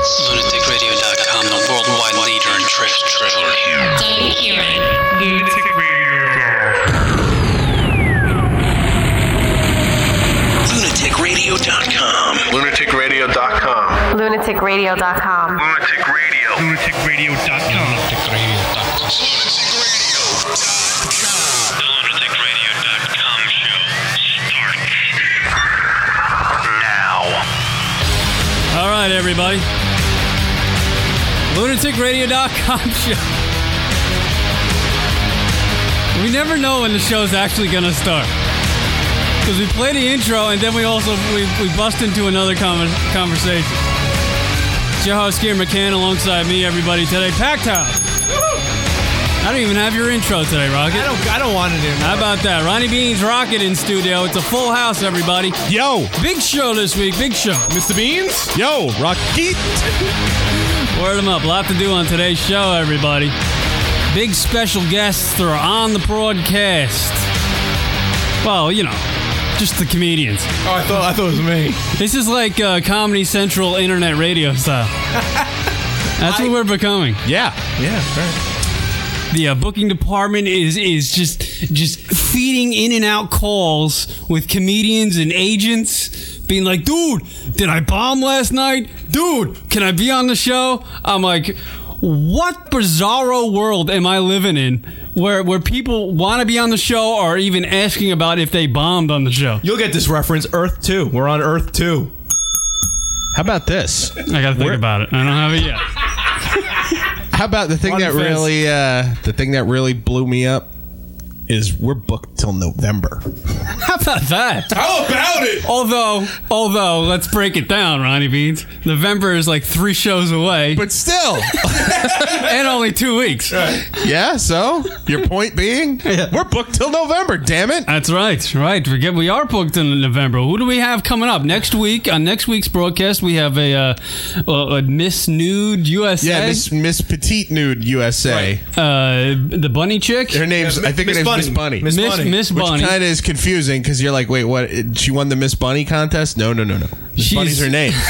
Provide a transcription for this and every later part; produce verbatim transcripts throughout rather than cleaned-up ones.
lunatic radio dot com, the worldwide leader in trips. Don't hear it. lunatic radio lunatic radio dot com. lunatic radio dot com. lunatic radio dot com. Lunatic Radio. lunatic radio dot com. lunatic radio dot com. The lunatic radio dot com show starts now. All right, everybody. lunatic radio dot com show. We never know when the show's actually going to start. Because we play the intro and then we also we, we bust into another con- conversation. It's your host, Gary McCann, alongside me, everybody, today. Packed house. I don't even have your intro today, Rocket. I don't. I don't want it in. How about that? Ronnie Beans, Rocket in studio. It's a full house, everybody. Yo, Big show this week. Big show. Mister Beans. Yo, Rocket. Word them up. A lot to do on today's show, everybody. Big special guests are on the broadcast. Well, you know, just the comedians. Oh, I thought. I thought it was me. This is like uh, Comedy Central internet radio style. That's what we're becoming. Yeah. Yeah. Right. The uh, booking department is is just just feeding in and out calls with comedians and agents being like, dude, did I bomb last night? Dude, can I be on the show? I'm like, what bizarro world am I living in where where people want to be on the show or even asking about if they bombed on the show? You'll get this reference. Earth two. We're on Earth two. How about this? I got to think We're- about it. I don't have it yet. How about the thing On that the fence. really, uh, the thing that really blew me up is we're booked till November. How about that? How about it? Although, although, let's break it down, Ronnie Beans. November is like three shows away, But still, and only two weeks. yeah. So your point being, we're booked till November. Damn it! That's right, right. Forget we are booked in November. Who do we have coming up next week? On next week's broadcast, we have a, uh, a Miss Nude U S A. Yeah, Miss Miss Petite Nude U S A. uh, the bunny chick. Her name's Yeah, I think Miss her name's Bunny. Miss Bunny. Miss Miss Bunny. Miss Which Bunny. kind of is confusing because you're like, wait, what? She won the Miss Bunny contest? No, no, no, no. Miss She's- Bunny's her name.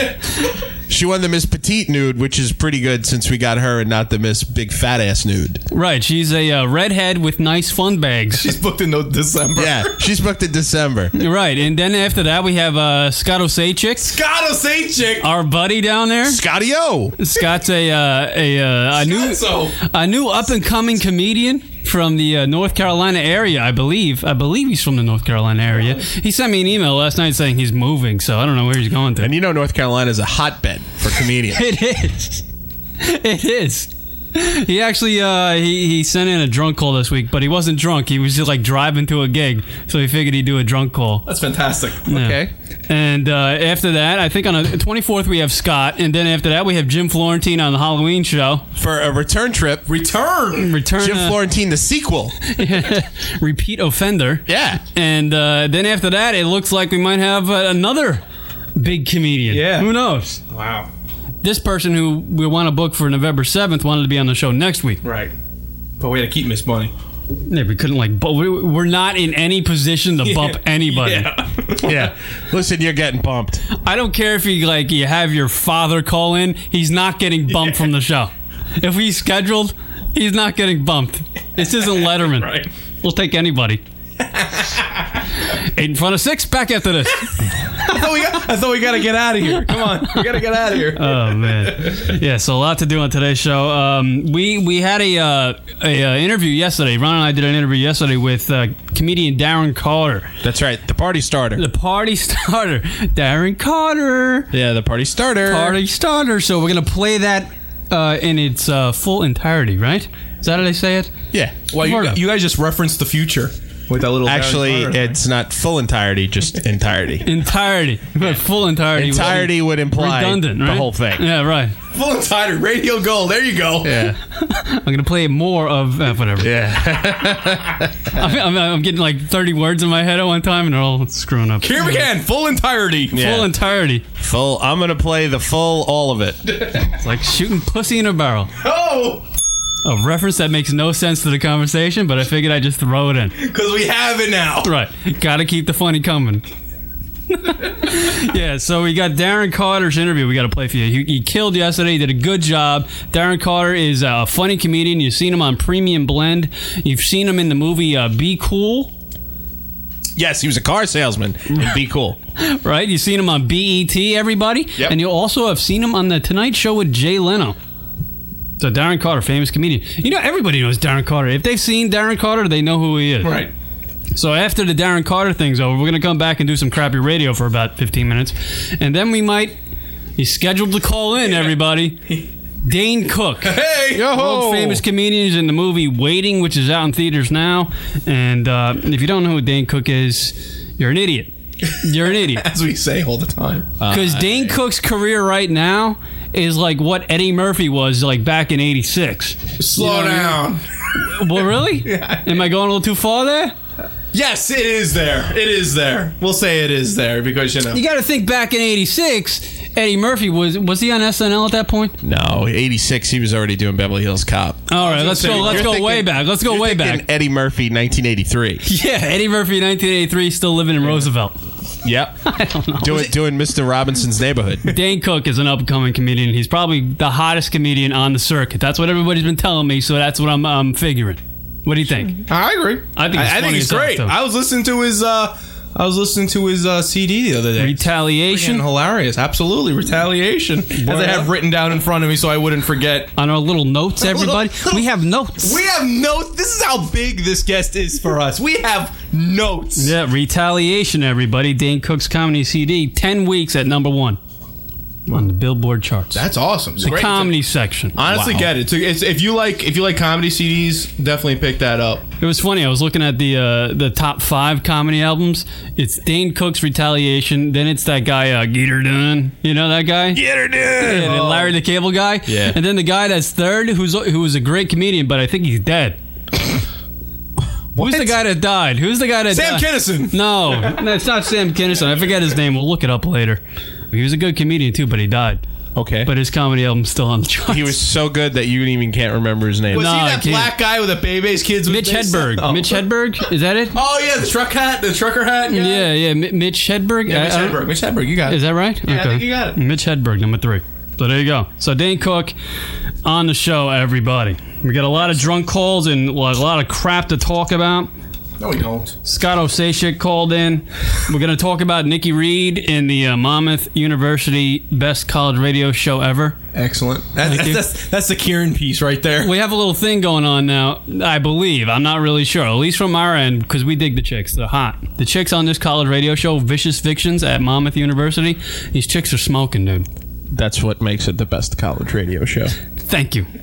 She won the Miss Petite Nude, which is pretty good since we got her and not the Miss Big Fat Ass Nude. Right, she's a uh, redhead with nice fun bags. She's booked in no December. Yeah, she's booked in December. Right, and then after that we have uh, Scott Osachik, Gotta say, chick. our buddy down there. Scotty O. Scott's a uh, a uh, a new Scotzo. a new up and coming comedian from the uh, North Carolina area, I believe. I believe he's from the North Carolina area. He sent me an email last night saying he's moving, so I don't know where he's going to. And you know North Carolina is a hotbed for comedians. It is. It is. He actually uh, he he sent in a drunk call this week, but he wasn't drunk. He was just like driving to a gig, so he figured he'd do a drunk call. That's fantastic. Yeah. Okay. And uh, after that, I think on the twenty-fourth we have Scott, and then after that we have Jim Florentine on the Halloween show. For a return trip, Return. Return Jim uh, Florentine, the sequel. repeat offender. Yeah. And uh, then after that, it looks like we might have uh, another big comedian. Yeah. Who knows? Wow. This person who we want to book for November seventh wanted to be on the show next week. Right. But we had to keep Miss Bunny. Yeah, we couldn't like, but we- we're not in any position to bump anybody. Yeah. Yeah. Listen, you're getting bumped. I don't care if you like you have your father call in. He's not getting bumped from the show. If he's scheduled, he's not getting bumped. This isn't Letterman. Right. We'll take anybody. Eight in front of six. Back after this. I thought we got. I thought we got to get out of here. Come on, we got to get out of here. Oh man, yeah. So a lot to do on today's show. Um, we we had a uh, a uh, interview yesterday. Ron and I did an interview yesterday with uh, comedian Darren Carter, That's right. The party starter. the party starter. Darren Carter, yeah, the party starter. party starter. So we're gonna play that uh, in its uh, full entirety, right? Is that how they say it? Yeah. Well, you, Word up. you guys just referenced the future with that little. Actually, Darren Carter thing. it's not full entirety, just entirety. Entirety, but full entirety. would be Entirety would imply redundant, right? the whole thing. Yeah, right. full entirety. Radio Gold. There you go. Yeah. I'm gonna play more of uh, whatever. Yeah. I'm, I'm, I'm getting like thirty words in my head at one time, and they're all screwing up. Here we can. Full entirety. Yeah. Full entirety. Full. I'm going to play the full, all of it. It's like shooting pussy in a barrel. Oh, A reference that makes no sense to the conversation, but I figured I'd just throw it in. because we have it now. Right. Gotta keep the funny coming. Yeah, so we got Darren Carter's interview we got to play for you. He, he killed yesterday. He did a good job. Darren Carter is a funny comedian. You've seen him on Premium Blend. You've seen him in the movie uh, Be Cool. Yes, he was a car salesman in Be Cool. Right? You've seen him on B E T, everybody. Yep. And you also have seen him on The Tonight Show with Jay Leno. So Darren Carter, famous comedian. You know, everybody knows Darren Carter. If they've seen Darren Carter, they know who he is. Right. So after the Darren Carter thing's over, we're going to come back and do some crappy radio for about fifteen minutes. And then we might... He's scheduled to call in, everybody. Dane Cook. Hey! World famous comedians in the movie Waiting, which is out in theaters now. And uh, if you don't know who Dane Cook is, you're an idiot. You're an idiot. As we say all the time. Because uh, Dane Cook's career right now is like what Eddie Murphy was like back in eighty-six. Slow you know down. I mean? Well, really? Yeah. Am I going a little too far there? Yes, it is there. It is there. We'll say it is there because, you know. You got to think back in eighty-six, Eddie Murphy, was was he on S N L at that point? No, eighty-six, he was already doing Beverly Hills Cop. All right, let's go Let's go way back. Let's go way back. Eddie Murphy, nineteen eighty-three. Yeah, Eddie Murphy, nineteen eighty-three, still living in Roosevelt. Yep. I don't know. Doing, doing Mister Robinson's Neighborhood. Dane Cook is an up-and-coming comedian. He's probably the hottest comedian on the circuit. That's what everybody's been telling me, so that's what I'm um, figuring. What do you think? I agree. I think he's I, I think funny he's as hell, great. too. I was listening to his. Uh, I was listening to his uh, C D the other day. Retaliation? Freaking hilarious. Absolutely, retaliation. As I have written down in front of me so I wouldn't forget. On our little notes, everybody, we have notes. We have notes. This is how big this guest is for us. We have notes. Yeah, Retaliation, everybody. Dane Cook's comedy C D, ten weeks at number one on the Billboard charts. That's awesome. It's the great. comedy section. Honestly, Wow. get it. So it's, if you like, if you like comedy C Ds, definitely pick that up. It was funny. I was looking at the uh, the top five comedy albums. It's Dane Cook's Retaliation. Then it's that guy uh, Get Her Done. You know that guy? Get her done. Yeah, and then Larry the Cable Guy. Yeah. And then the guy that's third, who's who was a great comedian, but I think he's dead. Who's the guy that died? Who's the guy that Sam died? Kinison. No, no, it's not Sam Kinison. I forget his name. We'll look it up later. He was a good comedian too, but he died. Okay. But his comedy album's still on the charts. He was so good that you even can't remember his name. Was No, he I that can't. black guy with the Bebe's kids? with Mitch big Hedberg. stuff? Oh. Mitch Hedberg? Is that it? Oh yeah, the truck hat, the trucker hat. guy? Yeah, yeah. M- Mitch Hedberg. Yeah, Mitch I- I don't- Hedberg. Mitch Hedberg. You got it. Is that right? Yeah, I think you got it. Mitch Hedberg, number three. So there you go. So Dane Cook on the show, everybody. We got a lot of drunk calls and a lot of crap to talk about. No, we don't. Scott Osashik called in. We're going to talk about Nikki Reed in the uh, Monmouth University Best College Radio Show Ever. Excellent. That, Thank that's, you. that's that's the Kieran piece right there. We have a little thing going on now, I believe. I'm not really sure, at least from our end, because we dig the chicks. They're hot. The chicks on this college radio show, Vicious Fictions at Monmouth University, these chicks are smoking, dude. That's what makes it the best college radio show. Thank you.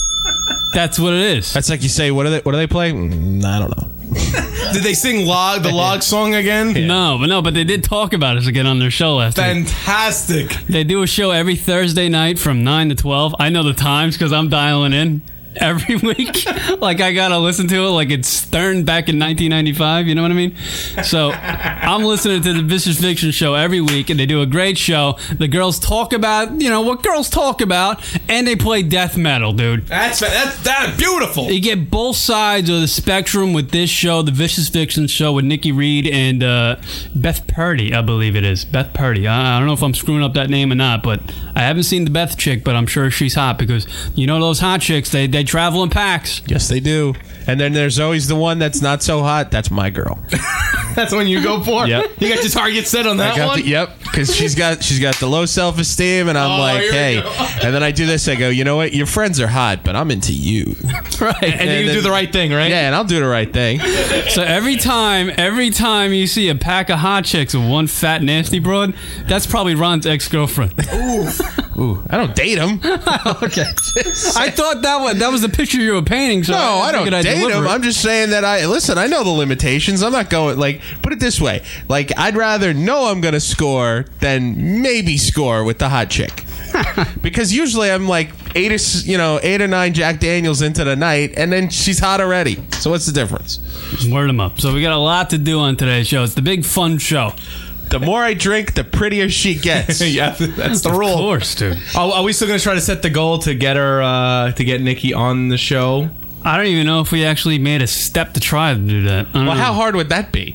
That's what it is. That's like you say, what do they what do they play? Mm, I don't know. Did they sing log the log song again? No, but no, but they did talk about us again on their show last week. Fantastic. They do a show every Thursday night from nine to twelve. I know the times because I'm dialing in every week. Like I gotta listen to it like it's Stern back in nineteen ninety-five. You know what I mean? So I'm listening to the Vicious Fiction show every week, and they do a great show. The girls talk about, you know, what girls talk about, and they play death metal, dude. That's that's that's beautiful. You get both sides of the spectrum with this show, the Vicious Fiction show with Nikki Reed and uh, Beth Purdy, I believe it is. Beth Purdy. I, I don't know if I'm screwing up that name or not, but I haven't seen the Beth chick, but I'm sure she's hot because, you know, those hot chicks, they, they travel in packs. Yes, they do. And then there's always the one that's not so hot. That's my girl. That's what you go for. Yep. You got your target set on that I got one. the- yep, because she's got she's got the low self esteem, and I'm Oh, like, here we hey, go. and then I do this. I go, you know what? Your friends are hot, but I'm into you. Right. And, you then- do the right thing, right? Yeah, and I'll do the right thing. So every time, every time you see a pack of hot chicks with one fat nasty broad, that's probably Ron's ex-girlfriend. Ooh, I don't date him. Okay. I thought that was that was the picture you were painting. So No, I don't figured I'd date deliver him. it. I'm just saying that I listen. I know the limitations. I'm not going like put it this way. Like I'd rather know I'm going to score than maybe score with the hot chick. Because usually I'm like eight or you know eight or nine Jack Daniels into the night, and then she's hot already. So what's the difference? Word them up. So we got a lot to do on today's show. It's the big fun show. The more I drink, the prettier she gets. yeah, that's the Of rule. course, dude. Are, are we still going to try to set the goal to get her, uh, to get Nikki on the show? I don't even know if we actually made a step to try to do that. I don't Well, know. how hard would that be?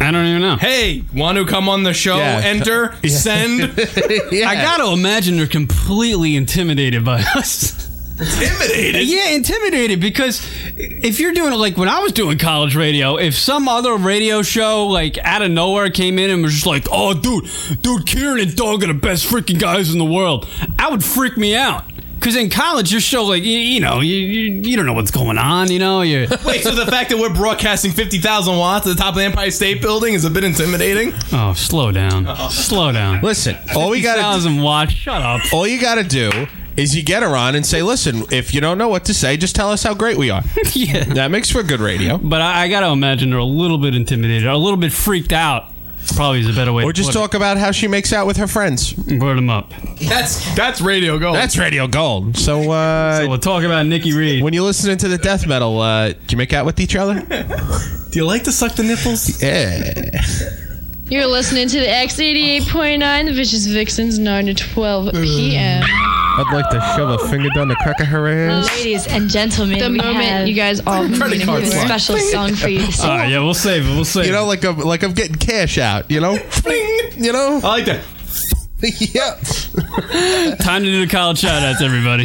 I don't even know. Hey, want to come on the show? Yeah. Enter, send. Yeah. I gotta imagine they're completely intimidated by us. Intimidated. Yeah, intimidated because if you're doing it like when I was doing college radio, if some other radio show like out of nowhere came in and was just like, "Oh, dude, dude, Kieran and Doug are the best freaking guys in the world," I would freak me out. Because in college, your show, like, you, you know, you, you you don't know what's going on, you know? You're, Wait, so the fact that we're broadcasting fifty thousand watts at the top of the Empire State Building is a bit intimidating? oh, slow down. Slow down. Listen, all we got to Thousand watts. Shut up. all you got to do is you get her on and say, "Listen, if you don't know what to say, just tell us how great we are." Yeah. That makes for good radio. But I, I got to imagine they're a little bit intimidated, or a little bit freaked out. Probably is a better way Or to just put talk about how she makes out with her friends. it. Word them up. That's that's radio gold. That's radio gold. So, uh, So we'll talk about Nikki Reed. when you're listening to the death metal, uh, do you make out with each other? Do you like to suck the nipples? Yeah. You're listening to the X eighty-eight point nine, the Vicious Vixens, nine to twelve p.m. I'd like to shove a finger down the crack of her ass. Ladies and gentlemen, The we moment have you guys all Credit meet card a swap. special song for you to sing. All right, yeah, we'll save it. We'll save You know, it. like I'm, like I'm getting cash out, you know? You know? I like that. Yeah. Time to do the college shout-outs, everybody.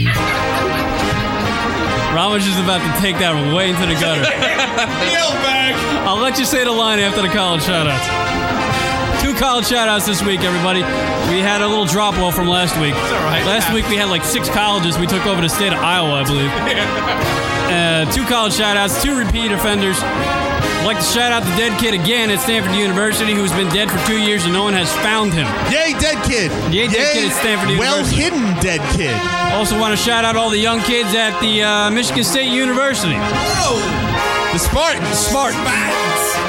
Ramish is about to take that way into the gutter. Yell back. I'll let you say the line after the college shout-outs. Two college shout-outs this week, everybody. We had a little drop-off from last week. all right. Last week we had like six colleges. We took over the state of Iowa, I believe. Uh, two college shout-outs, two repeat offenders. I'd like to shout out the dead kid again at Stanford University, who's been dead for two years and no one has found him. Yay, dead kid. Yay, dead kid at Stanford University. Well-hidden dead kid. Also want to shout out all the young kids at the uh, Michigan State University. The Spartans. Spartans.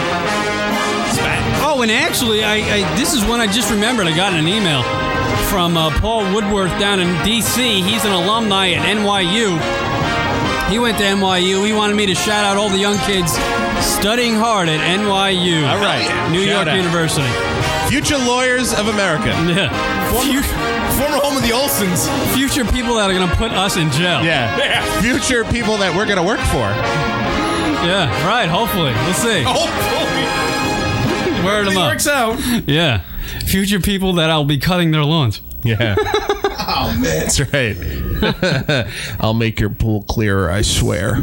Oh, and actually, I, I this is one I just remembered. I got an email from uh, Paul Woodworth down in D C He's an alumni at N Y U. He went to N Y U. He wanted me to shout out all the young kids studying hard at N Y U. All right. New Shout York out. University. Future lawyers of America. Yeah. Former, former home of the Olsons. Future people that are going to put us in jail. Yeah. Future people that we're going to work for. Yeah, right. Hopefully. We'll see. Hopefully. Word them Everything up. works out. Yeah. Future people that I'll be cutting their lawns. Yeah. Oh, man. That's right. I'll make your pool clearer, I swear.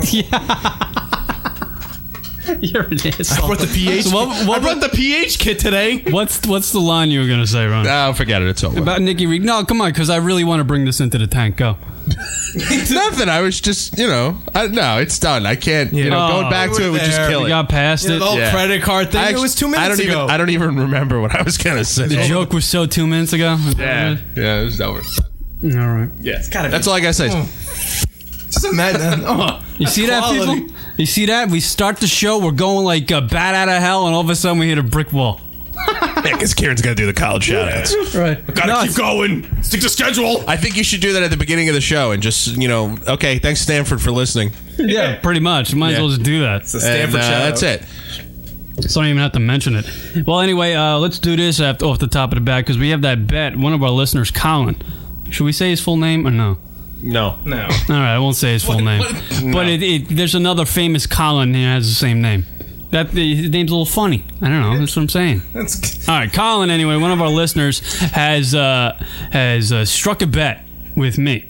You're an asshole. I brought the pH. So what- what- I brought the pH kit today. What's what's the line you were going to say, Ron? Oh, forget it. It's over. About Nikki Reed? No, come on, because I really want to bring this into the tank. Go. Nothing. I was just, you know, I, no, it's done. I can't, you know, Oh. going back We to were it would just there. kill We it. got past You know, it. the whole Yeah. credit card thing. I it actu- was two minutes I don't ago. even. I don't even remember what I was gonna say. The joke was so two minutes ago. Yeah, yeah, it was over. All right. yeah, it's gotta That's be. all I gotta say. Just imagine. Oh, You see that, quality. people? You see that? We start the show, we're going like a bat out of hell, and all of a sudden we hit a brick wall. Yeah, because Kieran's gonna do the college shout-outs. Right. Gotta No, keep going. Stick to schedule. I think you should do that at the beginning of the show and just, you know, okay, thanks Stanford for listening. Yeah, pretty much. You might as Yeah. well just do that. It's a And, Stanford uh, shout-out. that's it. So I don't even have to mention it. Well, anyway, uh, let's do this after, off the top of the bat because we have that bet. One of our listeners, Colin. Should we say his full name or no? No. No. All right, I won't say his full name. But it, it, there's another famous Colin who has the same name. That his name's a little funny. I don't know. That's what I'm saying. That's All right, Colin. Anyway, one of our listeners has uh, has uh, struck a bet with me.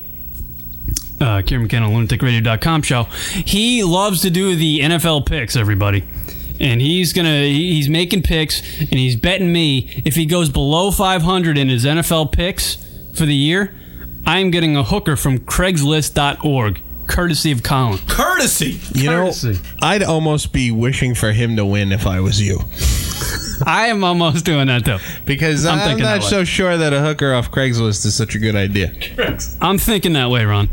Uh, Kieran McKenna, lunatic radio dot com show. He loves to do the N F L picks, everybody. And he's gonna he's making picks, and he's betting me if he goes below five hundred in his N F L picks for the year, I'm getting a hooker from Craigslist dot org, courtesy of Colin. courtesy. You know, Courtesy. I'd almost be wishing for him to win if I was you. I am almost doing that though. Because I'm I'm, thinking not that way. so sure that a hooker off Craigslist is such a good idea. I'm thinking that way, Ron.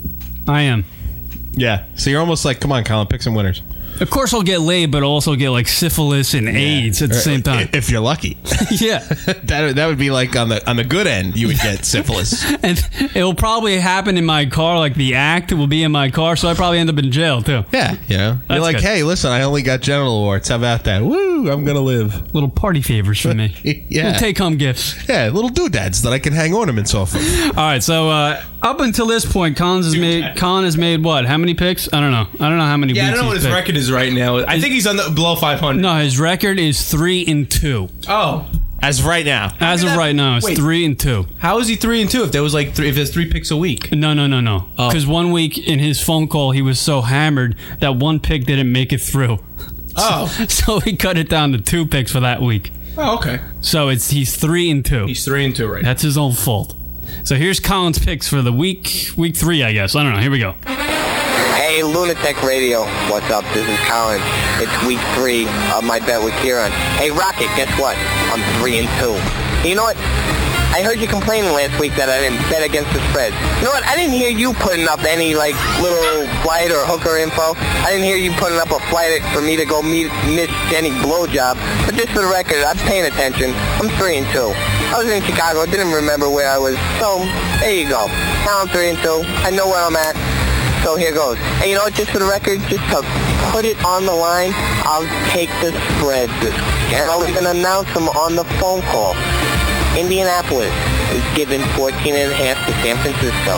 I am. Yeah. So you're almost like, come on, Colin, pick some winners. Of course, I'll get laid, but I'll also get like syphilis and AIDS at the same time. If you're lucky. Yeah, that that would be like on the on the good end, you would get syphilis. and it will probably happen in my car. Like the act will be in my car, so I probably end up in jail too. Yeah, you know. You're That's like, good. hey, listen, I only got genital warts. How about that? Woo! woo, I'm gonna live. Little party favors for me. Yeah. Little take-home gifts. Yeah, little doodads that I can hang ornaments off of. All right, so uh, up until this point, Collins has made Colin has made what? How many picks? I don't know. I don't know how many. Yeah, I weeks don't know what he's his picked. record is right now. I think he's on the below five hundred. No, his record is three and two. Oh, As of right now. As of that- right now, it's wait. three and two. how is he three and two? If there was like three, if there's three picks a week. No, no, no, no. Oh. Because one week in his phone call, he was so hammered that one pick didn't make it through. Oh, So he cut it down to two picks for that week. oh, okay. So it's he's three and two. He's three and two right now. That's his own fault. So here's Colin's picks for the week week three, I guess. I don't know. Here we go. Hey, Lunatic Radio. What's up? This is Colin. It's week three of my bet with Kieran. Hey, Rocket, guess what? I'm three and two. You know what? I heard you complaining last week that I didn't bet against the spread. You know what? I didn't hear you putting up any, like, little flight or hooker info. I didn't hear you putting up a flight for me to go meet Miss Jenny Blowjob. But just for the record, I'm paying attention. I'm three and two. I was in Chicago. I didn't remember where I was. So, there you go. Now I'm three and two. I know where I'm at. So here goes. And you know what, just for the record, just to put it on the line, I'll take the spread this week. And I'll even announce them on the phone call. Indianapolis is given fourteen and a half to San Francisco.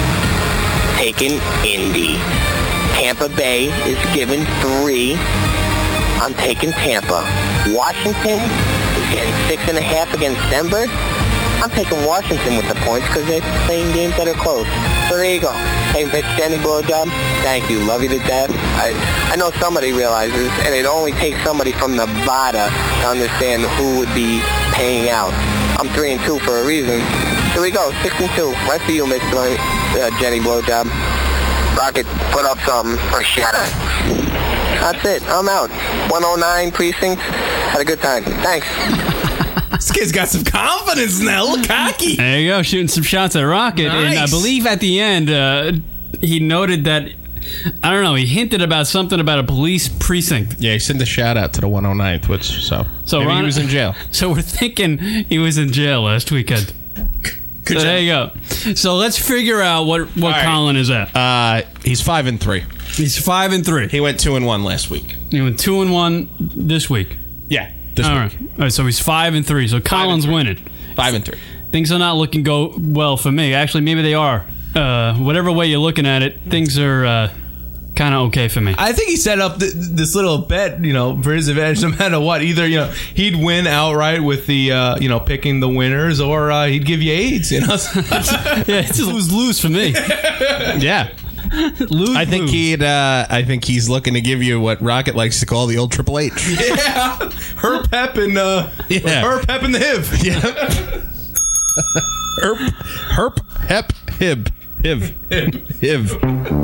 Taking Indy. Tampa Bay is given three. I'm taking Tampa. Washington is getting six and a half against Denver. I'm taking Washington with the points because they're playing games that are close. So there you go. Hey, Mitch Jenny Blowjob, thank you. Love you to death. I I know somebody realizes, and it only takes somebody from Nevada to understand who would be paying out. I'm three and two for a reason. Here we go, six and two. Right for you, Miss uh, Jenny Blowjob. Rocket, put up something or shut up. That's it. I'm out. one oh nine precinct. Had a good time. Thanks. This kid's got some confidence now. Look cocky. There you go, shooting some shots at Rocket. And I Nice. believe at the end, uh, he noted that, I don't know, he hinted about something about a police precinct. Yeah, he sent a shout out to the one oh ninth, which, so, So maybe Ron- he was in jail. So we're thinking he was in jail last weekend. Good So job. there you go. So let's figure out what, what right. Colin is at. Uh, he's five and three. He's five and three. He went two and one last week. He went two and one this week. Yeah, this All week. right. All right. So he's five and three. So Colin's three. winning. Five and three. Things are not looking go well for me. Actually, maybe they are. Uh, whatever way you're looking at it, things are uh, kind of okay for me. I think he set up th- this little bet, you know, for his advantage no matter what. Either, you know, he'd win outright with the, uh, you know, picking the winners, or uh, he'd give you AIDS, you know? Yeah, it's lose lose for me. Yeah. Lose. I think lose. he'd. Uh, I think he's looking to give you what Rocket likes to call the old Triple H. Yeah. Herp, Pep, and, uh, Yeah. Herp, Pep, and the H I V. Yeah. Herp, herp, hep, hib, hiv, hiv.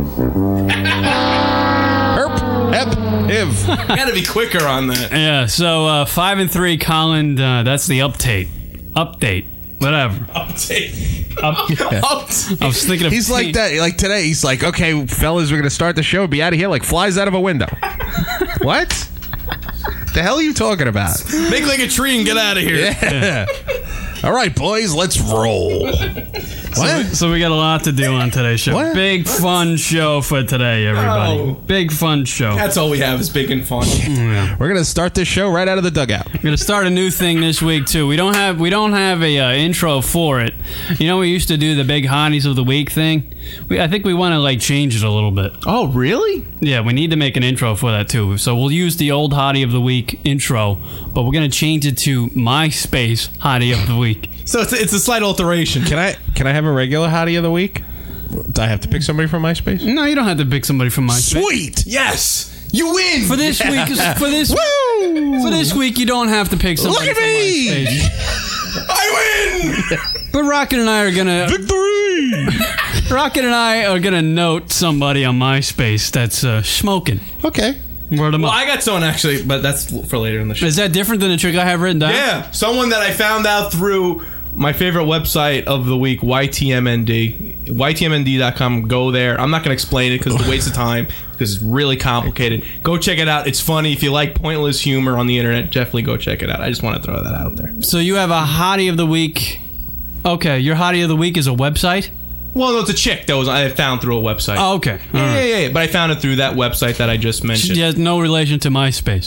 Herp, hep, hiv. Gotta be quicker on that. Yeah. So uh, five and three, Colin. Uh, that's the update. Update. Whatever. Update. Up, Update. I was thinking of He's like that. Like today, he's like, okay, fellas, we're gonna start the show. Be out of here like flies out of a window. What? The hell are you talking about? Make like a tree and get out of here. Yeah. All right, boys, let's roll. What? So we got a lot to do on today's show. What? Big fun show for today, everybody. Oh. Big fun show. That's all we have is big and fun. We're gonna start this show right out of the dugout. We're gonna start a new thing this week too. We don't have we don't have a uh, intro for it. You know, we used to do the big hotties of the week thing. We, I think we want to like change it a little bit. Oh, really? Yeah, we need to make an intro for that too. So we'll use the old hottie of the week intro, but we're gonna change it to MySpace hottie of the week. So it's a, it's a slight alteration. Can I can I have a regular hottie of the week? Do I have to pick somebody from MySpace? No, you don't have to pick somebody from MySpace. Sweet. Yes! You win! For this week, for this Woo! for this week, you don't have to pick somebody Look at from me! MySpace. I win! But Rocket and I are gonna Victory! Rocket and I are gonna note somebody on MySpace that's uh, smoking. Okay. Word 'em Well, up. I got someone actually, but that's for later in the show. Is that different than the trick I have written down? Yeah, someone that I found out through my favorite website of the week, Y T M N D. Y T M N D dot com. Go there. I'm not going to explain it because it's a waste of time because it's really complicated. Go check it out. It's funny. If you like pointless humor on the internet, definitely go check it out. I just want to throw that out there. So you have a hottie of the week. Okay, your hottie of the week is a website? Well, no, it's a chick that was I found through a website. Oh, okay. yeah, All right. yeah, yeah, yeah. But I found it through that website that I just mentioned. She has no relation to MySpace.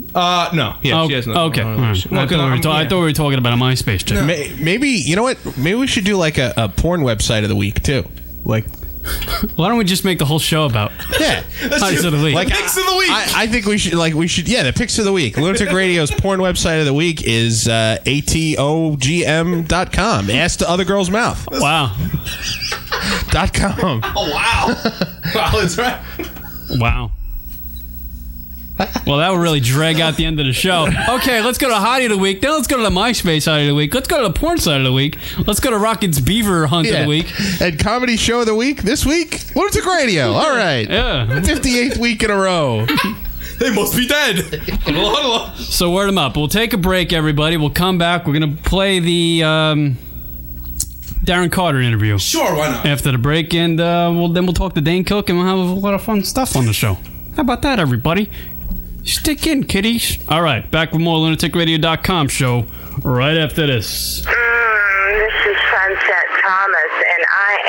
Uh, no. Yeah, Oh, she has no. okay. no All right. relation. I, Well, 'cause thought we were I'm- ta- I yeah. thought we were talking about a MySpace chick. May- Maybe you know what? Maybe we should do like a, a porn website of the week too. Like, Why don't we just make the whole show about yeah, Highs of the week? like Picks of the week. I, I think we should like we should yeah the picks of the week. Lunatic Radio's porn website of the week is uh, A T O G M dot com. Ask the other girl's mouth wow. dot com. Oh wow! Wow, that's right. Wow. Well, that would really drag out the end of the show. Okay, let's go to Hottie of the Week. Then let's go to the MySpace Hottie of the Week. Let's go to the porn side of the week. Let's go to Rocket's Beaver Hunt of Yeah. the Week. And comedy show of the week this week, Lunatic Radio. All right, Yeah. fifty-eighth week in a row. They must be dead. So word them up. We'll take a break, everybody. We'll come back. We're going to play the um, Darren Carter interview Sure, why not? after the break, and uh, we'll, then we'll talk to Dane Cook, and we'll have a lot of fun stuff on the show. How about that, everybody? Stick in, kiddies. All right, back with more lunatic radio dot com show right after this. Mm, this is Sunset Thomas, and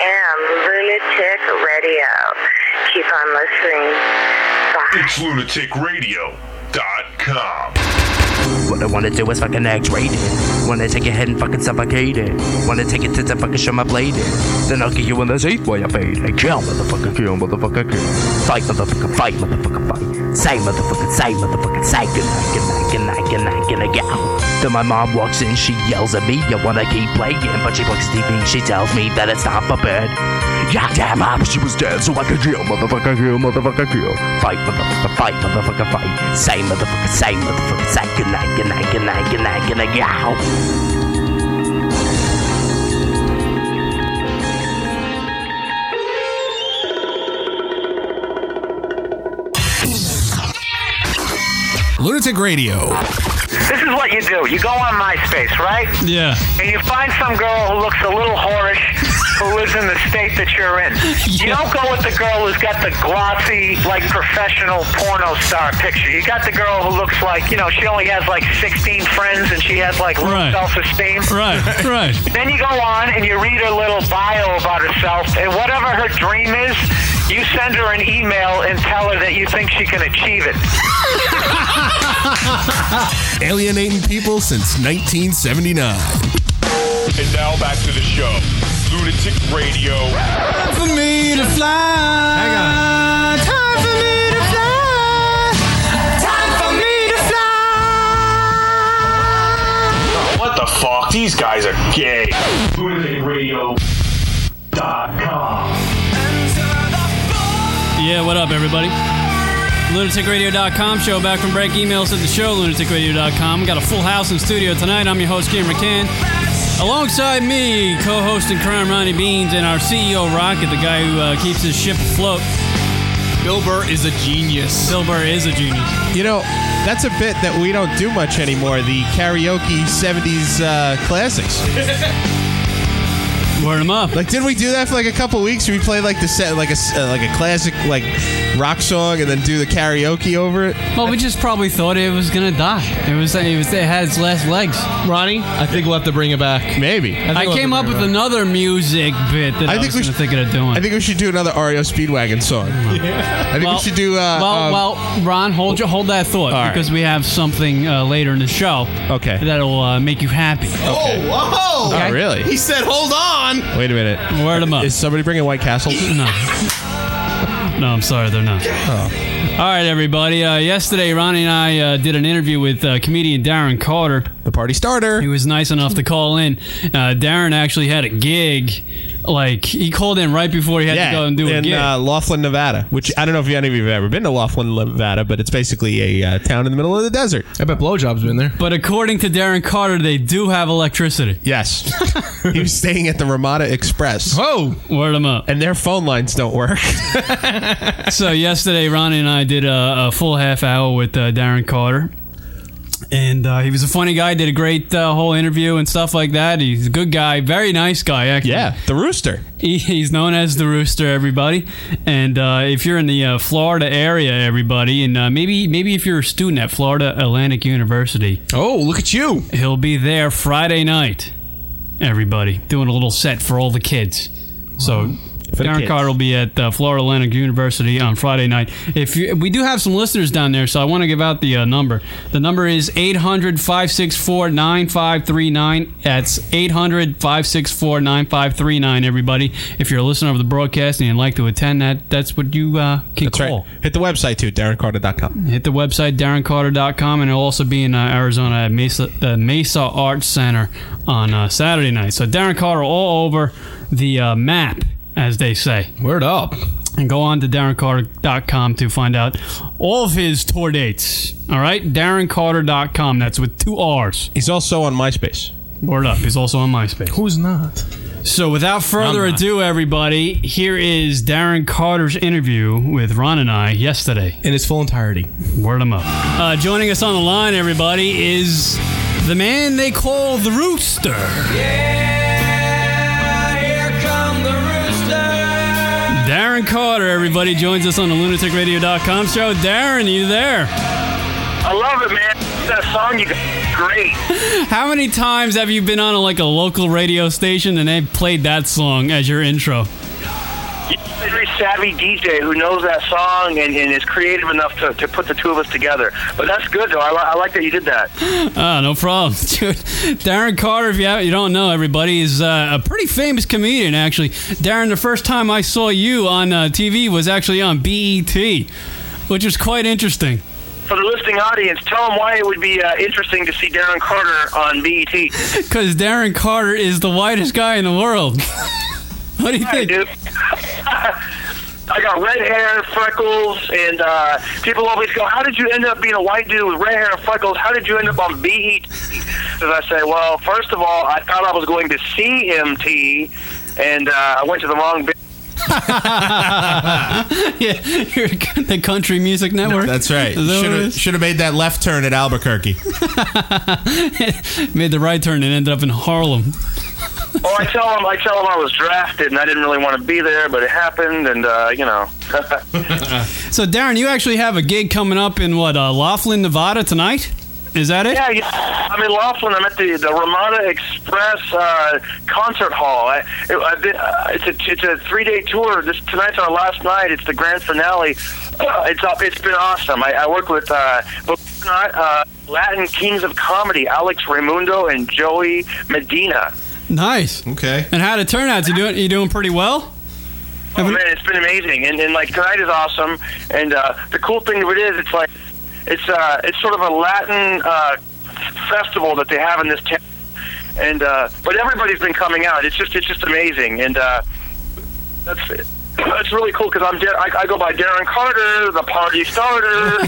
I am Lunatic Radio. Keep on listening. Bye. It's lunatic radio dot com. What I wanna do is fucking X-rated. Wanna take your head and fucking suffocate it. Wanna take it to the fucking show my blade it. Then I'll get you in the seat while you fade. Like kill, motherfucker, kill, motherfucker, kill. Fight, motherfucker, fight, motherfucker, fight. Say, motherfucker, say, motherfucker, say. Good night, good night, good night, good night, good night, go. Then my mom walks in, she yells at me. You wanna keep playing, but she plugs T V. She tells me that it's not for bed. Goddamn, mom, she was dead, so I could kill, motherfucker, kill, motherfucker, kill. Fight, motherfucker, fight, motherfucker, fight. Say, motherfucker, say, motherfucker, say. Good night, good night, good night, good night, good night, go. Lunatic Radio. This is what you do. You go on MySpace, right? Yeah. And you find some girl who looks a little whorish, who lives in the state that you're in. You don't go with the girl who's got the glossy, like, professional porno star picture. You got the girl who looks like, you know, she only has, like, sixteen friends and she has, like, low Right. self-esteem. Right, right. Then you go on and you read her little bio about herself, and whatever her dream is, you send her an email and tell her that you think she can achieve it. Alienating people since nineteen seventy-nine. And now back to the show. Lunatic Radio. For me to fly. Hang on. Time for me to fly. Time for me to fly. What the fuck? These guys are gay. lunatic radio dot com. Yeah, what up, everybody? lunatic radio dot com show, back from break. Emails at the show, lunatic radio dot com. Got a full house in studio tonight. I'm your host, Kim McCann. Alongside me, co-host in crime, Ronnie Beans, and our C E O, Rocket, the guy who uh, keeps his ship afloat. Bill Burr is a genius. Bill Burr is a genius. You know, that's a bit that we don't do much anymore. The karaoke seventies uh, classics. Word them up. Like, didn't we do that for like a couple weeks? We played like the set, like a uh, like a classic like rock song, and then do the karaoke over it. Well, we just probably thought it was gonna die. It was, it was, it had its last legs. Ronnie, I think we'll have to bring it back. Maybe. think I we'll came have up to with bring it back. Uh, another music bit that I, I think was we gonna should- thinking of doing. I think we should do another R E O Speedwagon song. I think well, we should do. Uh, well, um, well, Ron, hold your, hold that thought, All right. because we have something uh, later in the show. Okay. That'll uh, make you happy. Oh, whoa! Oh, really? He said, "Hold on." Wait a minute. Word them up. Is somebody bringing White Castle? No. No, I'm sorry, they're not. Oh. All right, everybody. Uh, yesterday, Ronnie and I uh, did an interview with uh, comedian Darren Carter. The party starter. He was nice enough to call in. Uh, Darren actually had a gig. Like, he called in right before he had yeah, to go and do a in gig. uh, Laughlin, Nevada. Which I don't know if any of you have ever been to Laughlin, Nevada, but it's basically a uh, town in the middle of the desert. I bet Blowjob's been there. But according to Darren Carter, they do have electricity. Yes. He was staying at the Ramada Express. Whoa! Word them up. And their phone lines don't work. So yesterday, Ronnie and I did a, a full half hour with uh, Darren Carter. And uh, he was a funny guy, did a great uh, whole interview and stuff like that. He's a good guy, very nice guy, actually. Yeah, the Rooster. He, he's known as the Rooster, everybody. And uh, if you're in the uh, Florida area, everybody, and uh, maybe maybe if you're a student at Florida Atlantic University. Oh, look at you. He'll be there Friday night, everybody, doing a little set for all the kids. So... If the Darren kids. Carter will be at uh, Florida Atlantic University on Friday night. If you, we do have some listeners down there, so I want to give out the uh, number. The number is eight hundred, five six four, nine five three nine. That's eight hundred, five six four, nine five three nine, everybody. If you're a listener of the broadcast and you'd like to attend, that that's what you uh, can That's call. right. Hit the website, too, darren carter dot com. Hit the website, darren carter dot com, and it'll also be in uh, Arizona at Mesa, the Mesa Arts Center on uh, Saturday night. So Darren Carter all over the uh, map, as they say. Word up. And go on to darren carter dot com to find out all of his tour dates. All right? darren carter dot com. That's with two R's. He's also on MySpace. Word up. He's also on MySpace. Who's not? So without further I'm not. ado, everybody, here is Darren Carter's interview with Ron and I yesterday. In its full entirety. Word him up. Uh, joining us on the line, everybody, is the man they call the Rooster. Yeah, here come the rooster. Darren Carter, everybody, joins us on the lunatic radio dot com show. Darren, you there? I love it, man. That song you got, great. How many times have you been on a, like a local radio station and they played that song as your intro? Every savvy D J who knows that song and, and is creative enough to, to put the two of us together. But that's good, though. I, li- I like that you did that. Ah, no problem. Dude, Darren Carter, if you, have, you don't know, everybody, is uh, a pretty famous comedian, actually. Darren, the first time I saw you on uh, T V was actually on B E T, which was quite interesting. For the listening audience, tell them why it would be uh, interesting to see Darren Carter on B E T. Because Darren Carter is the whitest guy in the world. What do you Hi, think? dude. I got red hair, freckles, and uh, people always go, how did you end up being a white dude with red hair and freckles? How did you end up on B E T? And I say, well, first of all, I thought I was going to C M T, and uh, I went to the wrong bit. Yeah, you're the Country Music Network. That's right. Is that what it is? Should have made that left turn at Albuquerque. Made the right turn and ended up in Harlem. Oh, I tell them, I tell them I was drafted, and I didn't really want to be there, but it happened, and uh, you know. So, Darren, you actually have a gig coming up in what, uh, Laughlin, Nevada tonight? Is that it? Yeah, yeah, I'm in Laughlin. I'm at the, the Ramada Express uh, concert hall. I, it, I've been, uh, it's a it's a three day tour. This tonight's our last night. It's the grand finale. Uh, it's up. It's been awesome. I, I work with uh, uh, Latin kings of comedy, Alex Raimundo and Joey Medina. Nice. Okay. And how did it turn out? You doing? You doing pretty well? Oh man, it's been amazing. And, and like tonight is awesome. And uh, the cool thing of it is, it's like. It's uh, it's sort of a Latin uh, festival that they have in this town, and uh, but everybody's been coming out. It's just it's just amazing, and uh, that's it. It's really cool because I'm Dar- I, I go by Darren Carter, the party starter.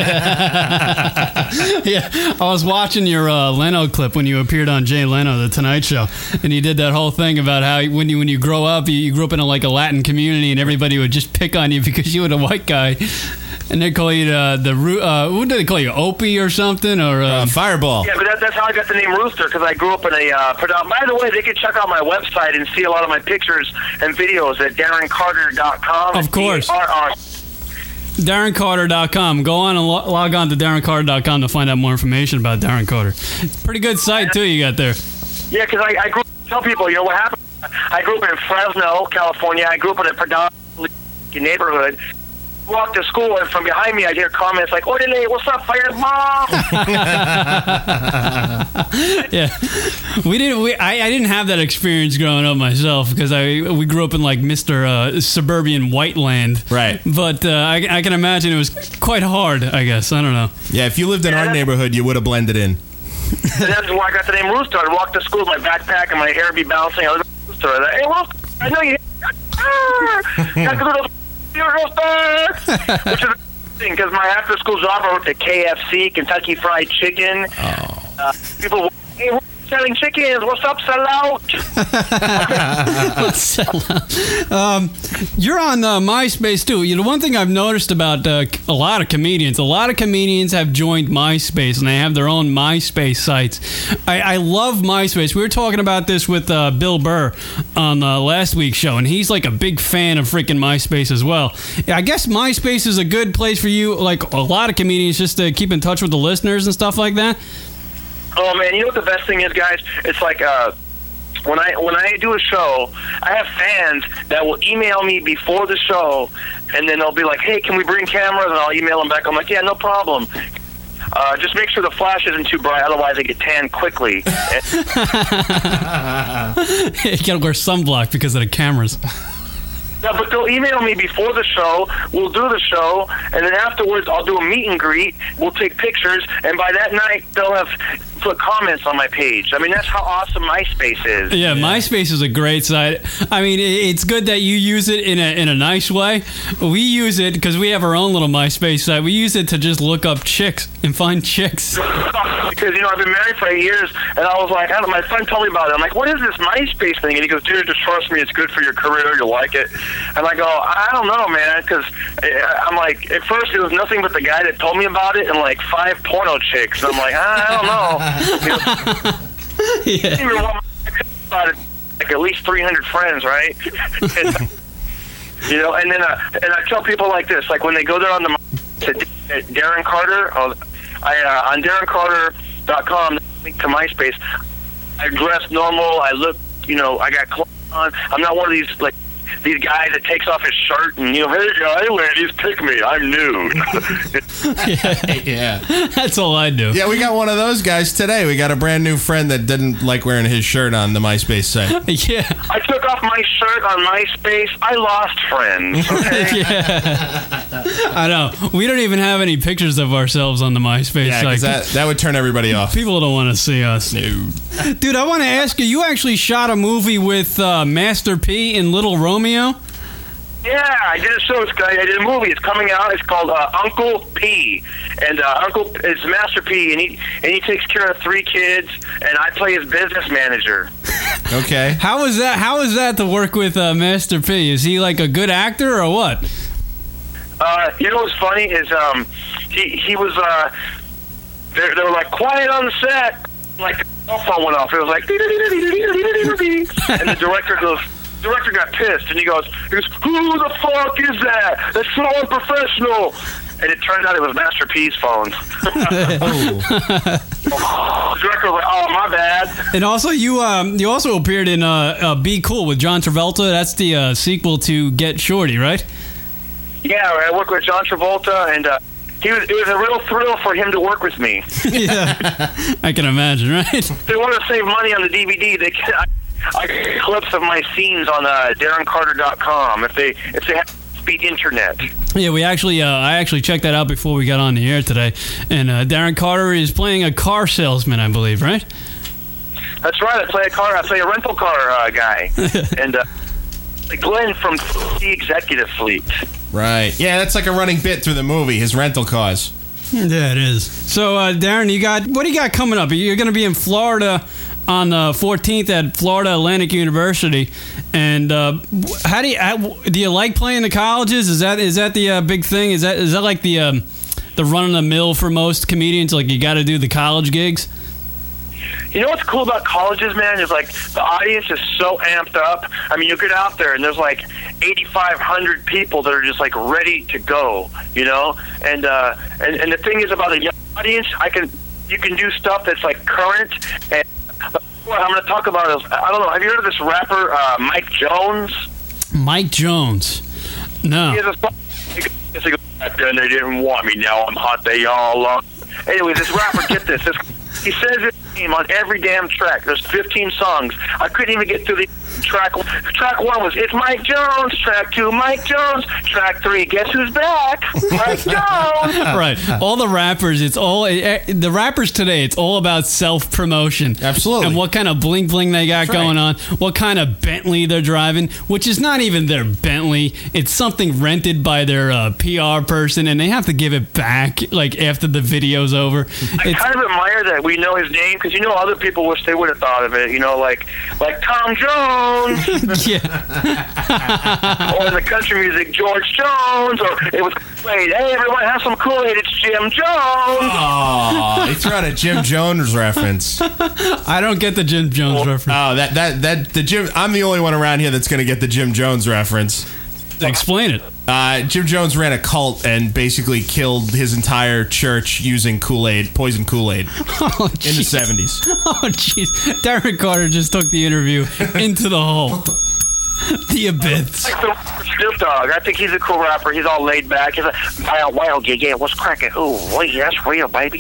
Yeah, I was watching your uh, Leno clip when you appeared on Jay Leno, the Tonight Show, and you did that whole thing about how when you when you grow up, you, you grew up in a, like a Latin community, and everybody would just pick on you because you were a white guy. And they call you the, the uh, what do they call you, Opie or something? Or uh, uh, Fireball. Yeah, but that, that's how I got the name Rooster, because I grew up in a... Uh, predom- By the way, they can check out my website and see a lot of my pictures and videos at darren carter dot com. Of course. D R R darren carter dot com. Go on and lo- log on to darren carter dot com to find out more information about Darren Carter. It's a pretty good site, too, you got there. Yeah, because I, I grew up... Tell people, you know what happened? I grew up in Fresno, California. I grew up in a predominantly neighborhood. Walk to school, and from behind me, I hear comments like, "Orderly, what's up, fire mom?" Yeah, we didn't. We, I, I didn't have that experience growing up myself because I we grew up in like Mister Uh, suburban white land, right? But uh, I, I can imagine it was quite hard. I guess I don't know. Yeah, if you lived in Yeah, our that's- neyborhood, you would have blended in. And that's why I got the name Rooster. I'd walk to school with my backpack and my hair would be bouncing. I was a rooster. I'd, hey, Rooster, I know you. Got to do Rooster, which is a thing because my after-school job I worked at K F C, Kentucky Fried Chicken. Oh. Uh, people, hey, we're selling chickens. What's up, sellout? Sellout. um, you're on uh, MySpace too. You know, one thing I've noticed about uh, a lot of comedians, a lot of comedians have joined MySpace and they have their own MySpace sites. I, I love MySpace. We were talking about this with uh, Bill Burr on uh, last week's show, and he's like a big fan of freaking MySpace as well. I guess MySpace is a good place for you, like a lot of comedians, just to keep in touch with the listeners and stuff like that. Oh man, you know what the best thing is, guys? It's like uh, when I when I do a show, I have fans that will email me before the show, and then they'll be like, "Hey, can we bring cameras?" And I'll email them back. I'm like, "Yeah, no problem. Uh, just make sure the flash isn't too bright, otherwise I get tan quickly." You gotta wear sunblock because of the cameras. Yeah, but they'll email me before the show. We'll do the show, and then afterwards, I'll do a meet and greet. We'll take pictures, and by that night, they'll have put comments on my page. I mean, that's how awesome MySpace is. Yeah, MySpace is a great site. I mean, it- it's good that you use it in a in a nice way. We use it because we have our own little MySpace site. We use it to just look up chicks and find chicks. Because, you know, I've been married for eight years, and I was like, I don't, my friend told me about it. I'm like, what is this MySpace thing? And he goes, dude, just trust me, it's good for your career, you'll like it. And I go, I don't know, man, because I'm like, at first it was nothing but the guy that told me about it and like five porno chicks. And I'm like, I don't know. You know, Yeah. even want about it, like at least three hundred friends, right? And, you know, and then uh, and I tell people like this, like when they go there on the to Darren Carter, uh, I uh, on Darren Carter dot com, link to MySpace. I dress normal. I look, you know, I got clothes on. I'm not one of these like these guys that takes off his shirt and, you know, hey guy, ladies, pick me. I'm nude. yeah. Yeah. That's all I do. Yeah, we got one of those guys today. We got a brand new friend that didn't like wearing his shirt on the MySpace site. Yeah. I took off my shirt on MySpace. I lost friends. Okay? Yeah. I know. We don't even have any pictures of ourselves on the MySpace Yeah, site. because that, that would turn everybody off. People don't want to see us. No. Dude, I want to ask you, you actually shot a movie with uh, Master P in Little Romeo? Yeah, I did a show. It's, I did a movie. It's coming out. It's called uh, Uncle P, and uh, Uncle is Master P, and he and he takes care of three kids, and I play his business manager. Okay. How is that? How is that to work with uh, Master P? Is he like a good actor or what? Uh, you know what's funny is um, he he was uh, they they were like quiet on the set, like the cell phone went off. It was like, and the director goes. The director got pissed, and he goes, he goes, who the fuck is that? That's so unprofessional. And it turned out it was Master P's phone. The director was like, oh, my bad. And also, you um, you also appeared in uh, uh, Be Cool with John Travolta. That's the uh, sequel to Get Shorty, right? Yeah, I worked with John Travolta, and uh, he was, it was a real thrill for him to work with me. Yeah, I can imagine, right? If they want to save money on the D V D, they can. I, I get clips of my scenes on uh, Darren Carter dot com if they if they have speed internet. Yeah, we actually uh, I actually checked that out before we got on the air today, and uh, Darren Carter is playing a car salesman, I believe, right? That's right. I play a car. I play a rental car uh, guy, and uh, Glenn from the Executive Fleet. Right. Yeah, that's like a running bit through the movie, his rental cars. Yeah, it is. So, uh, Darren, you got what do you got coming up? You're going to be in Florida on the fourteenth at Florida Atlantic University, and uh, how do you how, do you like playing the colleges? Is that is that the uh, big thing? Is that is that like the um, the run of the mill for most comedians? Like you got to do the college gigs. You know what's cool about colleges, man, is like the audience is so amped up. I mean, you get out there and there's like eighty-five hundred people that are just like ready to go, you know. And uh, and and the thing is about a young audience, I can you can do stuff that's like current. And what I'm going to talk about is I don't know. Have you heard of this rapper uh, Mike Jones? Mike Jones. No. He has a song. He goes, back then they didn't want me. Now I'm hot. They all love. Anyway, this rapper, get this. this he says his name on every damn track. There's fifteen songs. I couldn't even get through the track. Track one was It's Mike Jones. Track two, Mike Jones. Track three, Guess Who's Back? Mike Jones. Right. All the rappers, it's all eh, the rappers today. It's all about self promotion. Absolutely. And what kind of bling bling they got That's going right. on. What kind of Bentley they're driving, which is not even their Bentley. It's something rented by their uh, P R person, and they have to give it back like after the video's over. I It's, kind of admire that we know his name because you know other people wish they would have thought of it. You know, like like Tom Jones. yeah. Or in the country music, George Jones. Or it was played, hey, everyone, have some Kool-Aid. It's Jim Jones. Oh, he threw out a Jim Jones reference. I don't get the Jim Jones reference. Oh, that that that the Jim. I'm the only one around here that's going to get the Jim Jones reference. Explain it. Uh, Jim Jones ran a cult and basically killed his entire church using Kool-Aid, poison Kool-Aid, oh, in the seventies. Oh, jeez. Darren Carter just took the interview into the hole. The abyss. Like the Snoop Dogg. I think he's a cool rapper. He's all laid back. He's like, wow, wow, yeah, yeah, what's cracking? Ooh, wait, that's real, baby.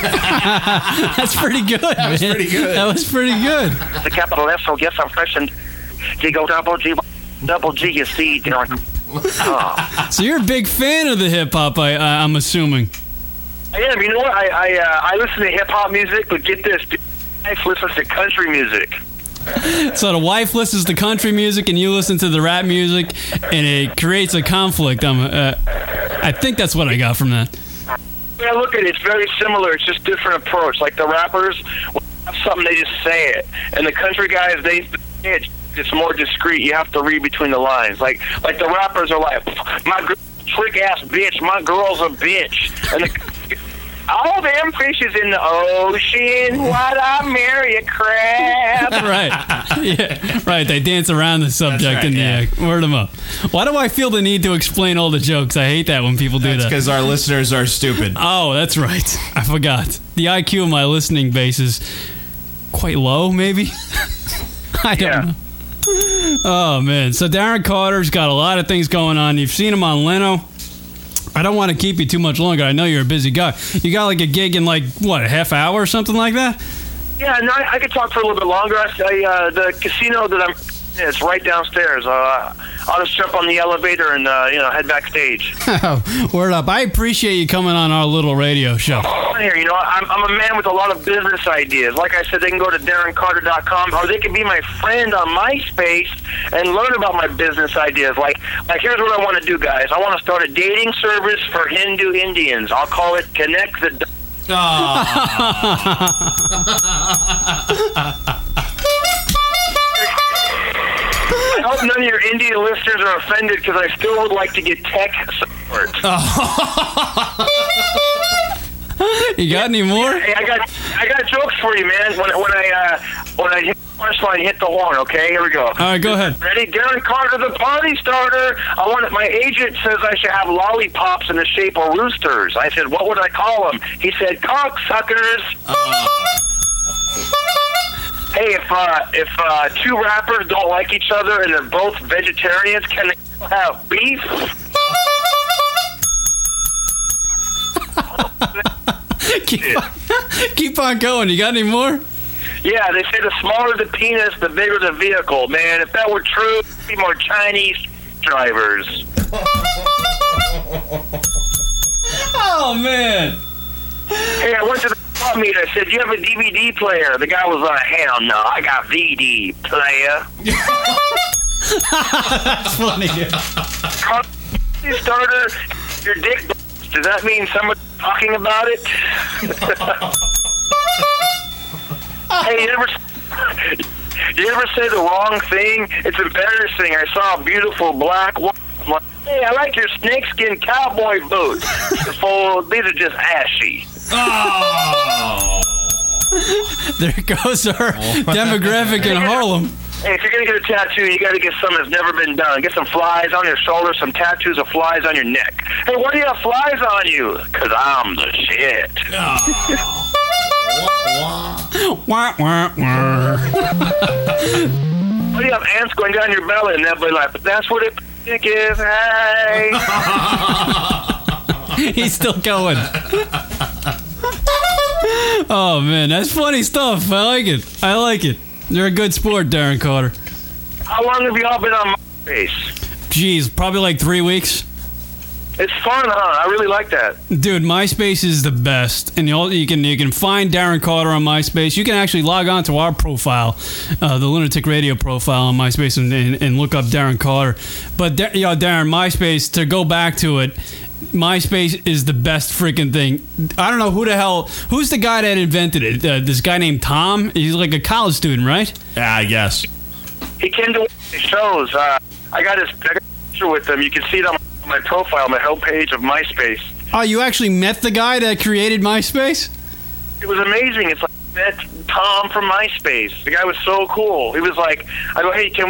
That's pretty good, That man. was pretty good. That was pretty good. The capital S, so yes, I'm fresh and G go double G, double G, you see, Darren. Oh. So you're a big fan of the hip hop, I, I, I'm assuming. I am. You know what? I I, uh, I listen to hip hop music, but get this, my wife listens to country music. So the wife listens to country music and you listen to the rap music, and it creates a conflict. I'm, uh, I think that's what I got from that. Yeah, look at it. It's very similar. It's just different approach. Like the rappers, when they have something, they just say it, and the country guys, they it's, it's more discreet. You have to read between the lines. Like like the rappers are like, my girl, trick ass bitch. My girl's a bitch, and the. All them fishes in the ocean, why'd I marry a crab? Right. Yeah. Right. They dance around the subject right, and yeah. yeah, word them up. Why do I feel the need to explain all the jokes? I hate that when people do That's that. because our listeners are stupid. Oh, that's right. I forgot. The I Q of my listening base is quite low, maybe? I don't Yeah. know. Oh, man. So Darren Carter's got a lot of things going on. You've seen him on Leno. I don't want to keep you too much longer. I know you're a busy guy. You got like a gig in like, what, a half hour or something like that? Yeah, no, I, I could talk for a little bit longer. I, I, uh, the casino that I'm in is right downstairs. Uh, I'll just jump on the elevator and uh, you know head backstage. Word up. I appreciate you coming on our little radio show. Here, you know, I'm, I'm a man with a lot of business ideas. Like I said, they can go to Darren Carter dot com, or they can be my friend on MySpace and learn about my business ideas. Like, like here's what I want to do, guys. I want to start a dating service for Hindu Indians. I'll call it Connect the Dots. I hope none of your Indian listeners are offended because I still would like to get tech support. You got any more? Hey, I got I got jokes for you, man. When when I uh, when I hit the punchline, hit the horn. Okay, here we go. All right, go ahead. Ready? Darren Carter, the party starter. I want it. My agent says I should have lollipops in the shape of roosters. I said, what would I call them? He said, cocksuckers. Uh. Hey, if uh, if uh, two rappers don't like each other and they're both vegetarians, can they have beef? keep, on, keep on going. You got any more? Yeah, they say the smaller the penis, the bigger the vehicle. Man, if that were true, there'd be more Chinese drivers. Oh, man. Hey, I went to the club meet. I said, do you have a D V D player? The guy was like, hell no, I got V D player. That's funny, dude. Party starter, your dick. Does that mean someone's talking about it? Hey, you ever, you ever say the wrong thing? It's embarrassing. I saw a beautiful black woman. I'm like, hey, I like your snakeskin cowboy boots. Fool, these are just ashy. Oh. There goes our demographic in Harlem. Hey, if you're going to get a tattoo, you got to get something that's never been done. Get some flies on your shoulder, some tattoos of flies on your neck. Hey, why do you have flies on you? Because I'm the shit. Oh. Wah, wah, wah. Why do you have ants going down your belly? And they'll be like, but that's what it is. Hey. He's still going. Oh, man, that's funny stuff. I like it. I like it. You're a good sport, Darren Carter. How long have you all been on MySpace? Jeez, probably like three weeks. It's fun, huh? I really like that. Dude, MySpace is the best, and you you can you can find Darren Carter on MySpace. You can actually log on to our profile, uh, the Lunatic Radio profile on MySpace, and, and, and look up Darren Carter. But you know, Darren, MySpace, to go back to it, MySpace is the best freaking thing. I don't know who the hell, who's the guy that invented it? Uh, this guy named Tom. He's like a college student, right? Yeah, I guess. He came to shows. Uh, I got his I got a picture with him. You can see it on my profile, on the homepage of MySpace. Oh, you actually met the guy that created MySpace? It was amazing. It's like I met Tom from MySpace. The guy was so cool. He was like, I go, hey, can we get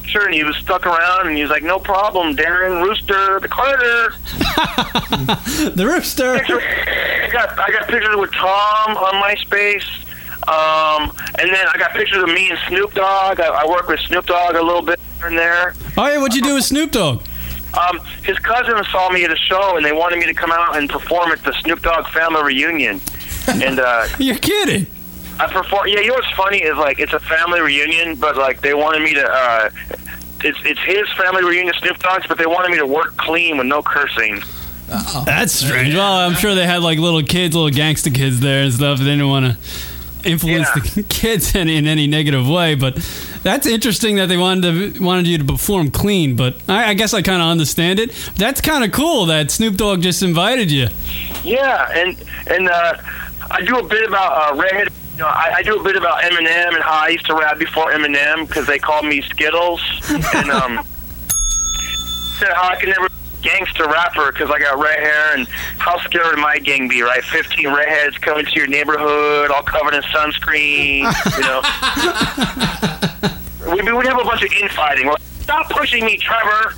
picture, and he was stuck around, and he was like, no problem, Darren Rooster, the Carter. The Rooster. I got, I got pictures with Tom on MySpace. Um, and then I got pictures of me and Snoop Dogg. I, I work with Snoop Dogg a little bit here and there. Oh, yeah, what'd you do with Snoop Dogg? Um, his cousin saw me at a show, and they wanted me to come out and perform at the Snoop Dogg family reunion. And uh, You're kidding. I perform. Yeah, you know what's funny is like it's a family reunion, but like they wanted me to. Uh, it's it's his family reunion, Snoop Dogg's, but they wanted me to work clean with no cursing. Uh-oh. That's strange. Well, I'm sure they had like little kids, little gangster kids there and stuff. They didn't want to influence Yeah. the kids in, in any negative way, but that's interesting that they wanted to wanted you to perform clean. But I, I guess I kind of understand it. That's kind of cool that Snoop Dogg just invited you. Yeah, and and uh, I do a bit about uh, Redhead. You know, I, I do a bit about Eminem and how I used to rap before Eminem because they called me Skittles, and um, said how I could never be a gangster rapper because I got red hair, and how scared would my gang be, right? Fifteen redheads coming to your neighborhood, all covered in sunscreen. You know, we we have a bunch of infighting. We're like, stop pushing me, Trevor.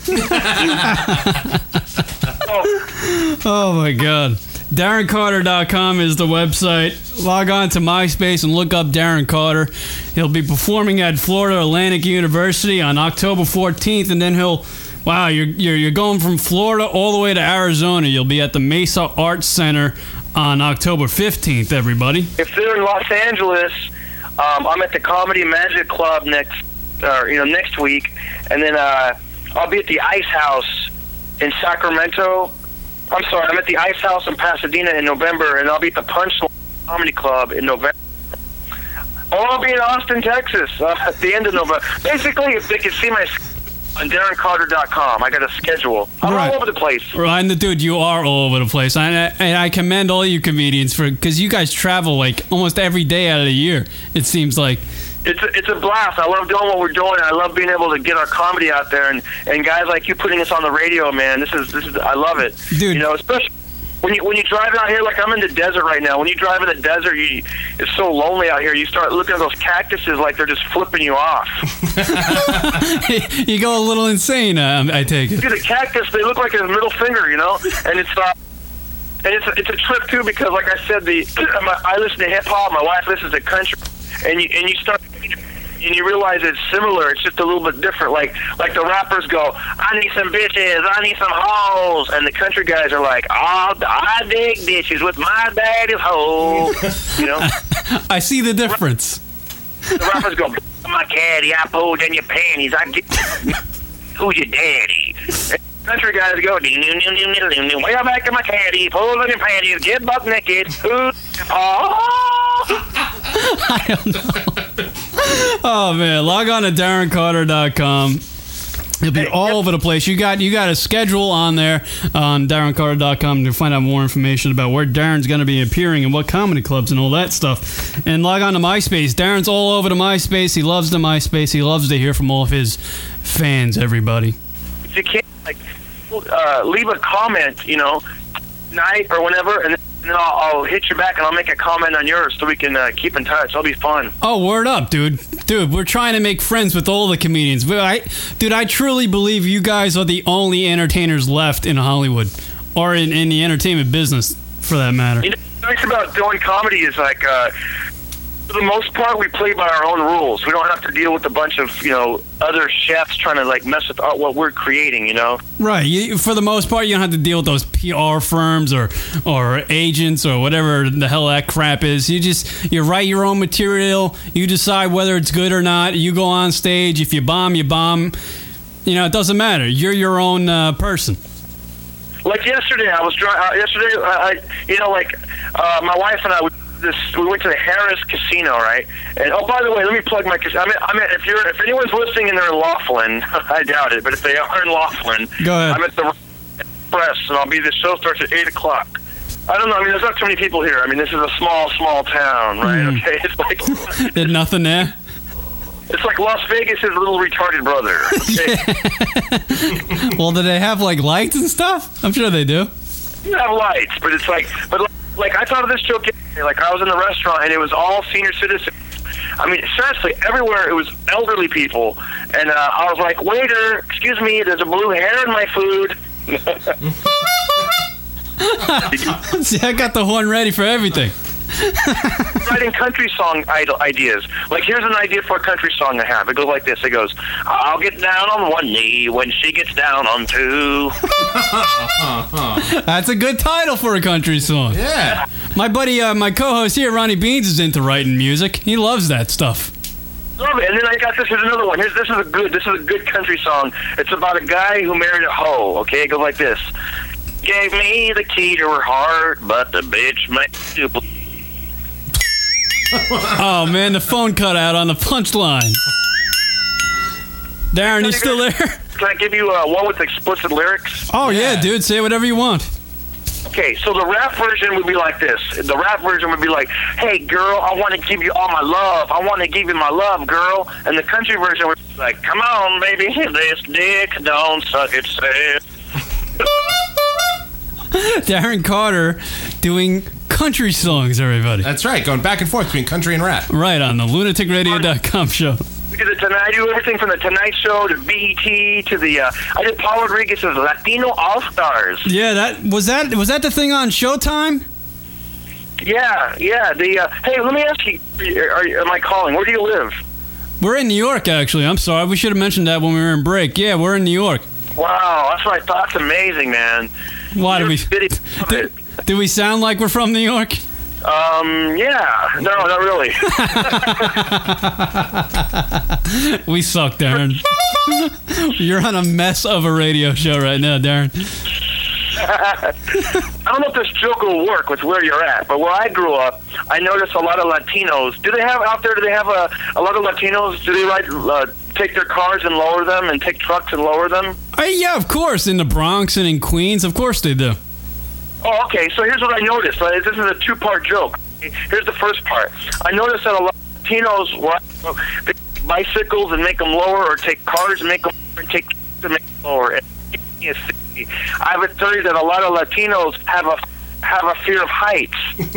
Oh my God. Darren Carter dot com is the website. Log on to MySpace and look up Darren Carter. He'll be performing at Florida Atlantic University on October fourteenth, and then he'll, wow, you're, you're, you're going from Florida all the way to Arizona. You'll be at the Mesa Arts Center on October fifteenth, everybody. If they're in Los Angeles, um, I'm at the Comedy Magic Club next, uh, you know, next week, and then uh, I'll be at the Ice House in Sacramento. I'm sorry, I'm at the Ice House in Pasadena in November, and I'll be at the Punchline Comedy Club in November. Or I'll be in Austin, Texas uh, at the end of November. Basically, if they can see my on Darren Carter dot com, I got a schedule. I'm Right. all over the place. Right, and the dude, you are all over the place. And I, and I commend all you comedians for, because you guys travel like almost every day out of the year, it seems like. It's a, it's a blast. I love doing what we're doing. I love being able to get our comedy out there, and, and guys like you putting us on the radio, man. This is this is I love it, dude. You know, especially when you when you drive out here. Like I'm in the desert right now. When you drive in the desert, you it's so lonely out here. You start looking at those cactuses like they're just flipping you off. You go a little insane, uh, I take it. Dude, the cactus, they look like a middle finger, you know, and it's uh, and it's it's a trip too because, like I said, the my, I listen to hip hop. My wife listens to country. And you and you start and you realize it's similar. It's just a little bit different. Like like the rappers go, I need some bitches, I need some hoes, and the country guys are like, oh, I dig bitches with my daddy's hoe. You know, I see the difference. the rappers go, my caddy, I pulled in your panties. I get who's your daddy? And country guys go, way back to my caddy, pull in your panties, get buck naked. Ooh, oh. I don't know. Oh man, log on to Darren Carter dot com. It'll be all over the place. You got you got a schedule on there on Darren Carter dot com to find out more information about where Darren's going to be appearing and what comedy clubs and all that stuff. And log on to MySpace. Darren's all over the MySpace. He loves the MySpace. He loves to hear from all of his fans. Everybody. If you can't, like, uh, leave a comment, you know, tonight or whenever, and then I'll, I'll hit you back and I'll make a comment on yours so we can uh, keep in touch. It'll be fun. Oh, word up, dude. Dude, we're trying to make friends with all the comedians. But I, dude, I truly believe you guys are the only entertainers left in Hollywood or in, in the entertainment business, for that matter. You know, what's nice about doing comedy is, like, uh, for the most part, we play by our own rules. We don't have to deal with a bunch of, you know, other chefs trying to, like, mess with what we're creating, you know? Right. You, for the most part, you don't have to deal with those P R firms or or agents or whatever the hell that crap is. You just, you write your own material. You decide whether it's good or not. You go on stage. If you bomb, you bomb. You know, it doesn't matter. You're your own uh, person. Like yesterday, I was driving, uh, yesterday, I, I, you know, like, uh, my wife and I, we, this, we went to the Harris Casino, right? And, oh, by the way, let me plug my casino. I mean, I mean, if you're, if anyone's listening and they're in Laughlin, I doubt it, but if they are in Laughlin, Go ahead. I'm at the Press, and I'll be, the show starts at eight o'clock. I don't know, I mean, there's not too many people here. I mean, this is a small, small town, right? Mm. Okay, it's like... There's nothing there? It's like Las Vegas' little retarded brother. Okay? Well, do they have, like, lights and stuff? I'm sure they do. You have lights, but it's like, but like, like I thought of this joke. Like I was in the restaurant and it was all senior citizens. I mean, seriously, everywhere it was elderly people. And uh, I was like, waiter, excuse me, there's a blue hair in my food. See, I got the horn ready for everything. Writing country song idol ideas. Like, here's an idea for a country song I have. It goes like this. It goes, I'll get down on one knee when she gets down on two. That's a good title for a country song. Yeah. My buddy, uh, my co-host here, Ronnie Beans, is into writing music. He loves that stuff. Love it. And then I got this. Here's another one. Here's, this is a good. This is a good country song. It's about a guy who married a hoe. Okay, it goes like this. Gave me the key to her heart, but the bitch made stupid. Oh man, the phone cut out on the punchline. Darren, you still there? Can I give you uh, one with explicit lyrics? Oh yeah. yeah, dude, say whatever you want. Okay, so the rap version would be like this. The rap version would be like, hey, girl, I want to give you all my love. I want to give you my love, girl. And the country version would be like, come on, baby, this dick don't suck itself. Darren Carter doing country songs, everybody. That's right, going back and forth between country and rap. Right, on the lunatic radio dot com show. We did the Tonight, I do everything from the Tonight Show to B E T to the, uh, I did Paul Rodriguez's Latino All-Stars. Yeah, that was that was that the thing on Showtime? Yeah, yeah. The uh, hey, let me ask you, are, are, am I calling? Where do you live? We're in New York, actually. I'm sorry, we should have mentioned that when we were in break. Yeah, we're in New York. Wow, that's what I thought. That's amazing, man. Why do we? Did, did we sound like we're from New York? Um, yeah. No, not really. We suck, Darren. You're on a mess of a radio show right now, Darren. I don't know if this joke will work with where you're at, but where I grew up, I noticed a lot of Latinos. Do they have out there? Do they have a, a lot of Latinos? Do they ride, uh, take their cars and lower them, and take trucks and lower them? Uh, yeah, of course. In the Bronx and in Queens, of course they do. Oh, okay. So here's what I noticed. Uh, This is a two-part joke. Here's the first part. I noticed that a lot of Latinos will take bicycles and make them lower, or take cars and make them lower, and take trucks and make them lower. I have a theory that a lot of Latinos have a have a fear of heights.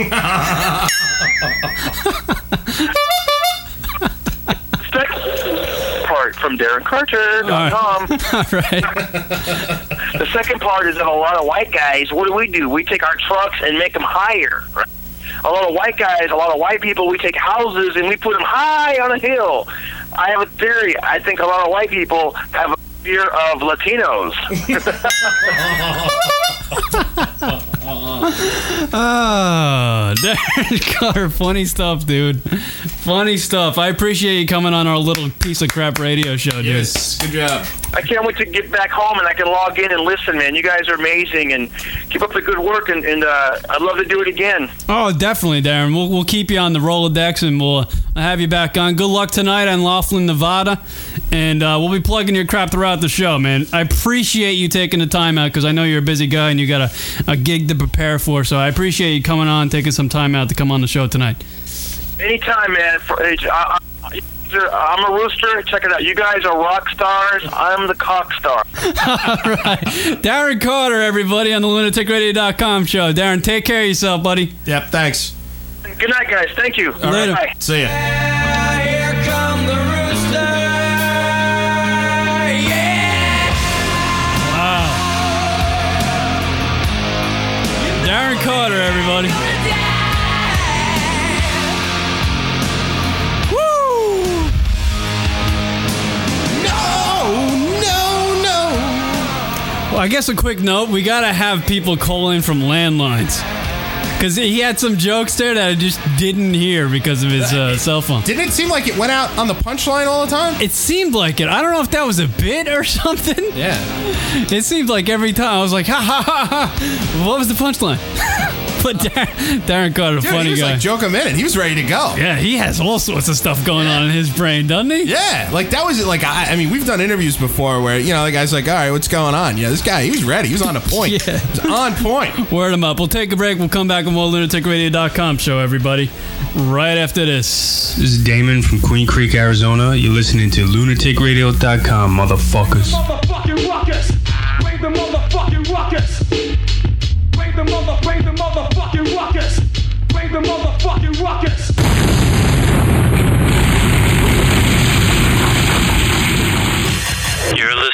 Second part from Darren Carter dot com. All right. The second part is that a lot of white guys, what do we do? We take our trucks and make them higher. Right? A lot of white guys, a lot of white people, we take houses and we put them high on a hill. I have a theory. I think a lot of white people have a fear of Latinos. Oh, Darren Carter, funny stuff, dude. Funny stuff. I appreciate you coming on our little piece of crap radio show, dude. Yes, good job. I can't wait to get back home and I can log in and listen, man. You guys are amazing, and keep up the good work, and, and uh, I'd love to do it again. Oh, definitely, Darren. We'll, we'll keep you on the Rolodex, and we'll have you back on. Good luck tonight on Laughlin, Nevada, and uh, we'll be plugging your crap throughout the show, man. I appreciate you taking the time out, because I know you're a busy guy and you got a, a gig to prepare for, so I appreciate you coming on, taking some time out to come on the show tonight. Anytime, man. For, I, I, I'm a rooster. Check it out. You guys are rock stars. I'm the cock star. All right. Darren Carter, everybody, on the lunatic radio dot com show. Darren, take care of yourself, buddy. Yep, thanks. Good night, guys. Thank you. All Later. Bye. See ya. Here come the rooster. Yeah. Wow. Darren Carter, everybody. Well, I guess a quick note, we got to have people call in from landlines. Because he had some jokes there that I just didn't hear because of his uh, cell phone. Didn't it seem like it went out on the punchline all the time? It seemed like it. I don't know if that was a bit or something. Yeah. It seemed like every time I was like, ha ha ha ha. What was the punchline? But Darren, Darren Carter, Dude, funny he was guy. like joke a minute. He was ready to go. Yeah, he has all sorts of stuff going yeah. on in his brain, doesn't he? Yeah, like that was like I, I mean, we've done interviews before where you know the guy's like, all right, what's going on? Yeah, this guy, he was ready. He was on the point. Yeah. He was on point. Word him up. We'll take a break. We'll come back on more lunatic radio dot com show, everybody. Right after this. This is Damon from Queen Creek, Arizona. You're listening to lunatic radio dot com, motherfuckers. Motherfucking ruckus. Bring the motherfucking ruckus. Bring the mother, bring the motherfucking ruckus. Bring the motherfucking ruckus.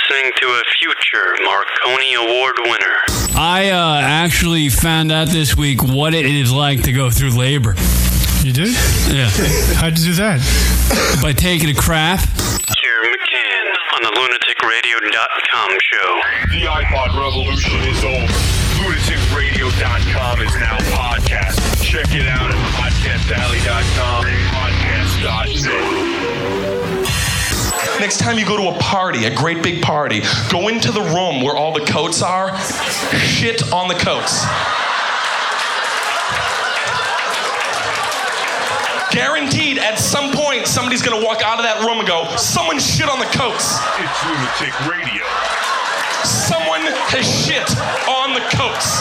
listening to a future Marconi Award winner. I uh, actually found out this week what it is like to go through labor. You did? Yeah. How'd you do that? By taking a crap. Jerry McCann on the lunatic radio dot com show. The iPod revolution is over. lunatic radio dot com is now podcast. Check it out at podcast alley dot com and podcast dot net. Next time you go to a party, a great big party, go into the room where all the coats are, shit on the coats. Guaranteed, at some point, somebody's gonna walk out of that room and go, someone shit on the coats. It's Lunatic Radio. Someone has shit on the coats.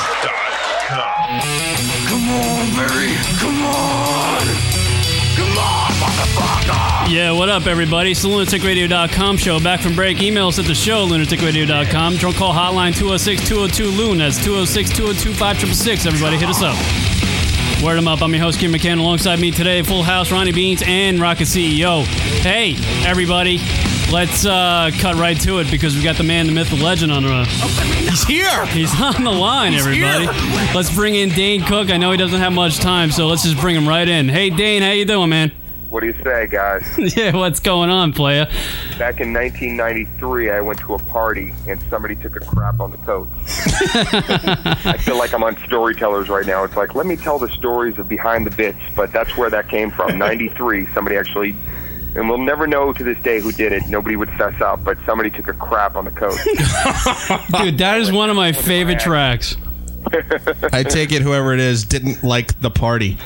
Come on, baby. Come on. Come on, motherfucker. Yeah, what up, everybody? It's the lunatic radio dot com show. Back from break. Email us at the show, lunatic radio dot com. Drunk call hotline two oh six, two oh two, loon. That's two oh six, two oh two, five six six six. Everybody hit us up. Word them up. I'm your host, Kim McCann. Alongside me today, Full House, Ronnie Beans, and Rocket C E O. Hey, everybody. Let's uh, cut right to it because we got the man, the myth, the legend on the... He's here. He's on the line, He's everybody. here. Let's bring in Dane Cook. I know he doesn't have much time, so let's just bring him right in. Hey, Dane, how you doing, man? What do you say, guys? Yeah, what's going on, playa? Back in nineteen ninety-three, I went to a party and somebody took a crap on the coats. I feel like I'm on Storytellers right now. It's like, let me tell the stories of behind the bits, but that's where that came from. ninety-three, somebody actually, and we'll never know to this day who did it. Nobody would fess up, but somebody took a crap on the coats. Dude, that is one of my favorite tracks. I take it whoever it is didn't like the party.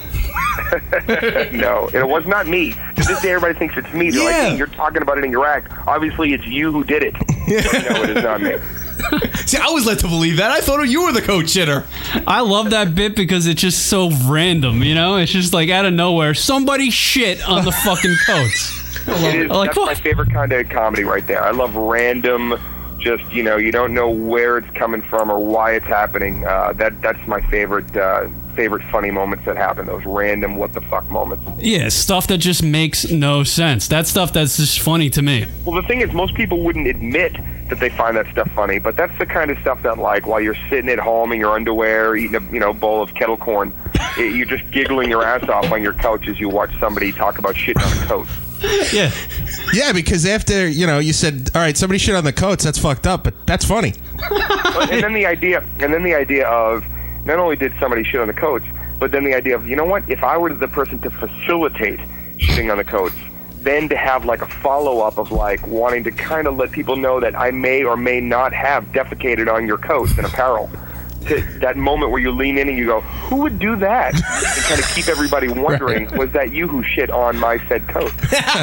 No, and it was not me. To this day, everybody thinks it's me. They're like, hey, you're talking about it in your act. Obviously, it's you who did it. No, it is not me. See, I was led to believe that. I thought you were the coat shitter. I love that bit because it's just so random, you know? It's just like out of nowhere, somebody shit on the fucking coats. It is, like, that's what? my favorite kind of comedy right there. I love random, just, you know, you don't know where it's coming from or why it's happening. Uh, that That's my favorite uh, favorite funny moments that happen, those random what the fuck moments. Yeah, stuff that just makes no sense. That stuff that's just funny to me. Well, the thing is, most people wouldn't admit that they find that stuff funny, but that's the kind of stuff that, like, while you're sitting at home in your underwear, eating a you know bowl of kettle corn, it, you're just giggling your ass off on your couch as you watch somebody talk about shitting on a coat. Yeah. Yeah, because after, you know, you said, all right, somebody shit on the coats, that's fucked up, but that's funny. And then the idea, and then the idea of, not only did somebody shit on the coats, but then the idea of, you know what, if I were the person to facilitate shitting on the coats, then to have like a follow-up of like wanting to kind of let people know that I may or may not have defecated on your coats and apparel. To that moment where you lean in and you go, who would do that? And kind of keep everybody wondering, right. Was that you who shit on my said coat?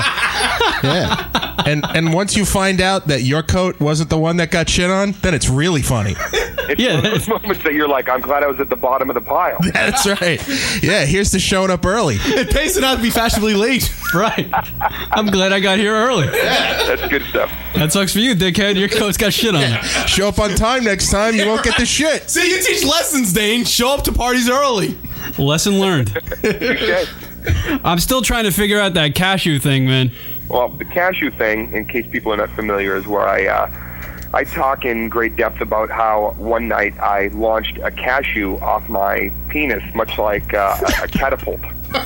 Yeah. And and once you find out that your coat wasn't the one that got shit on, then it's really funny. It's yeah, one of those moments that you're like, I'm glad I was at the bottom of the pile. That's right. Yeah, here's to showing up early. It pays to not be fashionably late. Right. I'm glad I got here early. Yeah, that's good stuff. That sucks for you, dickhead. Your coat's got shit on it. Show up on time next time, you won't get the shit. See, you teach lessons, Dane. Show up to parties early. Lesson learned. I'm still trying to figure out that cashew thing, man. Well, the cashew thing, in case people are not familiar, is where I uh, I talk in great depth about how one night I launched a cashew off my penis, much like uh, a, a catapult.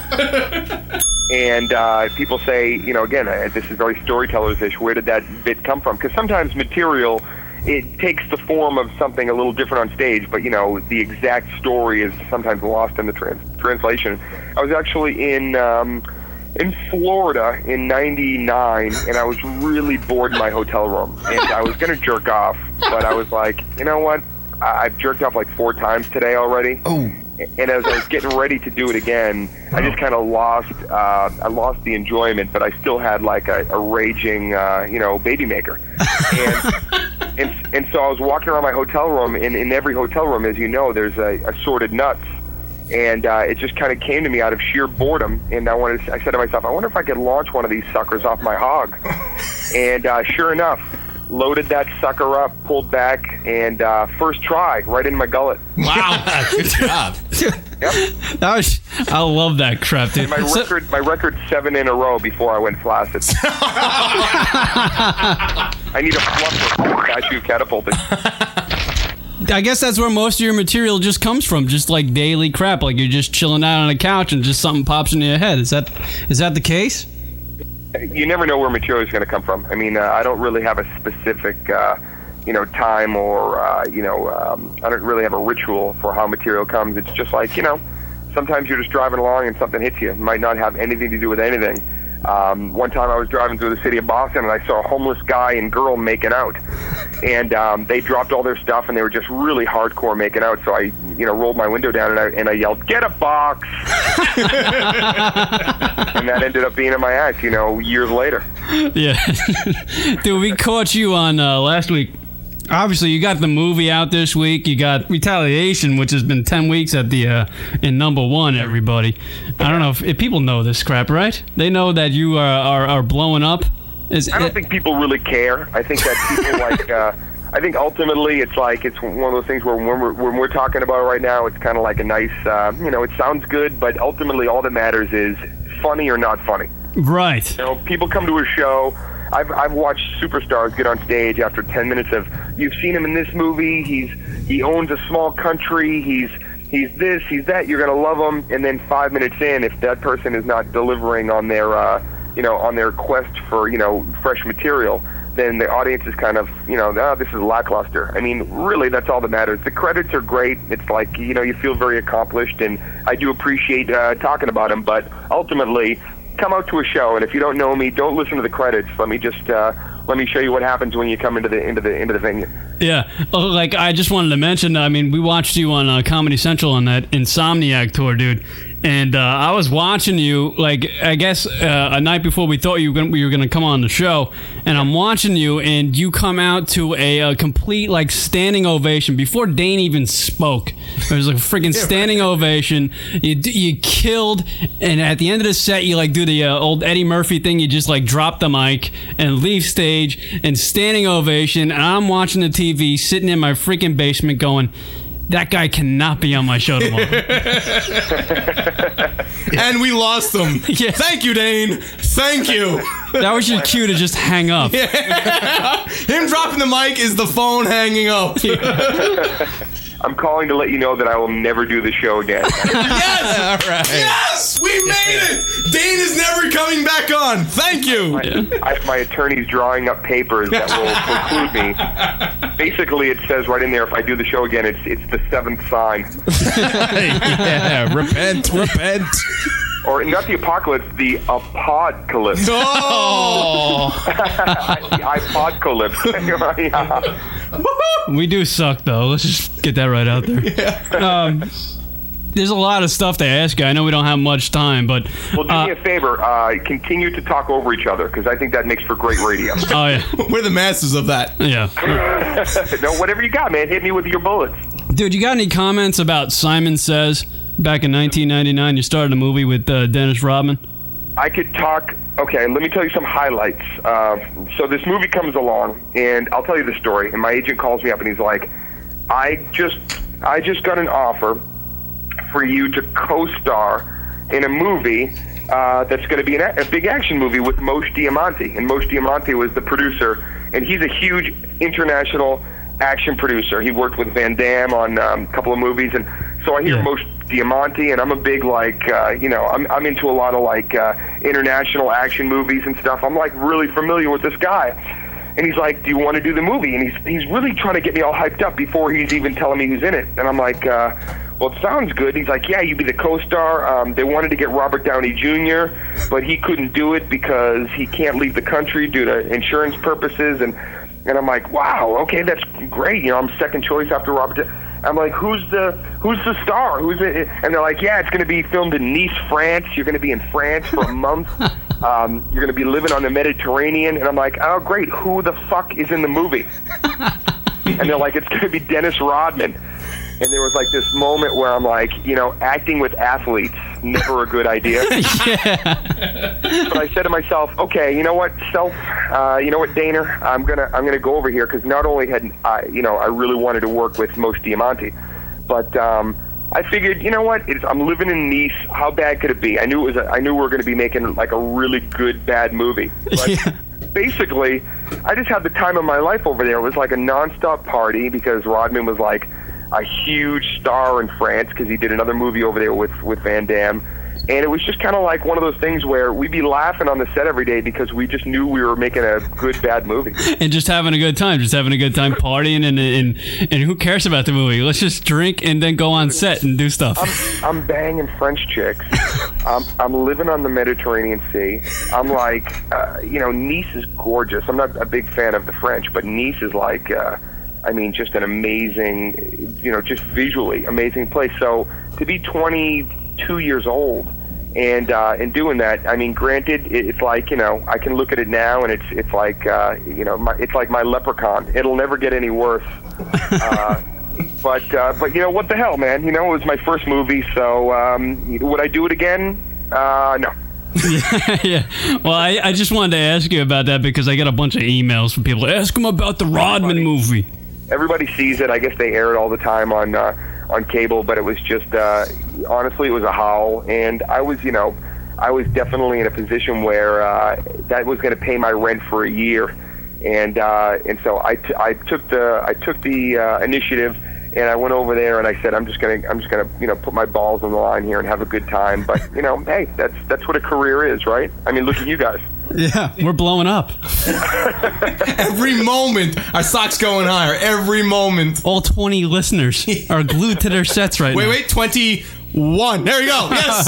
And uh, people say, you know, again, uh, this is very storytellers-ish. Where did that bit come from? Because sometimes material, it takes the form of something a little different on stage, but, you know, the exact story is sometimes lost in the trans- translation. I was actually in um, in Florida in ninety-nine, and I was really bored in my hotel room. And I was going to jerk off, but I was like, you know what? I- I've jerked off like four times today already. Oh. And as I was getting ready to do it again, I just kind of lost, uh, I lost the enjoyment, but I still had like a, a raging, uh, you know, baby maker. And, and and so I was walking around my hotel room, and in every hotel room, as you know, there's a assorted nuts. And uh, it just kind of came to me out of sheer boredom, and I wanted. To, I said to myself, I wonder if I could launch one of these suckers off my hog. And uh, sure enough, loaded that sucker up, pulled back, and uh, first try, right in my gullet. Wow, good job. That was, I love that crap, dude. And my So- record, my record's seven in a row before I went flaccid. I need a fluffer cashew catapulted. I guess that's where most of your material just comes from, just like daily crap, like you're just chilling out on a couch and just something pops into your head. Is that is that the case? You never know where material is going to come from. I mean, uh, I don't really have a specific, uh, you know, time or, uh, you know, um, I don't really have a ritual for how material comes. It's just like, you know, sometimes you're just driving along and something hits you. It might not have anything to do with anything. Um, one time I was driving through the city of Boston and I saw a homeless guy and girl making out. And um, they dropped all their stuff and they were just really hardcore making out. So I, you know, rolled my window down and I, and I yelled, "Get a box!" And that ended up being in my act, you know, years later. Yeah. Dude, we caught you on uh, last week. Obviously, you got the movie out this week. You got Retaliation, which has been ten weeks at the uh, in number one, everybody. I don't know if, if people know this crap, right? They know that you are, are, are blowing up. Is, I don't think people really care. I think that people like. Uh, I think ultimately it's like it's one of those things where when we're, when we're talking about it right now, it's kind of like a nice, uh, you know, it sounds good, but ultimately all that matters is funny or not funny. Right. You know, people come to a show. I've I've watched superstars get on stage after ten minutes of, you've seen him in this movie. He's he owns a small country. He's he's this. He's that. You're gonna love him. And then five minutes in, if that person is not delivering on their, uh, you know, on their quest for, you know, fresh material, then the audience is kind of, you know, oh, this is lackluster. I mean, really, that's all that matters. The credits are great. It's like, you know, you feel very accomplished, and I do appreciate uh, talking about them. But ultimately, come out to a show, and if you don't know me, don't listen to the credits. Let me just uh, let me show you what happens when you come into the into the into the venue. Yeah, oh, like I just wanted to mention. I mean, we watched you on uh, Comedy Central on that Insomniac tour, dude. And uh, I was watching you, like, I guess uh, a night before we thought you were gonna, you were going to come on the show. And I'm watching you, and you come out to a, a complete, like, standing ovation. Before Dane even spoke, there was like a freaking standing ovation. You you killed, and at the end of the set, you, like, do the uh, old Eddie Murphy thing. You just, like, drop the mic and leave stage, and standing ovation. And I'm watching the T V, sitting in my freaking basement going, that guy cannot be on my show tomorrow. And we lost him. Yeah. Thank you, Dane. Thank you. That was your cue to just hang up. Yeah. Him dropping the mic is the phone hanging up. I'm calling to let you know that I will never do the show again. Yes! All right. Yes! We made it! Dane is never coming back on. Thank you. My, I have my attorneys drawing up papers that will preclude me. Basically, it says right in there, if I do the show again, it's it's the seventh sign. Yeah, repent, repent. Or not the apocalypse, the apodcalypse. Oh! the iPodcalypse. Yeah. We do suck, though. Let's just get that right out there. Yeah. Um, there's a lot of stuff to ask you. I know we don't have much time, but... Well, do uh, me a favor. Uh, continue to talk over each other, because I think that makes for great radio. Oh, yeah. We're the masters of that. Yeah. No, whatever you got, man. Hit me with your bullets. Dude, you got any comments about Simon Says? Back in nineteen ninety-nine, you started a movie with uh, Dennis Rodman. I could talk... Okay, let me tell you some highlights. Uh, so this movie comes along, and I'll tell you the story. And my agent calls me up, and he's like, I just I just got an offer for you to co-star in a movie uh, that's going to be an a, a big action movie with Moshe Diamante. And Moshe Diamante was the producer, and he's a huge international action producer. He worked with Van Damme on um, a couple of movies, and so I hear yeah. Moshe Diamante, and I'm a big, like, uh, you know, I'm I'm into a lot of, like, uh, international action movies and stuff. I'm, like, really familiar with this guy. And he's like, do you want to do the movie? And he's he's really trying to get me all hyped up before he's even telling me who's in it. And I'm like, uh, well, it sounds good. He's like, yeah, you'd be the co-star. Um, they wanted to get Robert Downey Junior, but he couldn't do it because he can't leave the country due to insurance purposes. And, and I'm like, wow, okay, that's great. You know, I'm second choice after Robert Downey. I'm like, who's the who's the star? Who's it? And they're like, yeah, it's going to be filmed in Nice, France. You're going to be in France for a month. Um, you're going to be living on the Mediterranean. And I'm like, oh, great. Who the fuck is in the movie? And they're like, it's going to be Dennis Rodman. And there was like this moment where I'm like, you know, acting with athletes, never a good idea. Yeah. But I said to myself, okay, you know what, self, uh, you know what, Dana, I'm gonna I'm gonna go over here because not only had I, you know, I really wanted to work with Moshe Diamante, but um, I figured, you know what? It's, I'm living in Nice. How bad could it be? I knew it was. A, I knew we were going to be making like a really good bad movie. But Yeah. basically, I just had the time of my life over there. It was like a nonstop party because Rodman was like a huge star in France because he did another movie over there with with Van Damme. And it was just kind of like one of those things where we'd be laughing on the set every day because we just knew we were making a good, bad movie. And just having a good time, just having a good time partying, and and and who cares about the movie? Let's just drink and then go on set and do stuff. I'm, I'm banging French chicks. I'm, I'm living on the Mediterranean Sea. I'm like, uh, you know, Nice is gorgeous. I'm not a big fan of the French, but Nice is like, uh, I mean, just an amazing, you know, just visually amazing place. So to be twenty-two years old and uh, and doing that, I mean, granted, it, it's like, you know, I can look at it now and it's it's like, uh, you know, my, it's like my Leprechaun. It'll never get any worse. Uh, but uh, but you know, what the hell, man? You know, it was my first movie, so um, would I do it again? Uh, no. yeah, yeah. Well, I, I just wanted to ask you about that because I got a bunch of emails from people. Ask them about the Rodman movie. Everybody sees it. I guess they air it all the time on uh, on cable, but it was just uh, honestly, it was a howl, and I was, you know, I was definitely in a position where uh, that was going to pay my rent for a year, and uh, and so I, t- I took the I took the uh, initiative, and I went over there and I said, I'm just gonna I'm just gonna you know put my balls on the line here and have a good time. But you know, hey, that's that's what a career is, right? I mean, look at you guys. Yeah, we're blowing up. Every moment, our socks going higher. Every moment. All twenty listeners are glued to their sets right wait, now. Wait, wait, twenty-one. There you go.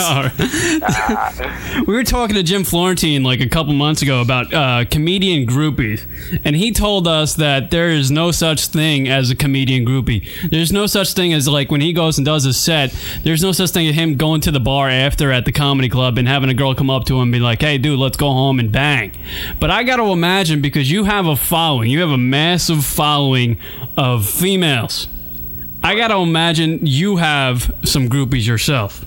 Yes. We were talking to Jim Florentine like a couple months ago about uh, comedian groupies, and he told us that there is no such thing as a comedian groupie. There's no such thing as like when he goes and does a set, there's no such thing as him going to the bar after at the comedy club and having a girl come up to him and be like, hey, dude, let's go home and bang. But I got to imagine, because you have a following, you have a massive following of females. I got to imagine you have some groupies yourself.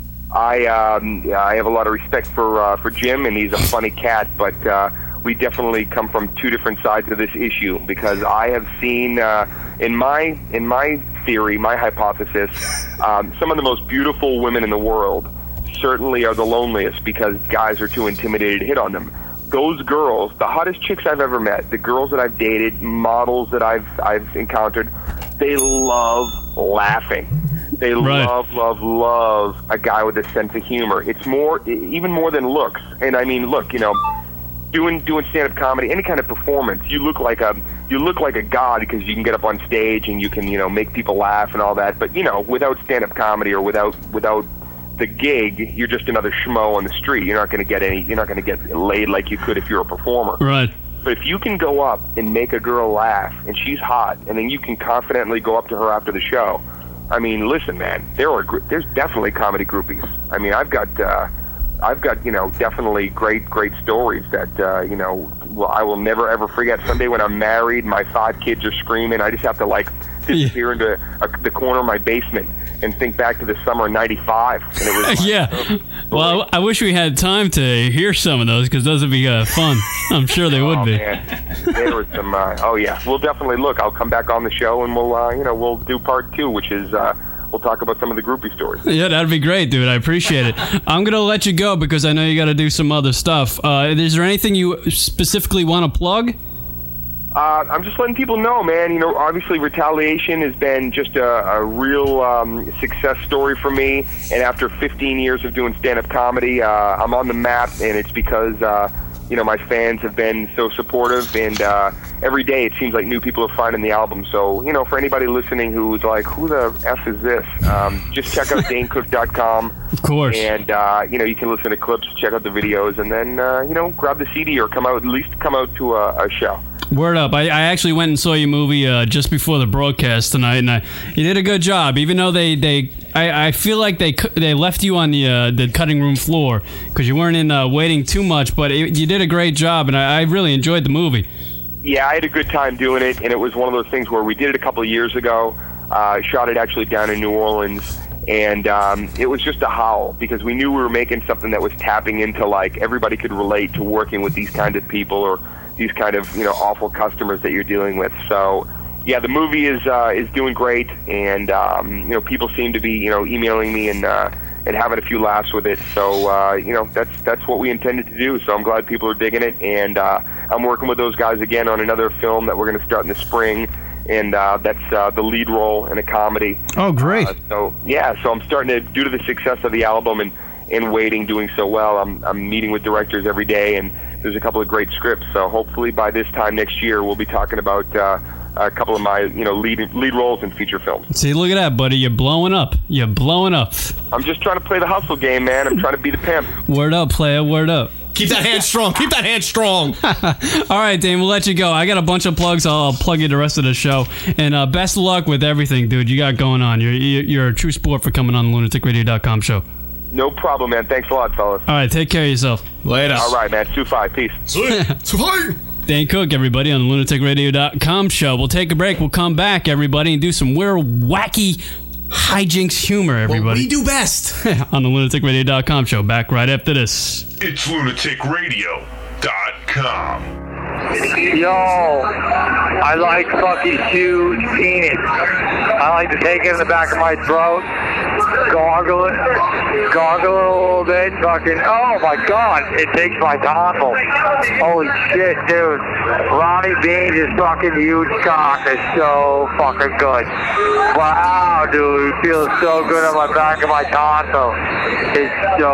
I um, yeah, I have a lot of respect for uh, for Jim, and he's a funny cat. But uh, we definitely come from two different sides of this issue, because I have seen uh, in my in my theory, my hypothesis, um, some of the most beautiful women in the world certainly are the loneliest because guys are too intimidated to hit on them. Those girls, the hottest chicks I've ever met, the girls that I've dated, models that I've I've encountered, they love laughing. They right. love, love, love a guy with a sense of humor. It's more, even more than looks. And I mean, look, you know, doing doing stand-up comedy, any kind of performance, you look like a you look like a god because you can get up on stage and you can, you know, make people laugh and all that. But you know, without stand-up comedy or without without the gig, you're just another schmo on the street. You're not going to get any. You're not going to get laid like you could if you're a performer. Right. But if you can go up and make a girl laugh, and she's hot, and then you can confidently go up to her after the show, I mean, listen, man, there are gr- there's definitely comedy groupies. I mean, I've got uh, I've got you know definitely great great stories that uh, you know well, I will never ever forget. Someday when I'm married, my five kids are screaming. I just have to like disappear into a, the corner of my basement and think back to the summer of ninety-five. And it was like, yeah. Well, I wish we had time to hear some of those, because those would be uh, fun. I'm sure they would oh, be. Man. There was some. Uh, oh yeah, we'll definitely look. I'll come back on the show and we'll uh, you know we'll do part two, which is uh, we'll talk about some of the groupie stories. Yeah, that'd be great, dude. I appreciate it. I'm gonna let you go because I know you got to do some other stuff. Uh, is there anything you specifically want to plug? Uh, I'm just letting people know, man. You know, obviously, Retaliation has been just a, a real um, success story for me. And after fifteen years of doing stand-up comedy, uh, I'm on the map, and it's because uh, you know my fans have been so supportive. And uh, every day, it seems like new people are finding the album. So, you know, for anybody listening who's like, "Who the f is this?" Um, just check out Dane Cook dot com. Of course. And uh, you know, you can listen to clips, check out the videos, and then uh, you know, grab the C D or come out at least come out to a, a show. Word up. I, I actually went and saw your movie uh, just before the broadcast tonight, and I, you did a good job. Even though they, they I, I feel like they they left you on the uh, the cutting room floor because you weren't in uh, waiting too much, but it, you did a great job, and I, I really enjoyed the movie. Yeah, I had a good time doing it, and it was one of those things where we did it a couple of years ago. Uh, shot it actually down in New Orleans, and um, it was just a howl because we knew we were making something that was tapping into, like, everybody could relate to working with these kind of people or these kind of, you know, awful customers that you're dealing with. So yeah, the movie is uh, is doing great, and um, you know, people seem to be you know emailing me and uh, and having a few laughs with it. So uh, you know, that's that's what we intended to do. So I'm glad people are digging it, and uh, I'm working with those guys again on another film that we're going to start in the spring, and uh, that's uh, the lead role in a comedy. Oh, great! Uh, so yeah, so I'm starting to, due to the success of the album and and Waiting doing so well, I'm I'm meeting with directors every day, and there's a couple of great scripts. So hopefully by this time next year, we'll be talking about uh, a couple of my you know lead lead roles in feature films. See, look at that, buddy. You're blowing up. You're blowing up. I'm just trying to play the hustle game, man. I'm trying to be the pimp. Word up, player. Word up. Keep that hand strong. Keep that hand strong. All right, Dane, we'll let you go. I got a bunch of plugs. I'll plug you the rest of the show. And uh, best of luck with everything, dude, you got going on. You're, you're a true sport for coming on the lunatic radio dot com show. No problem, man. Thanks a lot, fellas. All right, take care of yourself. Later. All right, man. two five. Peace. Dane Cook, everybody, on the lunatic radio dot com show. We'll take a break. We'll come back, everybody, and do some weird, wacky hijinks humor, everybody. What we do best. On the lunatic radio dot com show. Back right after this. It's lunatic radio dot com. Yo, I like fucking huge penis. I like to take it in the back of my throat, gargle it, gargle it a little bit, fucking, oh my god, it takes my tonsils. Holy shit, dude. Ronnie Beans is fucking huge cock. It's so fucking good. Wow, dude, it feels so good on my back of my tonsil. It's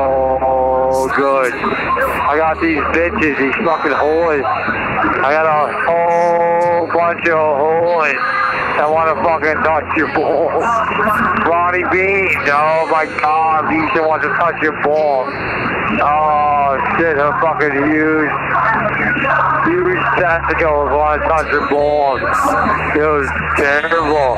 so good. I got these bitches, these fucking whores. I got a whole bunch of whores that want to fucking touch your balls. Ronnie Beans, oh my god, Lisa wants to touch your balls. Oh shit, her fucking huge, huge testicles want to touch your balls. It was terrible.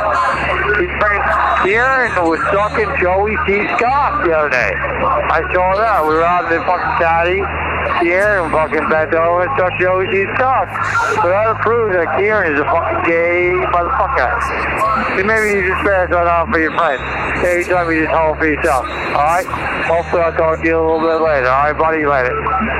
Kieran was sucking Joey C's cock the other day. I saw that. We were out in the fucking caddy. Kieran fucking bent over and sucked Joey C's cock. So that proves that Kieran is a fucking gay motherfucker. So maybe you just pass that on for your friends. Every time you just hold for yourself. Alright? Hopefully I'll talk to you a little bit later. Alright, buddy? Later.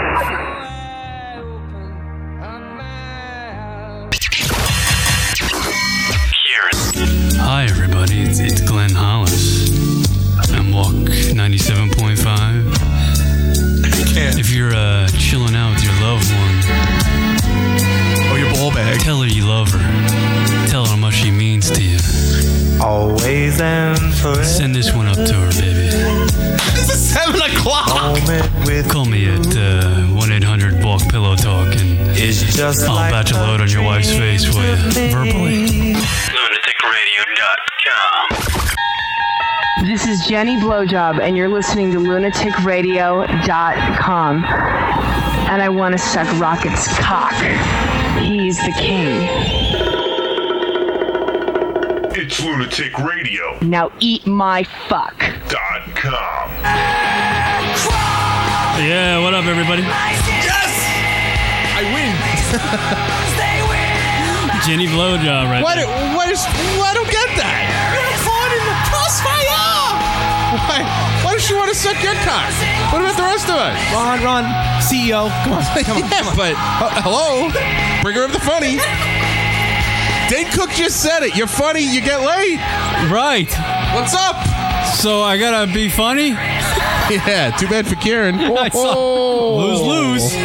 Hi, everybody. It's, it's Glenn Hollis. I'm Walk ninety-seven point five. If you're uh, chilling out with your loved one, or your ball bag, tell her you love her. Tell her how much she means to you. Always and forever. Send this one up to her, baby. This is seven o'clock. Call me at uh, one eight hundred walk pillow talk, and I'll like batch a load on your wife's face for you, verbally. lunatic radio dot com. This is Jenny Blowjob, and you're listening to lunatic radio dot com. And I want to suck Rocket's cock. He's the king. It's lunatic radio Now eat my fuck. dot com. Yeah, what up, everybody? Yes! I win. Jenny Blowjob, right What? there. What is? I don't get that. You're caught in the crossfire. Why? Why does she want to suck your cock? What about the rest of us? Ron, Ron, C E O. Come on, come on, yeah, come on. but uh, hello, bringer of the funny. Dane Cook just said it. You're funny, you get laid. Right. What's up? So I gotta be funny? Yeah, too bad for Kieran. Oh. Lose, lose.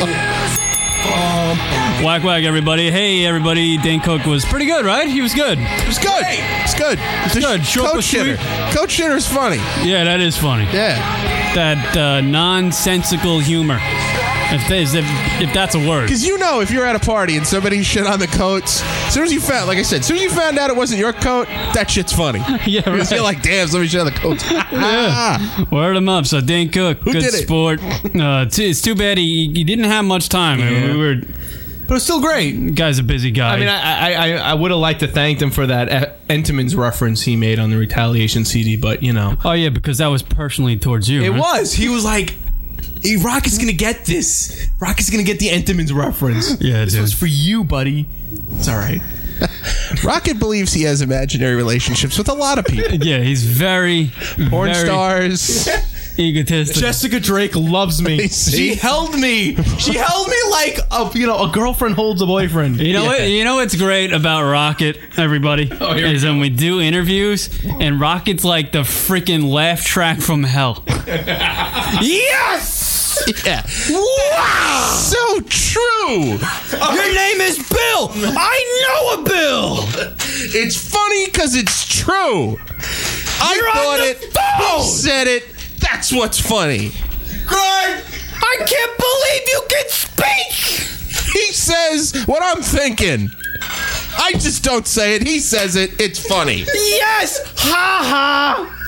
Whack, whack, everybody. Hey, everybody. Dane Cook was pretty good, right? He was good. It was good. It's good. It's It's good. Short Coach but sweet. Shitter. Coach Shitter's funny. Yeah, that is funny. Yeah. That uh, nonsensical humor. If, there's- if, if that's a word. Because you know if you're at a party and somebody shit on the coats, as soon as you found, like I said, as soon as you found out it wasn't your coat, that shit's funny. Yeah, Because right. you're like, damn, somebody shit on the coats. Yeah. Word him up. So Dane Cook, Who good did it? sport. Uh, t- it's too bad he, he didn't have much time. I mean, Yeah. we were, But it's still great. guy's a busy guy. I mean, I I, I, I would have liked to thank him for that E- Entenmann's reference he made on the Retaliation C D, but you know. Oh yeah, because that was personally towards you. It right? was. He was like, hey, Rock is going to get this. Rock is going to get the Entenmann's reference. Yeah, This dude. was for you, buddy. It's all right. Rocket believes he has imaginary relationships with a lot of people. Yeah, he's very Porn very, stars. egotistical. Jessica Drake loves me. She held me. She held me like a you know a girlfriend holds a boyfriend. You know Yeah. what? You know what's great about Rocket, everybody, Oh, here we is when we do interviews, and Rocket's like the freaking laugh track from hell. Yes. Yeah. Wow. So true. Your name is Bill. I know a Bill. It's funny because it's true. I You're on thought the it. phone. He said it. That's what's funny. Greg, I can't believe you can speak. He says what I'm thinking. I just don't say it. He says it. It's funny. Yes. Ha ha.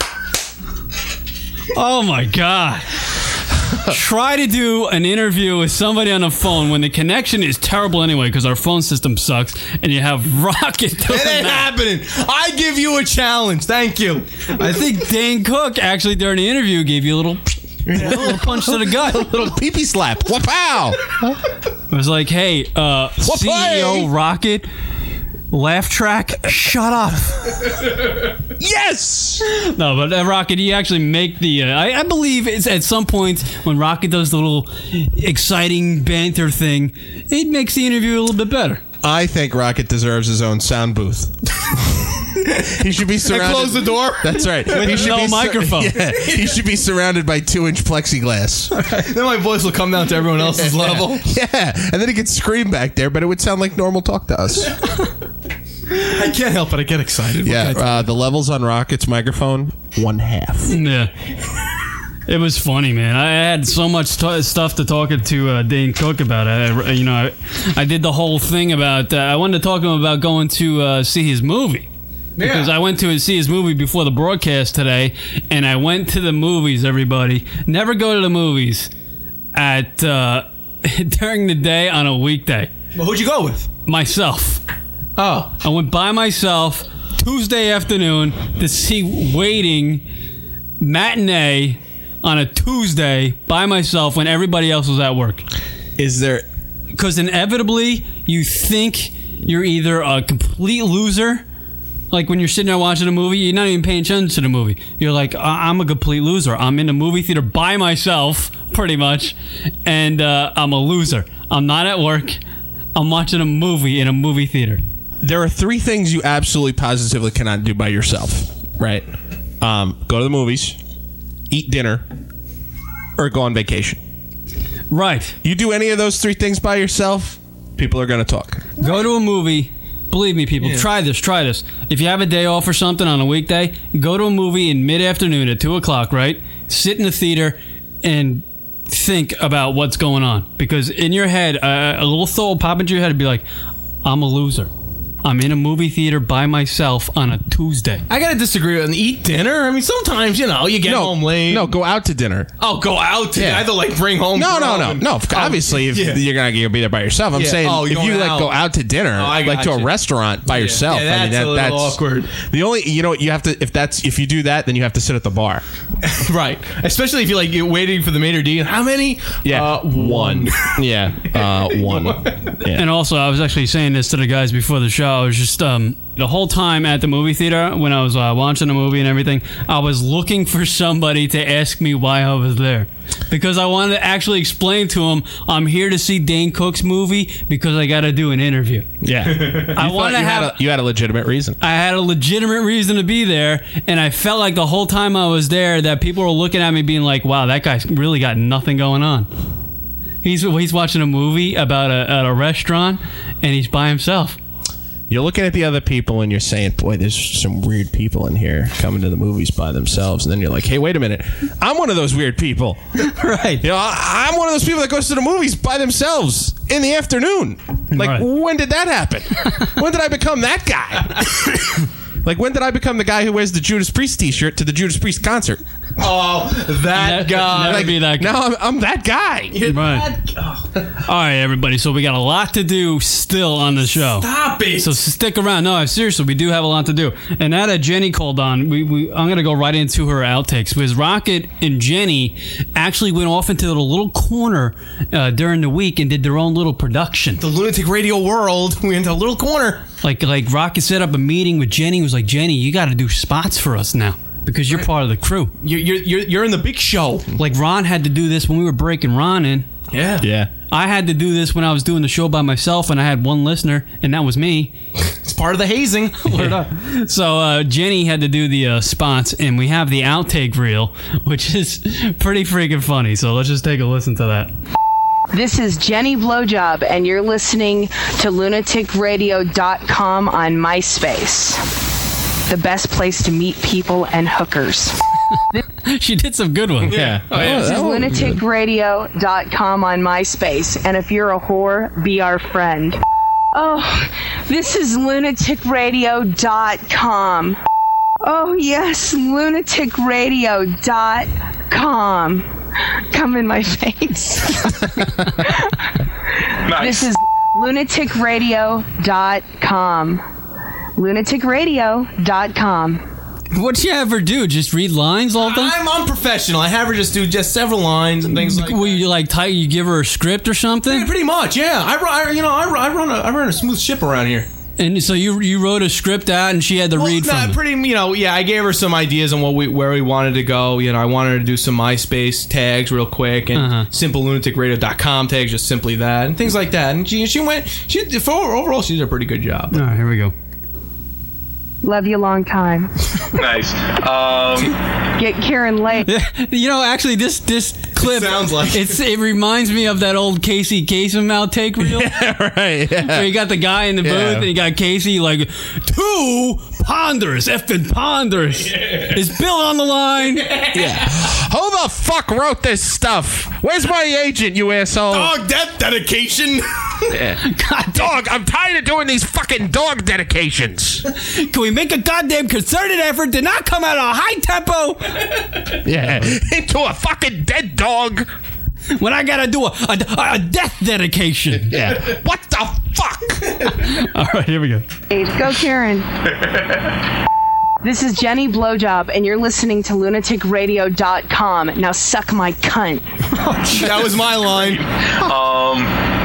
Oh my God. Try to do an interview with somebody on the phone when the connection is terrible anyway because our phone system sucks, and you have Rocket doing It ain't that. happening. I give you a challenge. Thank you. I think Dane Cook actually during the interview gave you a little, a little punch to the gut. A little pee-pee slap. Wow. It was like, hey, uh, C E O Rocket, laugh track, shut up. Yes. No, but uh, Rocket, you actually make the. Uh, I, I believe it's at some point when Rocket does the little exciting banter thing, it makes the interview a little bit better. I think Rocket deserves his own sound booth. He should be surrounded. And close the door. That's right. With he should no be sur- microphone. Yeah, he should be surrounded by two-inch plexiglass. Then my voice will come down to everyone else's level. Yeah, and then he could scream back there, but it would sound like normal talk to us. I can't help it. I get excited. What Yeah, can I do? uh, the levels on Rocket's microphone, one half. Yeah. It was funny, man. I had so much t- stuff to talk to uh, Dane Cook about. I, you know, I, I did the whole thing about. Uh, I wanted to talk to him about going to uh, see his movie because Yeah. I went to see his movie before the broadcast today, and I went to the movies. Everybody, never go to the movies at uh, during the day on a weekday. Well, who'd you go with? Myself. Oh, I went by myself Tuesday afternoon to see Waiting matinee on a Tuesday by myself when everybody else was at work. Is there... Because inevitably you think you're either a complete loser, like when you're sitting there watching a movie, you're not even paying attention to the movie. You're like, I- I'm a complete loser. I'm in a movie theater by myself, pretty much, and uh, I'm a loser. I'm not at work. I'm watching a movie in a movie theater. There are three things you absolutely positively cannot do by yourself, right? Um, go to the movies, eat dinner, or go on vacation. Right. You do any of those three things by yourself, people are going to talk. Go to a movie. Believe me, people, Yeah. try this, try this. If you have a day off or something on a weekday, go to a movie in mid-afternoon at two o'clock, right? Sit in the theater and think about what's going on. Because in your head, uh, a little thought will pop into your head and be like, I'm a loser. I'm in a movie theater by myself on a Tuesday. I gotta disagree with and eat dinner. I mean, sometimes you know you get no, home late. No, go out to dinner. Oh, go out to Yeah. either like bring home. No, no, no, and- no. Obviously, if yeah. you're not going to be there by yourself. I'm Yeah. saying Oh, if you're you going like out. go out to dinner, Oh, I like to a gotcha. restaurant by Yeah. yourself. Yeah, I mean, that's that, a little that's awkward. The only, you know, what you have to if that's if you do that, then you have to sit at the bar. Right, especially if you're like you're waiting for the maitre d'. How many? Yeah, uh, one. yeah, uh, one. Yeah. And also, I was actually saying this to the guys before the show. I was just um, the whole time at the movie theater when I was uh, watching the movie and everything, I was looking for somebody to ask me why I was there. Because I wanted to actually explain to him, I'm here to see Dane Cook's movie because I got to do an interview. Yeah, I You want thought to you have... had a, you had a legitimate reason. I had a legitimate reason to be there, and I felt like the whole time I was there that people were looking at me being like, wow, that guy's really got nothing going on. He's he's watching a movie about a, at a restaurant, and he's by himself. You're looking at the other people and you're saying, boy, there's some weird people in here coming to the movies by themselves. And then you're like, hey, wait a minute. I'm one of those weird people. Right. You know, I, I'm one of those people that goes to the movies by themselves in the afternoon. Like, Right. when did that happen? When did I become that guy? Like, when did I become the guy who wears the Judas Priest t-shirt to the Judas Priest concert? Oh, that, That- guy. never Like, be that guy. now I'm, I'm that guy. Right. All right, everybody. So we got a lot to do still on the show. Stop it. So stick around. No, seriously, we do have a lot to do. And now that Jenny called on, we, we I'm going to go right into her outtakes because Rocket and Jenny actually went off into a little corner uh, during the week and did their own little production. The Lunatic Radio world. We into a little corner. Like like Rocket set up a meeting with Jenny. He was like, Jenny, you got to do spots for us now. because you're part of the crew. You're, you're you're you're in the big show. Like Ron had to do this when we were breaking Ron in. Yeah. Yeah. I had to do this when I was doing the show by myself, and I had one listener, and that was me. It's part of the hazing. Word up. So uh, Jenny had to do the uh, spots, and we have the outtake reel, which is pretty freaking funny. So let's just take a listen to that. This is Jenny Blowjob, and you're listening to lunatic radio dot com on MySpace. The best place to meet people and hookers. She did some good ones. Yeah. Oh, yeah. This is lunatic radio dot com on MySpace, and if you're a whore, be our friend. Oh, this is lunatic radio dot com. Oh, yes, lunatic radio dot com. Come in my face. Nice. This is lunatic radio dot com. lunatic radio dot com. What'd you ever do? Just read lines all the time? I'm unprofessional. I have her just do just several lines and things like. Will you like type? You give her a script or something? Yeah, pretty much, yeah. I, run- I you know I, run- I run a I run a smooth ship around here. And so you you wrote a script out, and she had to Well, read nah, from it. pretty, you know, yeah. I gave her some ideas on what we where we wanted to go. You know, I wanted her to do some MySpace tags real quick and Uh-huh. simple lunatic radio dot com tags, just simply that and things like that. And she she went. She for overall she did a pretty good job. All right, here we go. Love you long time. Nice. Um, Get Karen late. You know, actually, this this clip sounds like it's. It reminds me of that old Casey Kasem outtake reel. Yeah, right. Yeah. Where you got the guy in the booth, Yeah. and you got Casey like two ponders, effing ponders. Is Bill on the line? Yeah. Who the fuck wrote this stuff? Where's my agent, you asshole? Dog death dedication. Yeah. God, dog, I'm tired of doing these fucking dog dedications. Can we make a goddamn concerted effort to not come out of high tempo? Yeah. Into a fucking dead dog. When I gotta do a, a, a death dedication. Yeah. What the fuck? All right, here we go. Go, Karen. This is Jenny Blowjob, and you're listening to lunatic radio dot com. Now suck my cunt. That was my line. um,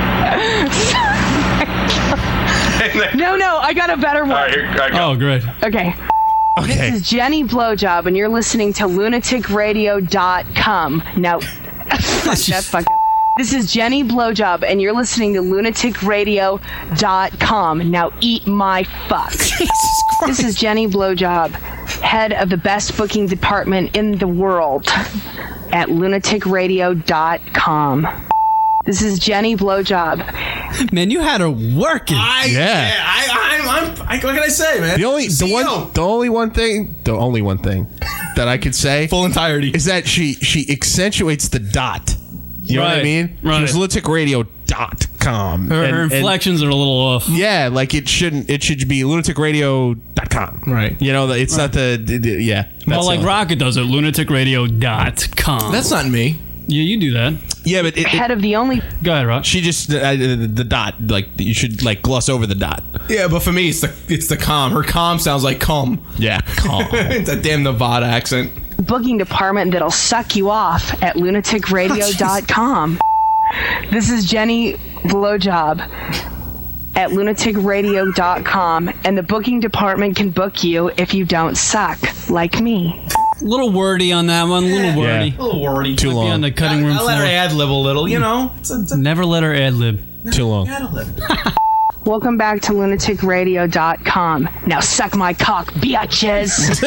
No, no, I got a better one. all right, here I go. Oh, great. Okay. Okay. This is Jenny Blowjob, and you're listening to lunatic radio dot com. Now, fuck that fuck up. This is Jenny Blowjob, and you're listening to lunatic radio dot com. Now, eat my fuck. Jesus Christ. This is Jenny Blowjob, head of the best booking department in the world at lunatic radio dot com. This is Jenny Blowjob. Man, you had her working. I, Yeah. I, I'm, I'm, I, what can I say, man? The only the C E O. one the only one thing the only one thing that I could say full entirety is that she she accentuates the dot. You know what I Right, mean? right. She was lunatic radio dot com. Her, And- her and- inflections are a little off. yeah, like it shouldn't. It should be lunatic radio dot com. Right. You know, it's not the, the, the- yeah. Well, that's like the- Rocket does it, lunatic radio dot com. That's not me. Yeah, you do that. Yeah, but it, it, Head of the only. Go ahead, Rock. she just uh, the, the dot. Like you should like gloss over the dot. Yeah, but for me, it's the it's the calm. Her calm sounds like cum. Yeah, calm. It's a damn Nevada accent. booking department that'll suck you off at lunatic radio dot com. This is Jenny Blowjob at lunatic radio dot com, and the booking department can book you if you don't suck like me. A little wordy on that one. A little wordy. A little wordy. Too Might be long. on the cutting room I, I let her floor. ad lib a little, you know. It's a, it's a Never let her ad lib. Too long. ad lib. Welcome back to lunatic radio dot com. Now suck my cock, bitches.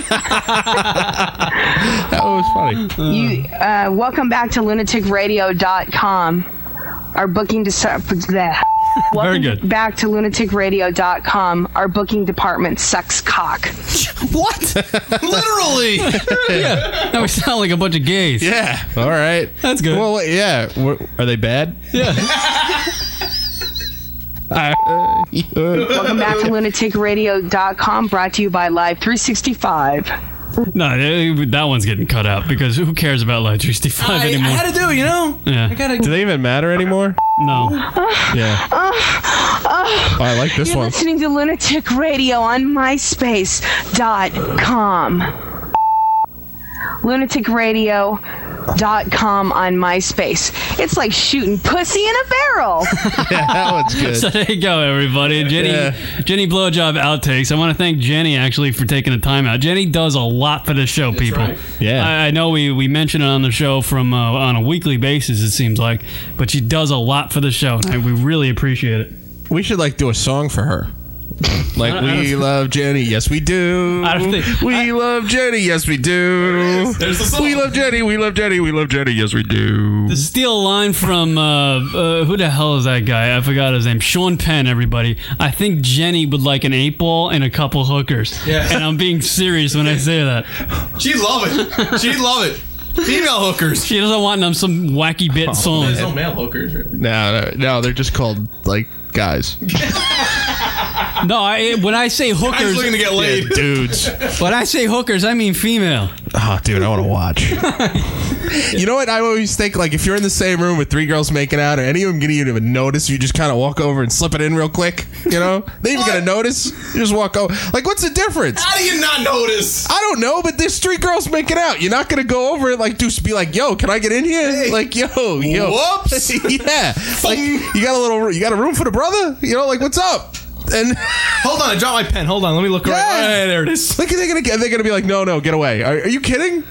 That was funny. You, uh, welcome back to lunatic radio dot com. Our booking de- Welcome Very good. back to lunatic radio dot com. Our booking department sucks cock. What? Literally. Yeah. Now we sound like a bunch of gays. Yeah. All right. That's good. Well, wait, yeah. Were- Are they bad? Yeah. Welcome back to lunatic radio dot com. Brought to you by Live three sixty-five. No, eh, that one's getting cut out because who cares about Live three sixty-five I, I anymore? had to do, you know. Yeah. I gotta. Do they even matter anymore? No. Yeah. Oh, I like this You're one. listening to Lunatic Radio on myspace dot com. Lunatic Radio dot com on MySpace. It's like shooting pussy in a barrel. Yeah, that one's good. So there you go, everybody. Jenny, Yeah. Jenny Blowjob outtakes. I want to thank Jenny actually for taking the time out. Jenny does a lot for the show, people. right. Yeah. I, I know we, we mention it on the show from uh, on a weekly basis. It seems like, but she does a lot for the show. And we really appreciate it. We should like do a song for her. Like, I don't- we love Jenny, yes we do. I don't think- we love Jenny, yes we do. There's the song. We love Jenny, we love Jenny, we love Jenny, yes we do. To steal a line from uh, uh, who the hell is that guy? I forgot his name. Sean Penn. Everybody. I think Jenny would like an eight ball and a couple hookers. Yeah. And I'm being serious when I say that. She'd love it. She'd love it. Female hookers. She doesn't want them some wacky bit song. There's no male hookers. No, no, no, they're just called like guys. No, I, when I say hookers, Guys looking to get laid. Yeah, dudes. When I say hookers, I mean female. Oh, dude, I want to watch. You know what? I always think, like, if you're in the same room with three girls making out, or any of them getting you to even notice, you just kind of walk over and slip it in real quick. You know, they even gonna notice. You just walk over. Like, what's the difference? How do you not notice? I don't know, but there's three girls making out. You're not gonna go over and like do be like, "Yo, can I get in here?" Hey. Like, "Yo, yo." Whoops. Yeah. Like, you got a little. You got a room for the brother. You know, like, what's up? And Hold on, I dropped my pen. Hold on, let me look. Yeah. Right. Hey, there it is. like, they're gonna get. They're gonna be like, "No, no, get away." Are, are you kidding?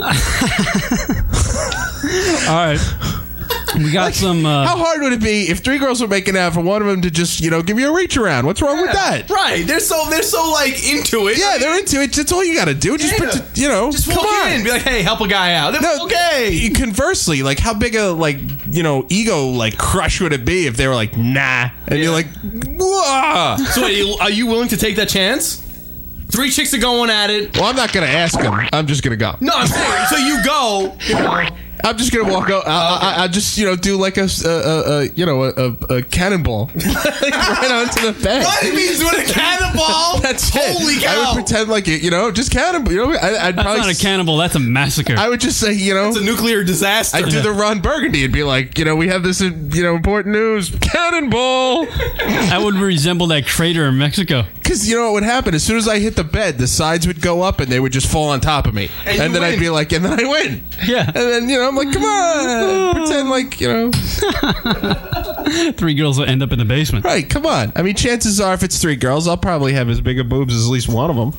All right. We got some. Uh, How hard would it be if three girls were making out for one of them to just, you know, give you a reach around? What's wrong with that? Right. They're so they're so like into it. Yeah, they're into it. That's all you got to do. Just, Yeah. pretend- you know, Just come walk on. in and be like, hey, help a guy out. They're No, okay. Conversely, like, how big a, like, you know, ego, like, crush would it be if they were like, nah, and you're like, whoa. So wait, you- are you willing to take that chance? Three chicks are going at it. Well, I'm not gonna ask them. I'm just gonna go. No, I'm saying. So you go. You know, I'm just gonna walk out. I, I, I just, you know, do like a, a, a, a you know, a, a, a cannonball right onto the bed. what it means with a cannonball? That's it. Holy I cow! would pretend like it, you know, just cannonball. You know, I, I'd that's probably. not a cannibal. That's a massacre. I would just say, you know, It's a nuclear disaster. I'd do the Ron Burgundy and be like, you know, we have this, uh, you know, important news. Cannonball. That would resemble that crater in Mexico. Because you know what would happen? As soon as I hit the bed, the sides would go up and they would just fall on top of me. And And, you then I'd win. be like, and then I win. Yeah. And then, you know, I'm like, come on. Pretend like, you know. Three girls will end up in the basement. Right, come on. I mean, chances are if it's three girls, I'll probably have as big a boobs as at least one of them.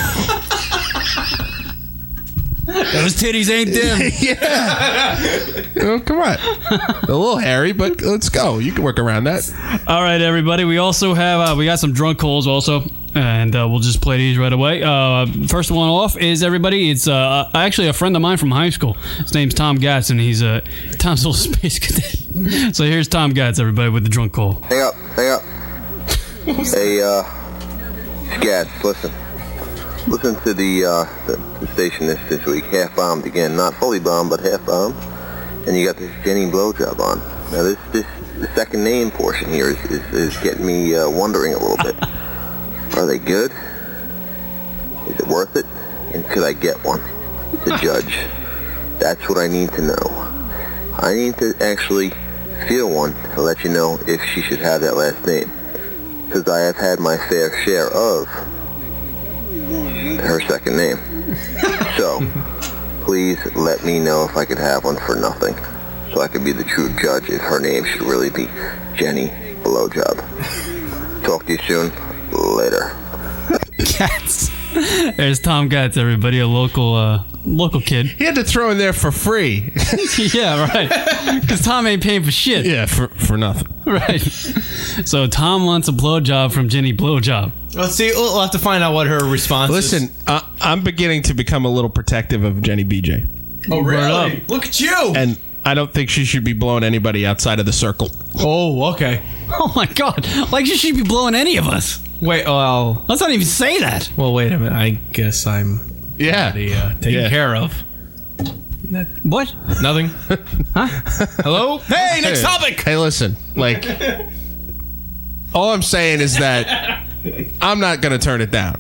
Those titties ain't dim. Yeah. You know, come on. A little hairy, but let's go. You can work around that. All right, everybody. We also have uh, we got some drunk calls also, and uh, we'll just play these right away. Uh, first one off is everybody. It's uh, actually a friend of mine from high school. His name's Tom Gatz, and he's uh, Tom's little space cadet. So here's Tom Gatz, everybody, with the drunk call. Hang up, hang up. Hey, uh, Scats, listen. Listen to the, uh, the, the station this, this week, half bombed again. Not fully bombed, but half bombed. And you got this Jenny Blowjob on. Now this, this, the second name portion here is, is, is getting me uh, wondering a little bit. Are they good? Is it worth it? And could I get one to judge? That's what I need to know. I need to actually feel one to let you know if she should have that last name. Because I have had my fair share of her second name. So, please let me know if I could have one for nothing. So I could be the true judge if her name should really be Jenny Blowjob. Talk to you soon. Later. Gatz. There's Tom Gatz, everybody, a local uh, local kid. He had to throw in there for free. Yeah, right. Because Tom ain't paying for shit. Yeah, for, for nothing. Right. So Tom wants a blowjob from Jenny Blowjob. Let's see. We'll have to find out what her response is. Listen, uh, I'm beginning to become a little protective of Jenny B J. Oh, Burn really? Look at you. And I don't think she should be blowing anybody outside of the circle. Oh, okay. Oh my God! Like she should be blowing any of us. Wait, well... Let's not even say that. Well, wait a minute. I guess I'm Yeah. already uh, taken Yeah. care of. What? Nothing. Huh? Hello? Hey, next Hey, topic! Hey, listen. Like, all I'm saying is that I'm not going to turn it down.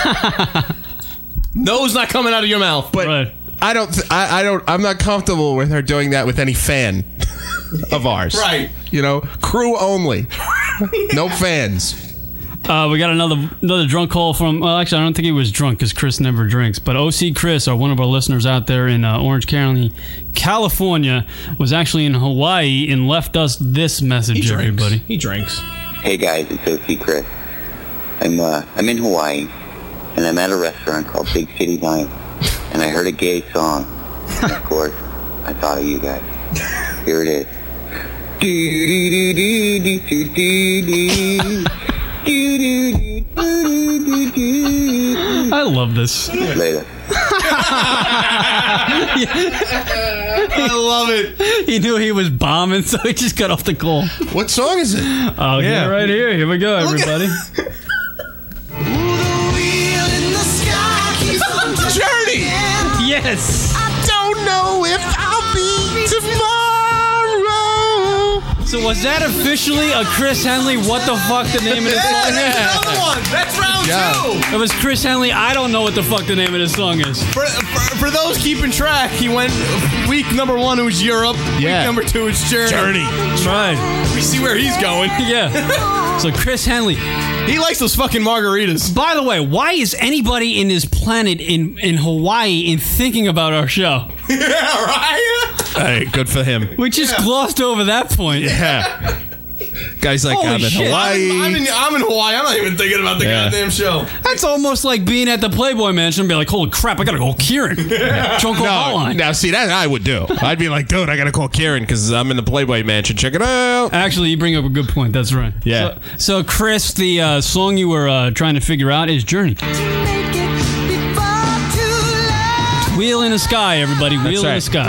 No's not coming out of your mouth. But Right. I don't. Th- I, I don't. I'm not comfortable with her doing that with any fan of ours. Right. You know, crew only. No fans. Uh, we got another another drunk call from. Well, actually, I don't think he was drunk because Chris never drinks. But O C Chris, or one of our listeners out there in uh, Orange County, California, was actually in Hawaii and left us this message. He drinks. Everybody, he drinks. Hey guys, it's O C Chris. I'm uh, I'm in Hawaii, and I'm at a restaurant called Big City Night, and I heard a gay song. And of course, I thought of you guys. Here it is. I love this. Later. I love it. He knew he was bombing, so he just got off the call. What song is it? Oh, yeah, Yeah. right here. Here we go, everybody. Journey. Yes. I don't know if I'll be tomorrow. So was that officially a Chris Henley? What the fuck the name of the song is? Another one. That's round two. It was Chris Henley. I don't know what the fuck the name of this song is. For, for, for those keeping track, he went week number one, it was Europe. Yeah. Week number two, it's Journey. Journey. Right. We see where he's going. Yeah. So Chris Henley. He likes those fucking margaritas. By the way, why is anybody in this planet in, in Hawaii in thinking about our show? Yeah, right? Hey, good for him. We just glossed over that point. Yeah. Guy's like, Holy I'm in shit. Hawaii. I'm, I'm, in, I'm in Hawaii. I'm not even thinking about the Yeah. goddamn show. That's almost like being at the Playboy Mansion and be like, holy crap, I gotta call Kieran. Drunk No, hotline. now see that I would do. I'd be like, dude, I gotta call Kieran because I'm in the Playboy Mansion. Check it out. Actually, you bring up a good point. That's right. Yeah. So, so Chris, the uh, song you were uh, trying to figure out is Journey. Wheel in the Sky, everybody. Wheel in right. the Sky.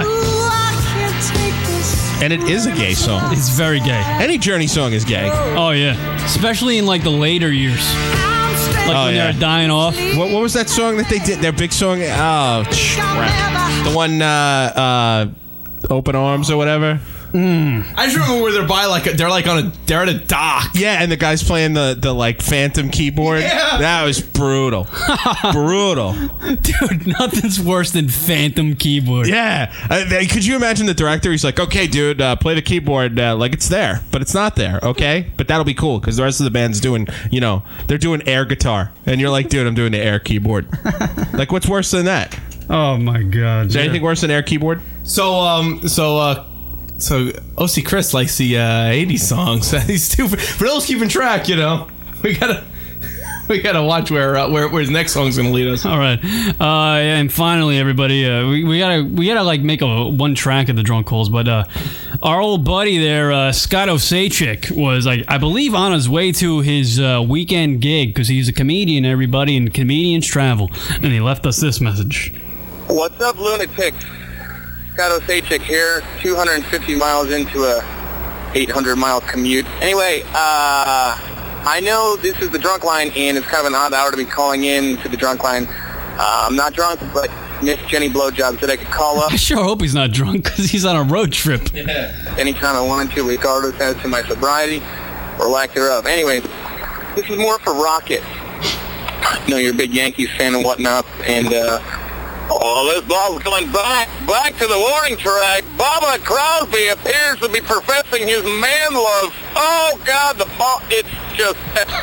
And it is a gay song. It's very gay. Any Journey song is gay. Oh, yeah. Especially in, like, the later years. Like Oh, when yeah. they're dying off. What, what was that song that they did? Their big song? Oh, crap. The one, uh, uh, Open Arms or whatever? I just remember where they're by like a, they're like on a they're at a dock. Yeah, and the guy's playing the, the like Phantom keyboard. Yeah. That was brutal. Brutal. Dude, nothing's worse than Phantom keyboard. Yeah. Uh, they- could you imagine the director? He's like, okay, dude, uh, play the keyboard uh, like it's there, but it's not there, okay? But that'll be cool because the rest of the band's doing, you know, they're doing air guitar. And you're like, dude, I'm doing the air keyboard. Like, what's worse than that? Oh, my God. Is there anything worse than air keyboard? So um so uh so O C Chris likes the uh, eighties songs. He's too for, for those keeping track, you know. We gotta we gotta watch where uh, where where his next song's gonna lead us. All right, uh, and finally, everybody, uh, we, we gotta we gotta like make a one track of the drunk calls. But uh, our old buddy there, uh, Scott Osachik, was like I believe on his way to his uh, weekend gig because he's a comedian. Everybody, and comedians travel, and he left us this message. What's up, lunatics? Scott Osachik here, two hundred fifty miles into a eight hundred mile commute. Anyway, uh, I know this is the drunk line, and it's kind of an odd hour to be calling in to the drunk line. Uh, I'm not drunk, but Miss Jenny Blowjob said I could call up I sure hope he's not drunk because he's on a road trip. anytime I wanted to, regardless as to my sobriety or lack thereof. Anyway, this is more for Rocket. I know you're a big Yankees fan and whatnot, and uh, oh, this ball's going back, back to the warning track. Baba Crosby appears to be professing his man love. Oh, God, the ball, it's just...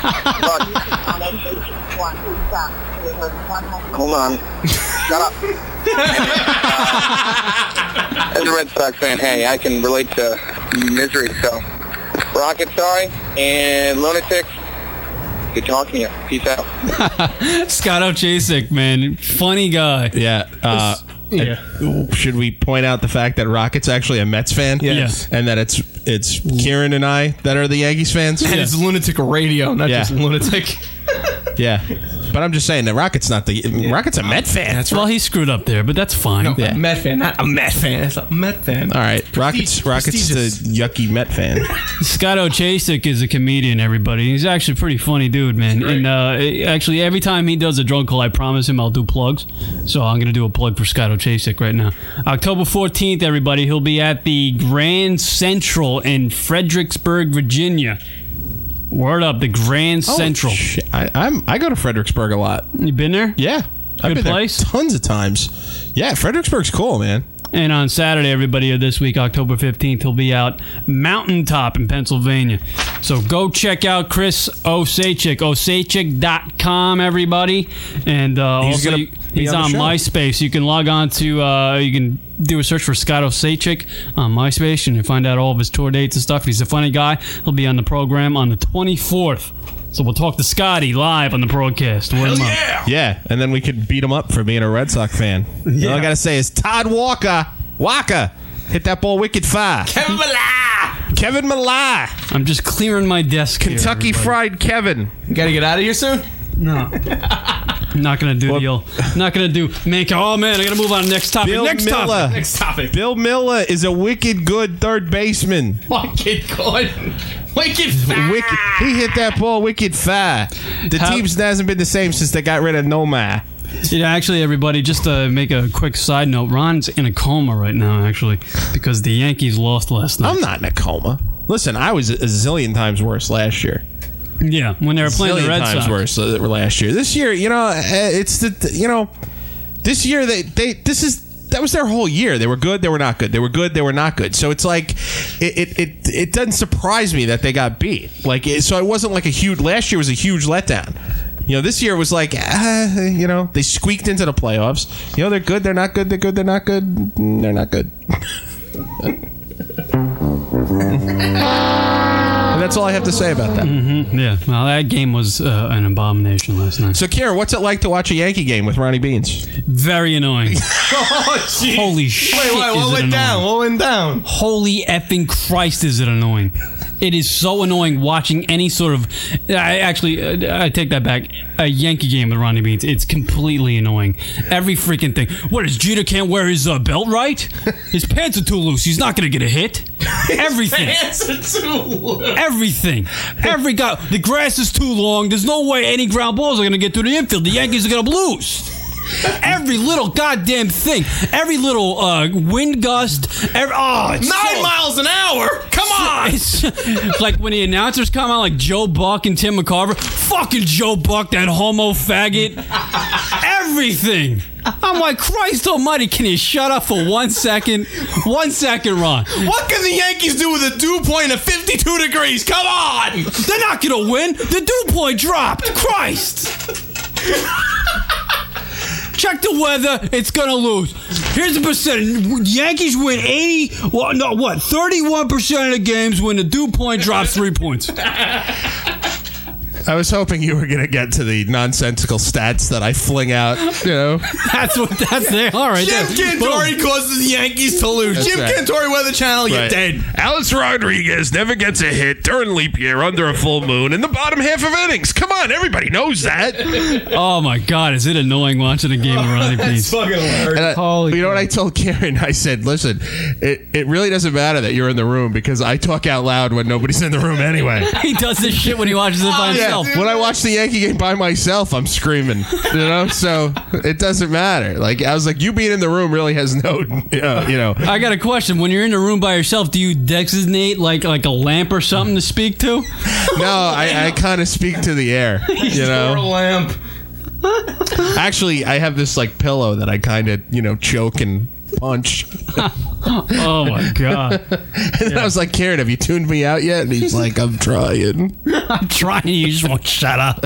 Hold on. Shut up. As a Red Sox fan, hey, I can relate to misery, so... Rocket, sorry, and Lunatics, good talking to you. Peace out. Scott Osachik, man, funny guy. Yeah. Uh, Yeah. and should we point out the fact that Rocket's actually a Mets fan? Yes. And that it's it's Kieran and I that are the Yankees fans? And it's Lunatic Radio, not Yeah. just Lunatic. Yeah. But I'm just saying that Rocket's not the Rocket's a Met fan. That's Well, he screwed up there, but that's fine. No, Yeah. a Met fan, not a Met fan. It's a Met fan. All right. Rocket's Prestige- Rocket's the prestigious. yucky Met fan. Scott Osachik is a comedian, everybody. He's actually a pretty funny dude, man. And uh, actually, every time he does a drunk call, I promise him I'll do plugs. So I'm going to do a plug for Scott Osachik right now. October fourteenth, everybody, he'll be at the Grand Central in Fredericksburg, Virginia. Word up, the Grand Central. Shit. I, I'm I go to Fredericksburg a lot. You been there? Yeah. I've Good been there place? tons of times. Yeah, Fredericksburg's cool, man. And on Saturday, everybody of this week, October fifteenth, he'll be out Mountaintop in Pennsylvania. So go check out Chris Osachik, osachik dot com, everybody. And uh, He's also, gonna you- be he's on on the show. MySpace. You can log on to, uh, you can do a search for Scott Osachik on MySpace and you find out all of his tour dates and stuff. He's a funny guy. He'll be on the program on the twenty-fourth. So we'll talk to Scotty live on the broadcast. Word him up. Yeah, and then we could beat him up for being a Red Sox fan. Yeah. All I got to say is Todd Walker. Walker. Hit that ball wicked far. Kevin Millar. Kevin Millar. I'm just clearing my desk here, Kentucky everybody. Fried Kevin. You got to get out of here soon? No. I'm not going to do the old... Not going to do... Make, oh, man, I got to move on to next topic. Bill next Miller. topic. Next topic. Bill Miller is a wicked good third baseman. Wicked good. Wicked fat. Wicked, he hit that ball wicked far. The How- team hasn't been the same since they got rid of Nomar. Yeah, actually, everybody, just to make a quick side note, Ron's in a coma right now, actually, because the Yankees lost last night. I'm not in a coma. Listen, I was a zillion times worse last year. Yeah, when they were playing the Zillion Red times Sox. worse uh, last year. This year, you know, uh, it's the you know, this year they they this is that was their whole year. They were good, they were not good. They were good, they were not good. So it's like it it it, it doesn't surprise me that they got beat. Like it, so, it wasn't like a huge. Last year was a huge letdown. You know, this year was like, uh, you know, they squeaked into the playoffs. You know, they're good, they're not good, they're good, they're not good, mm, they're not good. And that's all I have to say about that. Mm-hmm. Yeah, well, that game was uh, an abomination last night. So, Karen, what's it like to watch a Yankee game with Ronnie Beans? Very annoying. Oh, geez. Holy shit. Wait, wait, is what it went annoying. down? What went down? Holy effing Christ, is it annoying? It is so annoying watching any sort of. I actually, uh, I take that back. A Yankee game with Ronnie Beans. It's completely annoying. Every freaking thing. What is Jeter can't wear his uh, belt right? His pants are too loose. He's not going to get a hit. Everything. Pants are too loose. Everything. Every guy. The grass is too long. There's no way any ground balls are going to get through the infield. The Yankees are going to lose. Every little goddamn thing. Every little uh, wind gust. Every, oh, it's Nine so- miles an hour. Come on. It's like when the announcers come out, like Joe Buck and Tim McCarver. Fucking Joe Buck, that homo faggot. Everything. I'm like, Christ almighty, can you shut up for one second? One second, Ron. What can the Yankees do with a dew point of fifty-two degrees? Come on. They're not going to win. The dew point dropped. Christ. Check the weather. It's going to lose. Here's the percentage. Yankees win eighty, well, no, what, thirty-one percent of the games when the dew point drops three points. I was hoping you were going to get to the nonsensical stats that I fling out, you know. That's what that's they are right Jim there. Cantori causes the Yankees to lose. That's Jim right. Cantori Weather Channel, you're Right. dead. Alex Rodriguez never gets a hit during leap year under a full moon in the bottom half of innings. Come on, everybody knows that. Oh my God, is it annoying watching a game of Ronnie That's Beans? fucking hilarious. And I- Holy you know what I told Karen? I said, listen, it, it really doesn't matter that you're in the room because I talk out loud when nobody's in the room anyway. He does this shit when he watches it by Yeah, himself. when I watch the Yankee game by myself, I'm screaming, you know, so it doesn't matter. Like, I was like, you being in the room really has no, uh, you know. I got a question. When you're in the room by yourself, do you designate like like a lamp or something to speak to? No, I, I kind of speak to the air, you Or a know. lamp. Actually, I have this like pillow that I kind of, you know, choke and punch. Oh my God. And I was like, Karen, have you tuned me out yet? And he's like, I'm trying. I'm trying. You just won't shut up.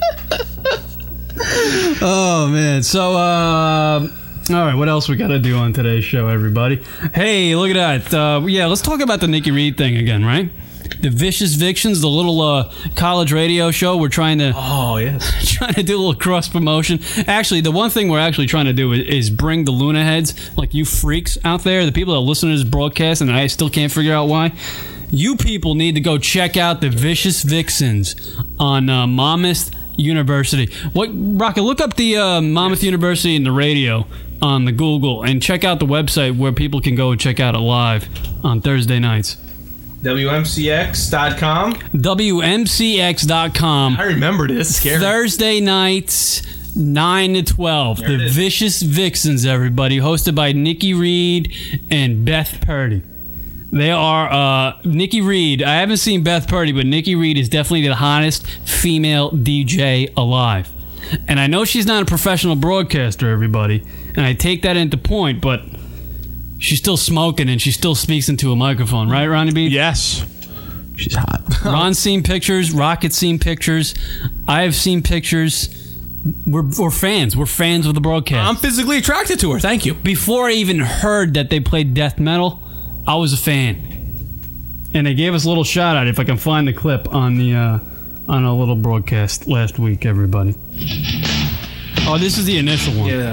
Oh man. So, uh, all right. What else we got to do on today's show, everybody? Hey, look at that. Uh, yeah, let's talk about the Nikki Reed thing again, right? The Vicious Victions, the little uh, college radio show. We're trying to Oh, yes. trying to do a little cross promotion. Actually, the one thing we're actually trying to do is, is bring the Luna heads, like you freaks out there, the people that listen to this broadcast, and I still can't figure out why. You people need to go check out the Vicious Vixens on uh, Monmouth University. What, Rocket? Look up the uh, Monmouth University and the radio on the Google, and check out the website where people can go and check out it live on Thursday nights. W M C X dot com. W M C X dot com. I remember this. Scary. Thursday nights, nine to twelve. There it The is. Vicious Vixens, everybody. Hosted by Nikki Reed and Beth Purdy. They are, uh, Nikki Reed. I haven't seen Beth Purdy, but Nikki Reed is definitely the hottest female D J alive. And I know she's not a professional broadcaster, everybody, and I take that into point, but she's still smoking and she still speaks into a microphone, right, Ronnie B? Yes. She's hot. Ron's seen pictures. Rocket's seen pictures. I have seen pictures. We're, we're fans. We're fans of the broadcast. I'm physically attracted to her. Thank you. Before I even heard that they played death metal, I was a fan. And they gave us a little shout out, if I can find the clip, on the uh, on a little broadcast last week, everybody. Oh, this is the initial one. Yeah.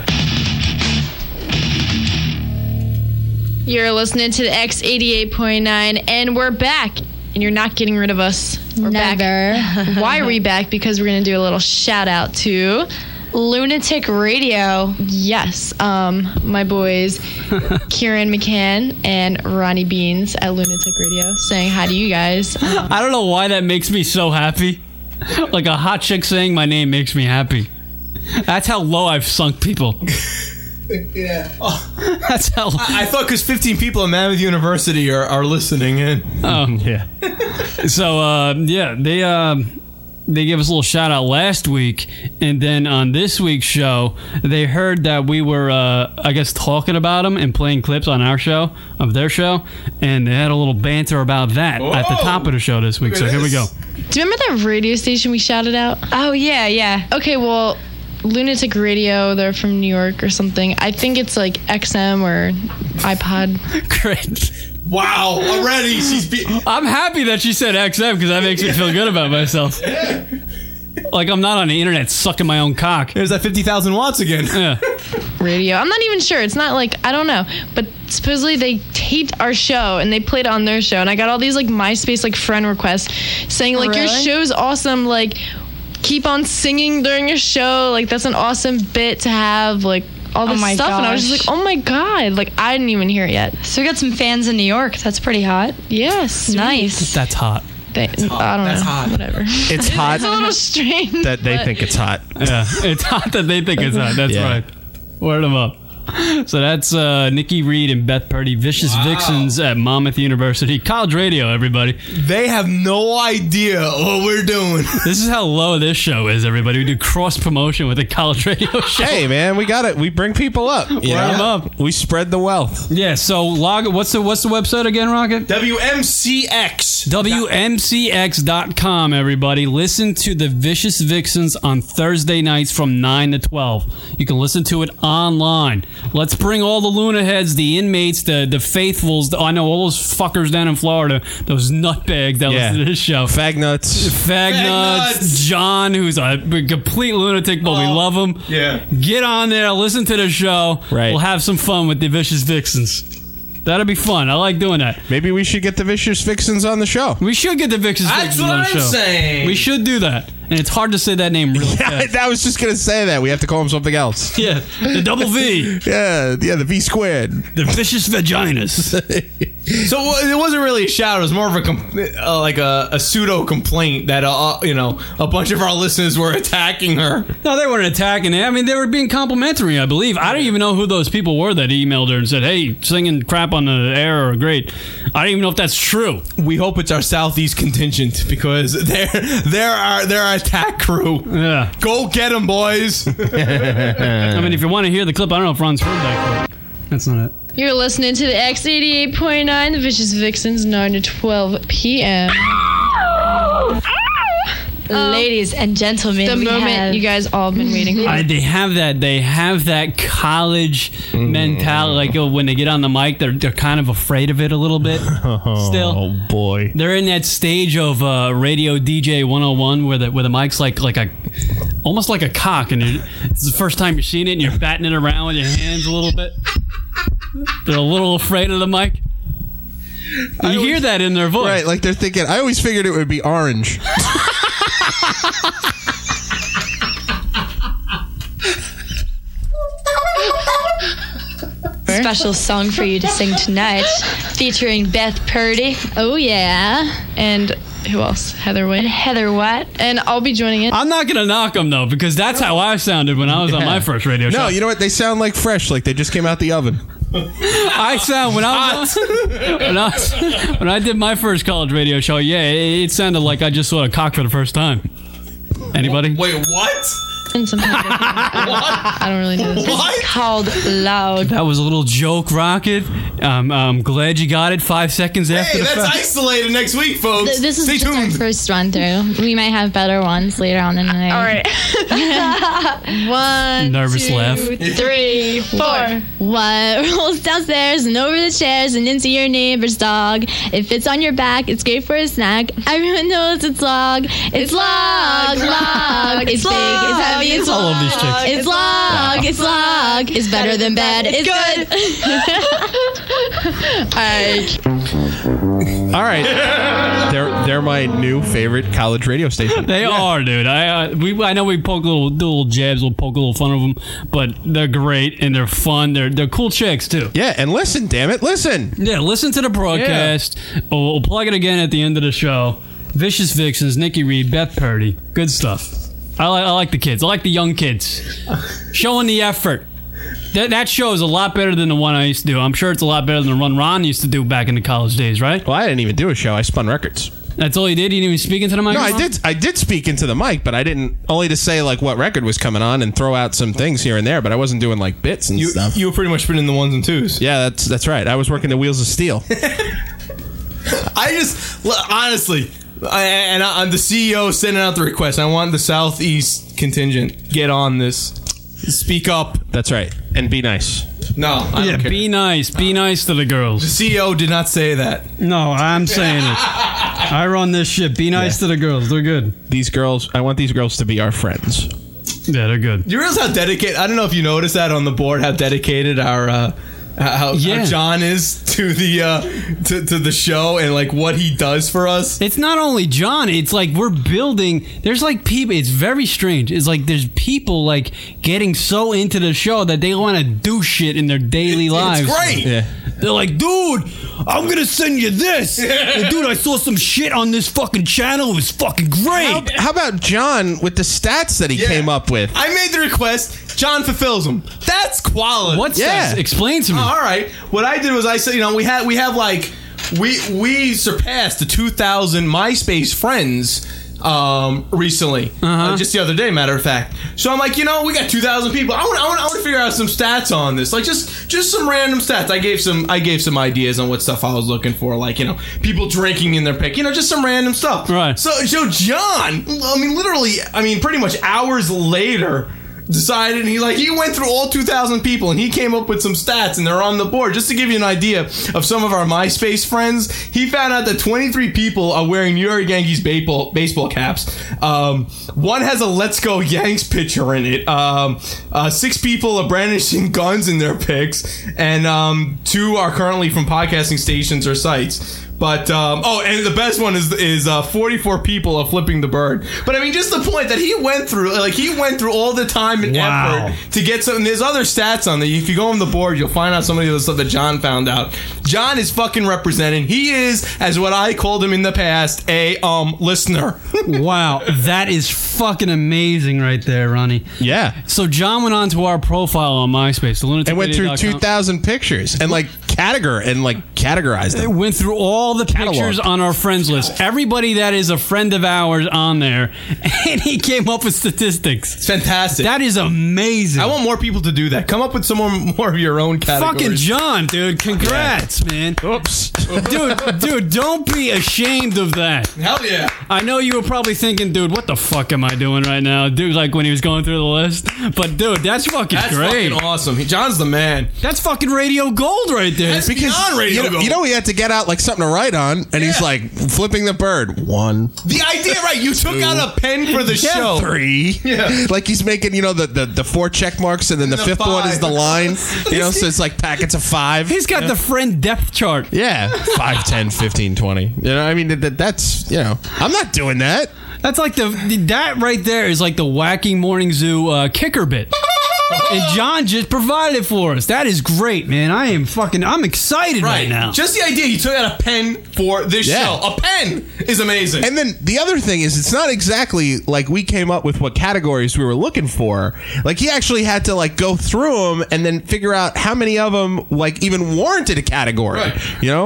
You're listening to the X eighty-eight point nine, and we're back. And you're not getting rid of us. We're Never. back. Why are we back? Because we're going to do a little shout out to Lunatic Radio. Yes, um, my boys Kieran McCann and Ronnie Beans at Lunatic Radio saying hi to you guys. Um, I don't know why that makes me so happy. Like a hot chick saying my name makes me happy. That's how low I've sunk people. Yeah. Oh. That's how. I, I thought because fifteen people at Mammoth University are, are listening in. Oh yeah. So uh, yeah, they um, they gave us a little shout out last week, and then on this week's show, they heard that we were uh, I guess talking about them and playing clips on our show of their show, and they had a little banter about that Whoa. at the top of the show this week. Look So at here we this. go. Do you remember that radio station we shouted out? Oh, yeah, yeah. Okay, well, Lunatic Radio, they're from New York or something. I think it's like X M or iPod. Great. Wow, already she's be- I'm happy that she said X M because that makes me feel good about myself. Like I'm not on the internet sucking my own cock. There's that fifty thousand watts again. Yeah. Radio. I'm not even sure. It's not like, I don't know. But supposedly they taped our show and they played it on their show. And I got all these like MySpace like friend requests saying like, your Really? show's awesome. Like, keep on singing during your show. Like, that's an awesome bit to have. Like, all Oh this my stuff. And I was just gosh. like, oh my God. Like, I didn't even hear it yet. So we got some fans in New York. That's pretty hot. Yes. Nice. That's hot. They, I don't That's know. hot. Whatever. It's hot It's a little strange. that they but- think it's hot. Yeah, it's hot that they think it's hot. That's Yeah. right. Word them up. So that's uh, Nikki Reed and Beth Purdy, Vicious Wow. Vixens at Monmouth University. College radio, everybody. They have no idea what we're doing. This is how low this show is, everybody. We do cross promotion with a college radio show. Hey, man, we got it. We bring people up. You Word know? 'em up. We spread the wealth. Yeah, so log. What's the what's the website again, Rocket? W M C X. W M C X dot com, everybody. Listen to the Vicious Vixens on Thursday nights from nine to twelve. You can listen to it online. Let's bring all the Luna heads, the inmates, the the faithfuls. The, I know all those fuckers down in Florida, those nutbags that Yeah. listen to this show. Fag nuts. Fag Fag nuts, nuts. John, who's a complete lunatic, but we Oh, love him. yeah. Get on there, listen to the show. Right. We'll have some fun with the Vicious Vixens. That'll be fun. I like doing that. Maybe we should get the Vicious Vixens on the show. We should get the Vicious That's Vixens what on the I'm show. saying. We should do that. And it's hard to say that name really Yeah, fast. I was just going to say that. We have to call him something else. Yeah, the double V. Yeah, yeah, the V squared. The Vicious Vaginas. So it wasn't really a shout. It was more of a com- uh, like a, a pseudo complaint that uh, you know a bunch of our listeners were attacking her. No, they weren't attacking it. I mean, they were being complimentary, I believe. I don't even know who those people were that emailed her and said, hey, singing crap on the air are great. I don't even know if that's true. We hope it's our Southeast contingent because they're they're our they're our attack crew. Yeah. Go get them, boys. I mean, if you want to hear the clip, I don't know if Ron's heard that clip. That's not it. You're listening to the X eighty-eight point nine, the Vicious Vixens, nine to twelve p.m. Ladies and gentlemen, The we moment have- you guys all been waiting for. I, they have that. They have that college mentality. Like uh, when they get on the mic, they're they're kind of afraid of it a little bit. Still, Oh, boy. they're in that stage of uh, radio D J one oh one where the where the mic's like like a almost like a cock, and it- it's the first time you're seeing it, and you're batting it around with your hands a little bit. They're a little afraid of the mic. You hear that in their voice, Right, like they're thinking, I always figured it would be orange. special song for you to sing tonight, featuring Beth Purdy. Oh yeah, and who else? Heather Witt. And Heather Watt. And I'll be joining it. I'm not gonna knock them though, because that's how I sounded when I was on my first radio show. No, you know what? They sound like fresh, like they just came out the oven. I sound when I was when I was, when I did my first college radio show. Yeah, it, it sounded like I just saw a cock for the first time. Anybody? Wait, what? And sometimes I don't really know. This. It's called loud. That was a little joke, Rocket. Um, I'm glad you got it five seconds after Hey, the that's fact. isolated next week, folks. Th- this is Stay just our tuned. first run through. We might have better ones later on in the night. All right. One, Nervous two, laugh. three, four. What rolls downstairs and over the chairs and into your neighbor's dog? It fits on your back. It's great for a snack. Everyone knows it's log. It's log, log. It's big. It's heavy. It's I log. love these chicks. It's log. It's log. It's better than bad. It's good. All right. All right, they're they're my new favorite college radio station. They are, dude. I uh, we I know we poke little do little jabs, we'll poke a little fun of them, but they're great and they're fun. They're they're cool chicks too. Yeah, and listen, damn it, listen. Yeah, listen to the broadcast. We'll, we'll plug it again at the end of the show. Vicious Vixens, Nikki Reed, Beth Purdy, good stuff. I like I like the kids. I like the young kids showing the effort. That, that show is a lot better than the one I used to do. I'm sure it's a lot better than the one Ron used to do back in the college days, right? Well, I didn't even do a show. I spun records. That's all you did? You didn't even speak into the No, microphone? I did. I did speak into the mic, but I didn't. Only to say like what record was coming on and throw out some things here and there. But I wasn't doing like bits and You, stuff. you were pretty much spinning the ones and twos. Yeah, that's that's right. I was working the Wheels of Steel. I just l- honestly, I, and I, I'm the C E O sending out the request. I want the Southeast contingent get on this. Speak up. That's right, and be nice. No, I yeah, don't care. be nice. Be nice to the girls. The C E O did not say that. No, I'm saying it. I run this shit. Be nice Yeah. to the girls. They're good. These girls, I want these girls to be our friends. Yeah, they're good. Do you realize how dedicated? I don't know if you noticed that on the board. How dedicated our uh, how, Yeah. how John is to the uh, to, to the show and like what he does for us. It's not only John. It's like we're building. There's like people. It's very strange. It's like there's people like getting so into the show that they want to do shit in their daily It's lives. great. Yeah. They're like, dude, I'm gonna send you this. And, dude, I saw some shit on this fucking channel. It was fucking great. How, how about John with the stats that he Yeah. came up with? I made the request. John fulfills them. That's quality. What's Yeah. that? Explain to me. Oh, all right. What I did was I said, you know, we had we have like we we surpassed the two thousand MySpace friends um, recently, Uh-huh. uh, just the other day, matter of fact. So I'm like, you know, we got two thousand people. I want I want I want to figure out some stats on this, like just just some random stats. I gave some I gave some ideas on what stuff I was looking for, like you know, people drinking in their pick, you know, just some random stuff. Right. So so John, I mean, literally, I mean, pretty much hours later. Decided and he like he went through all two thousand people and he came up with some stats and they're on the board. Just to give you an idea of some of our MySpace friends, he found out that twenty-three people are wearing New York Yankees baseball baseball caps. Um, one has a "Let's Go Yanks" picture in it. Um, uh, six people are brandishing guns in their pics, and um, two are currently from podcasting stations or sites. But um, oh, and the best one is is uh, forty-four people are flipping the bird. But I mean, just the point that he went through, like he went through all the time and Wow. effort to get some. There's other stats on there. If you go on the board, you'll find out some of the stuff that John found out. John is fucking representing. He is, as what I called him in the past, a um listener. Wow, that is fucking amazing right there, Ronnie. Yeah. So John went onto our profile on MySpace, the lunatic And went radio through dot com. two thousand pictures and like categor and like categorized It them. went through all the Catalog. pictures on our friends list. Everybody that is a friend of ours on there, and he came up with statistics. It's fantastic. That is amazing. I want more people to do that. Come up with some more, more of your own categories. Fucking John, dude. Congrats, man. Oops. Dude, dude, don't be ashamed of that. Hell yeah. I know you were probably thinking, dude, what the fuck am I doing right now? Dude, like when he was going through the list. But, dude, that's fucking That's great. fucking awesome. He- John's the man. That's fucking radio gold right there. That's beyond radio you know, gold. you know he had to get out like something to write on, and he's Yeah. like flipping the bird. One, The idea, right? You took out a pen for the yeah, show. three. Yeah. Like he's making, you know, the, the, the four check marks, and then the, The fifth one is five. the line. You know, so it's like packets of five. He's got the friend depth chart. Yeah, five, ten, fifteen, twenty. You know, I mean, that, that's, you know, I'm not doing that. That's like the, that right there is like the Wacky Morning Zoo uh, kicker bit. And John just provided it for us. That is great, man. I am fucking, I'm excited right, now. Just the idea you took out a pen for this Yeah. show. A pen is amazing. And then the other thing is, it's not exactly like we came up with what categories we were looking for. Like he actually had to like go through them and then figure out how many of them like even warranted a category. Right. You know?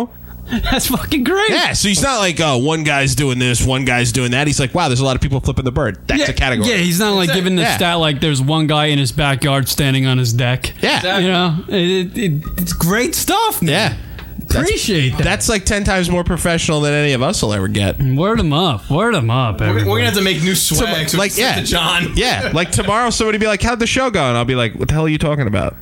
That's fucking great. Yeah, so he's not like, oh, one guy's doing this, one guy's doing that. He's like, wow, there's a lot of people flipping the bird. That's yeah, a category. Yeah, he's not like That's giving it. the Yeah. stat like there's one guy in his backyard standing on his deck. Yeah. You know, it, it, it's great stuff, man. Yeah. Appreciate that. That's like ten times more professional than any of us will ever get. Word them up. Word them up. We're, we're everybody. gonna have to make new swag. So like, yeah. to John. Yeah, like tomorrow somebody be like, how'd the show go? And I'll be like, what the hell are you talking about?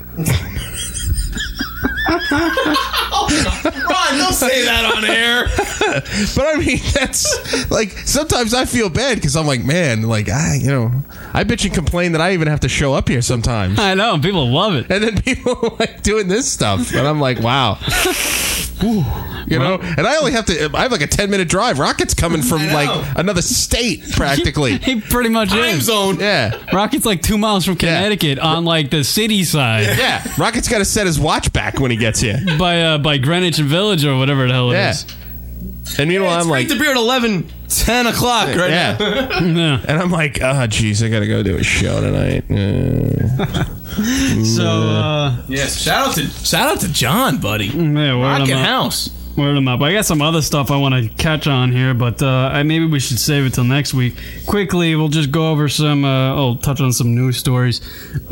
Ron, don't say that on air. But I mean, that's like, sometimes I feel bad because I'm like, man, like, I, you know, I bitch and complain that I even have to show up here sometimes. I know. People love it. And then people like doing this stuff. And I'm like, wow. Ooh, you know, and I only have to, I have like a ten minute drive. Rocket's coming from like another state practically. He pretty much Time is. zone. Yeah. Rocket's like two miles from Connecticut on like the city side. Yeah. Rocket's got to set his watch back when he gets here. By uh, by Greenwich Village or whatever the hell it Yeah. is. And meanwhile, It's I'm like, Frank the Beard eleven, ten o'clock right yeah. now. Yeah. And I'm like, oh, geez, I got to go do a show tonight. Uh, So, uh, Yes. Shout out to shout out to John, buddy. yeah, word Rockin' them up. house. Word them up. I got some other stuff I want to catch on here, but uh, I, maybe we should save it till next week. Quickly, we'll just go over some, uh, oh, touch on some news stories.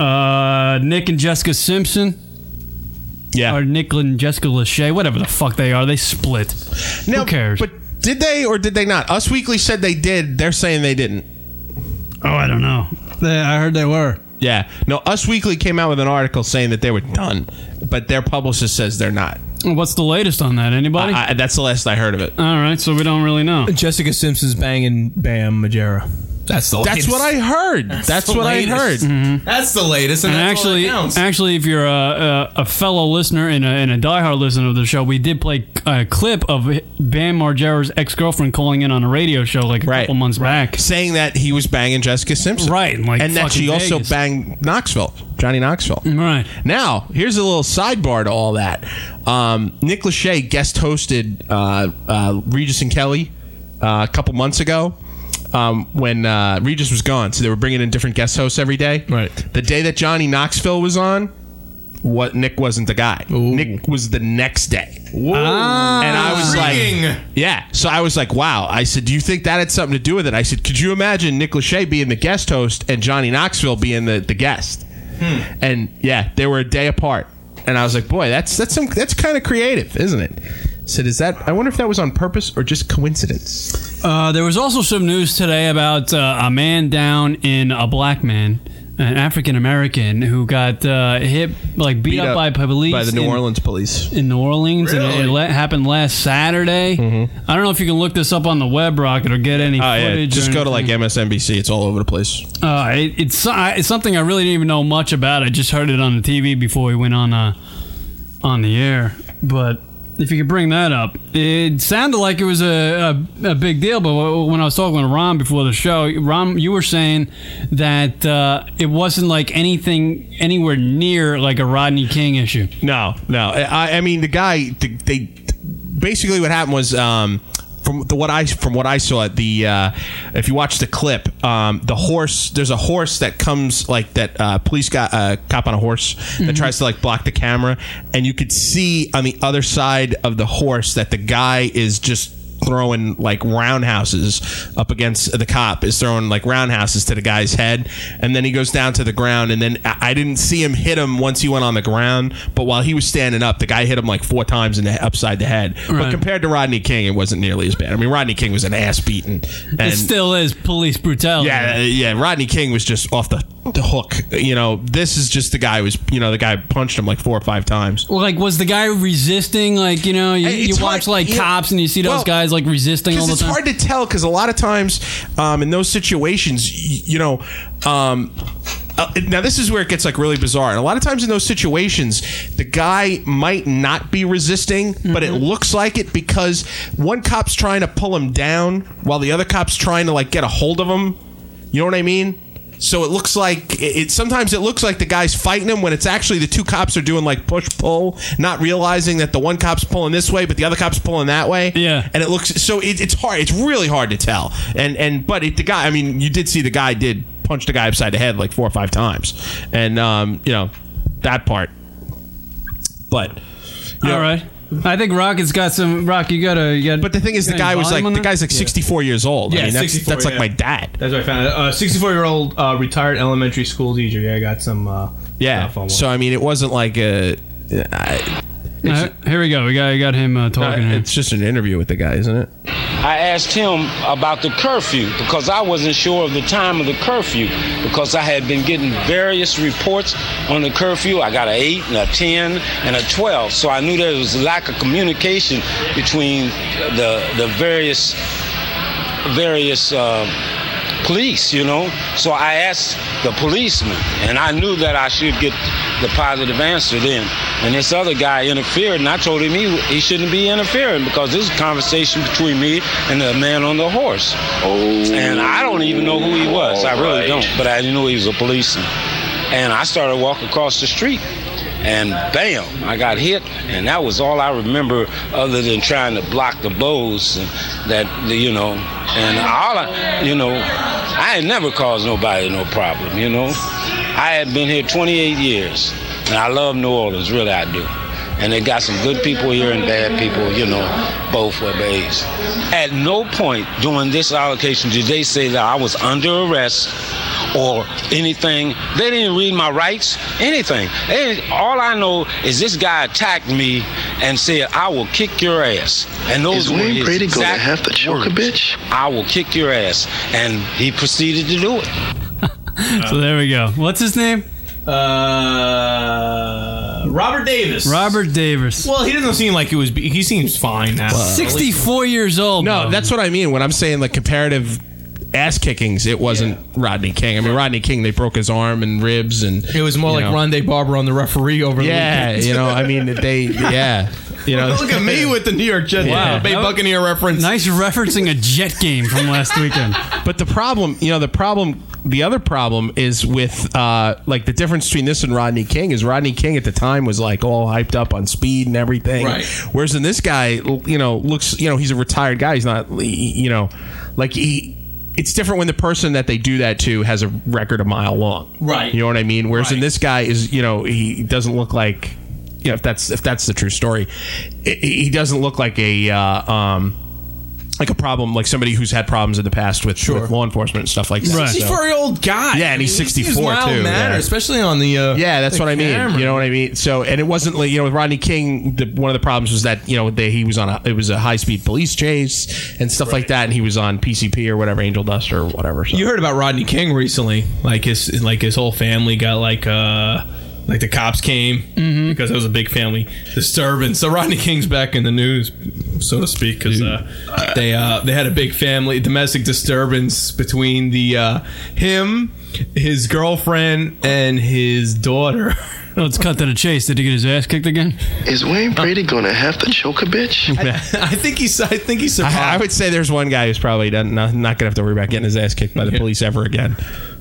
Uh, Nick and Jessica Simpson. yeah. Or Nick and Jessica Lachey, whatever the fuck they are, they split. Now, Who cares? But did they or did they not? Us Weekly said they did. They're saying they didn't. Oh, I don't know. They, I heard they were. Yeah. No, Us Weekly came out with an article saying that they were done, but their publicist says they're not. What's the latest on that? Anybody? I, I, that's the last I heard of it. All right, so we don't really know. Jessica Simpson's banging Bam Majera. That's the latest. That's what I heard. That's, That's the what I heard. latest. That's the latest, and, And that's all that actually, counts. actually, if you're a, a, a fellow listener and a, and a diehard listener of the show, we did play a clip of Bam Margera's ex-girlfriend calling in on a radio show like a Right. couple months back. Saying that he was banging Jessica Simpson. Right, like and that fucking she also Vegas. banged Knoxville, Johnny Knoxville. Right. Now, here's a little sidebar to all that. Um, Nick Lachey guest hosted uh, uh, Regis and Kelly uh, a couple months ago. Um, when uh, Regis was gone, so they were bringing in different guest hosts every day. Right. The day that Johnny Knoxville was on, what Nick wasn't the guy. Ooh. Nick was the next day. Ah. And I was Intriguing. like, yeah. So I was like, wow. I said, do you think that had something to do with it? I said, could you imagine Nick Lachey being the guest host and Johnny Knoxville being the, the guest? Hmm. And yeah, they were a day apart. And I was like, boy, that's that's some that's kind of creative, isn't it? I said, is that? I wonder if that was on purpose or just coincidence. Uh, there was also some news today about uh, a man down in a black man, an African American, who got uh, hit, like beat, Beat up, by police by the New in, Orleans police. in New Orleans, and it, Really? it la- happened last Saturday. Mm-hmm. I don't know if you can look this up on the web, Rocket, or get any Oh yeah, footage. just or go to like anything. M S N B C. It's all over the place. Uh, it, it's I- it's something I really didn't even know much about. I just heard it on the T V before we went on uh, on the air. But if you could bring that up, it sounded like it was a, a, a big deal. But when I was talking with Ron before the show, Ron, you were saying that uh, it wasn't like anything anywhere near like a Rodney King issue. No, no. I, I mean, the guy. The, they basically what happened was. Um, From the what I from what I saw, the uh, if you watch the clip, um, the horse there's a horse that comes like that uh, police got a uh, cop on a horse that Mhm. tries to like block the camera, and you could see on the other side of the horse that the guy is just throwing like roundhouses up against the cop is throwing like roundhouses to the guy's head, and then he goes down to the ground, and then I I didn't see him hit him once he went on the ground, but while he was standing up, the guy hit him like four times in the upside the head. But Right. compared to Rodney King, it wasn't nearly as bad. I mean, Rodney King was an ass beating, and It still is police brutality. yeah, yeah. Rodney King was just off the, the hook. You know, this is just the guy who was, you know, the guy punched him like four or five times. Well, like, was the guy resisting? Like, you know, you, Hey, you it's watch hard- like you know- cops and you see those well, guys like resisting all the It's time. hard to tell because a lot of times um, in those situations, y- you know, um, uh, now this is where it gets like really bizarre. And a lot of times in those situations, the guy might not be resisting, but it looks like it because one cop's trying to pull him down while the other cop's trying to like get a hold of him. You know what I mean? So it looks like it, it. Sometimes it looks like the guy's fighting him when it's actually the two cops are doing like push pull, not realizing that the one cop's pulling this way, but the other cop's pulling that way. Yeah, and it looks so it, it's hard. It's really hard to tell. And and but it, the guy, I mean, you did see the guy did punch the guy upside the head like four or five times, and um, you know that part. But you know, All right. I think Rocket's got some. Rock, you gotta. You gotta but the thing is, the guy was like the guy's like sixty-four years old. I mean, that's that's like yeah. my dad. That's what I found. A sixty-four-year-old uh, retired elementary school teacher. Yeah, I got some. Uh, Yeah. stuff on So I mean, it wasn't like a. I, Uh, here we go. We got, we got him uh, talking. no, it's just an interview with the guy, isn't it? I asked him about the curfew because I wasn't sure of the time of the curfew because I had been getting various reports on the curfew. I got an eight and a ten and a twelve, so I knew there was a lack of communication between the the various various uh, police, you know. So I asked the policeman, and I knew that I should get the positive answer then. And this other guy interfered, and I told him he, he shouldn't be interfering because this is a conversation between me and the man on the horse. Oh. And I don't even know who he was. I really right. don't. But I knew he was a policeman. And I started walking across the street, and bam, I got hit. And that was all I remember other than trying to block the blows and that, you know. And all I, you know, I had never caused nobody no problem, you know. I had been here twenty-eight years. And I love New Orleans, really I do. And they got some good people here and bad people, you know, both ways. At no point during this allocation did they say that I was under arrest or anything. They didn't read my rights, anything. They, all I know is this guy attacked me and said, "I will kick your ass." And those Is were Wayne his Brady gonna exact have to choke a words. bitch? I will kick your ass. And he proceeded to do it. So there we go. What's his name? Uh, Robert Davis. Robert Davis. Well, he doesn't seem like it was. He seems fine now. sixty-four years old. No, though. that's what I mean when I'm saying like comparative ass kickings. It wasn't Rodney King. I mean, Rodney King, they broke his arm and ribs, and It was more you like know. Rondé Barber on the referee over the Yeah, weekend. you know, I mean, they, yeah, you know. Look at me with the New York Jets. Wow. Bay Buccaneer reference. Nice referencing a Jet game from last weekend. But the problem, you know, the problem, the other problem is with, uh, like, the difference between this and Rodney King is Rodney King at the time was, like, all hyped up on speed and everything. Right. Whereas in this guy, you know, looks, you know, he's a retired guy. He's not, you know, like, he, it's different when the person that they do that to has a record a mile long. Right. You know what I mean? Whereas in Right. this guy is, you know, he doesn't look like, you know, if that's if that's the true story, it, he doesn't look like a uh, um, like a problem, like somebody who's had problems in the past with, with law enforcement and stuff like that. Right. sixty-four-year-old guy. Yeah, and he's I mean, he seems sixty-four mild too. mannered, yeah. especially on the. Uh, yeah, that's the what I mean. camera. You know what I mean? So, and it wasn't like, you know, with Rodney King, the, one of the problems was that, you know, they, he was on a it was a high speed police chase and stuff like that, and he was on P C P or whatever, Angel Dust or whatever. So. You heard about Rodney King recently? Like his like his whole family got like uh like the cops came Mm-hmm. because it was a big family disturbance. So Rodney King's back in the news, so to speak, because uh, they uh, they had a big family domestic disturbance between the uh, him, his girlfriend, and his daughter. Let's cut to the chase. Did he get his ass kicked again? Is Wayne Brady gonna have to choke a bitch? I, I think he's. I think he's. I, I would say there's one guy who's probably done, not, not gonna have to worry about getting his ass kicked by the police ever again.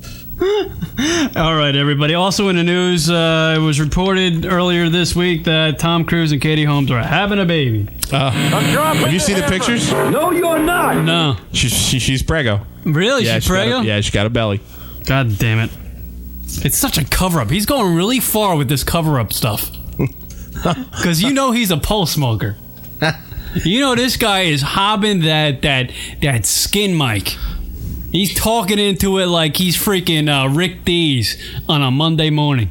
All right, everybody. Also in the news, uh, it was reported earlier this week that Tom Cruise and Katie Holmes are having a baby. Uh, have you seen the pictures? No, you're not. No. She's she, she's prego. Really? Yeah, She's she got prego? a- yeah, she got a belly. God damn it. It's such a cover-up. He's going really far with this cover-up stuff. Because you know he's a pole smoker. You know this guy is hobbing that that that skin mic. He's talking into it like he's freaking uh, Rick Dees on a Monday morning.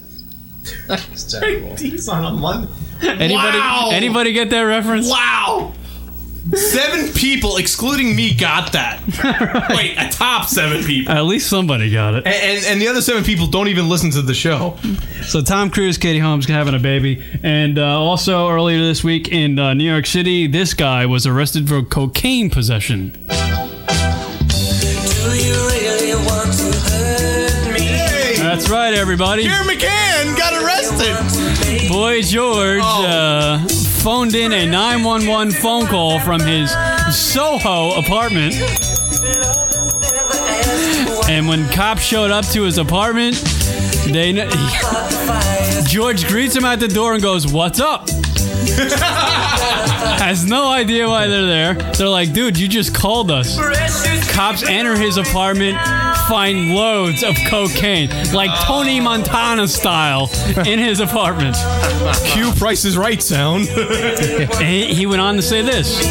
That's terrible. He's on a Monday. Anybody, Wow. anybody get that reference? Wow. Seven people, excluding me, got that. Wait, a top seven people. At least somebody got it. And, and and the other seven people don't even listen to the show. So Tom Cruise, Katie Holmes having a baby. And uh, also earlier this week in uh, New York City, this guy was arrested for cocaine possession. Do you really want to hurt me? That's right, everybody. Jerry McCann got arrested. Boy George uh, phoned in a nine one one phone call from his Soho apartment. And when cops showed up to his apartment, they George greets him at the door and goes, "What's up?" Has no idea why they're there. They're like, dude, you just called us. Cops enter his apartment, find loads of cocaine, like Tony Montana style, in his apartment. Cue Price is Right sound. And he, he went on to say this.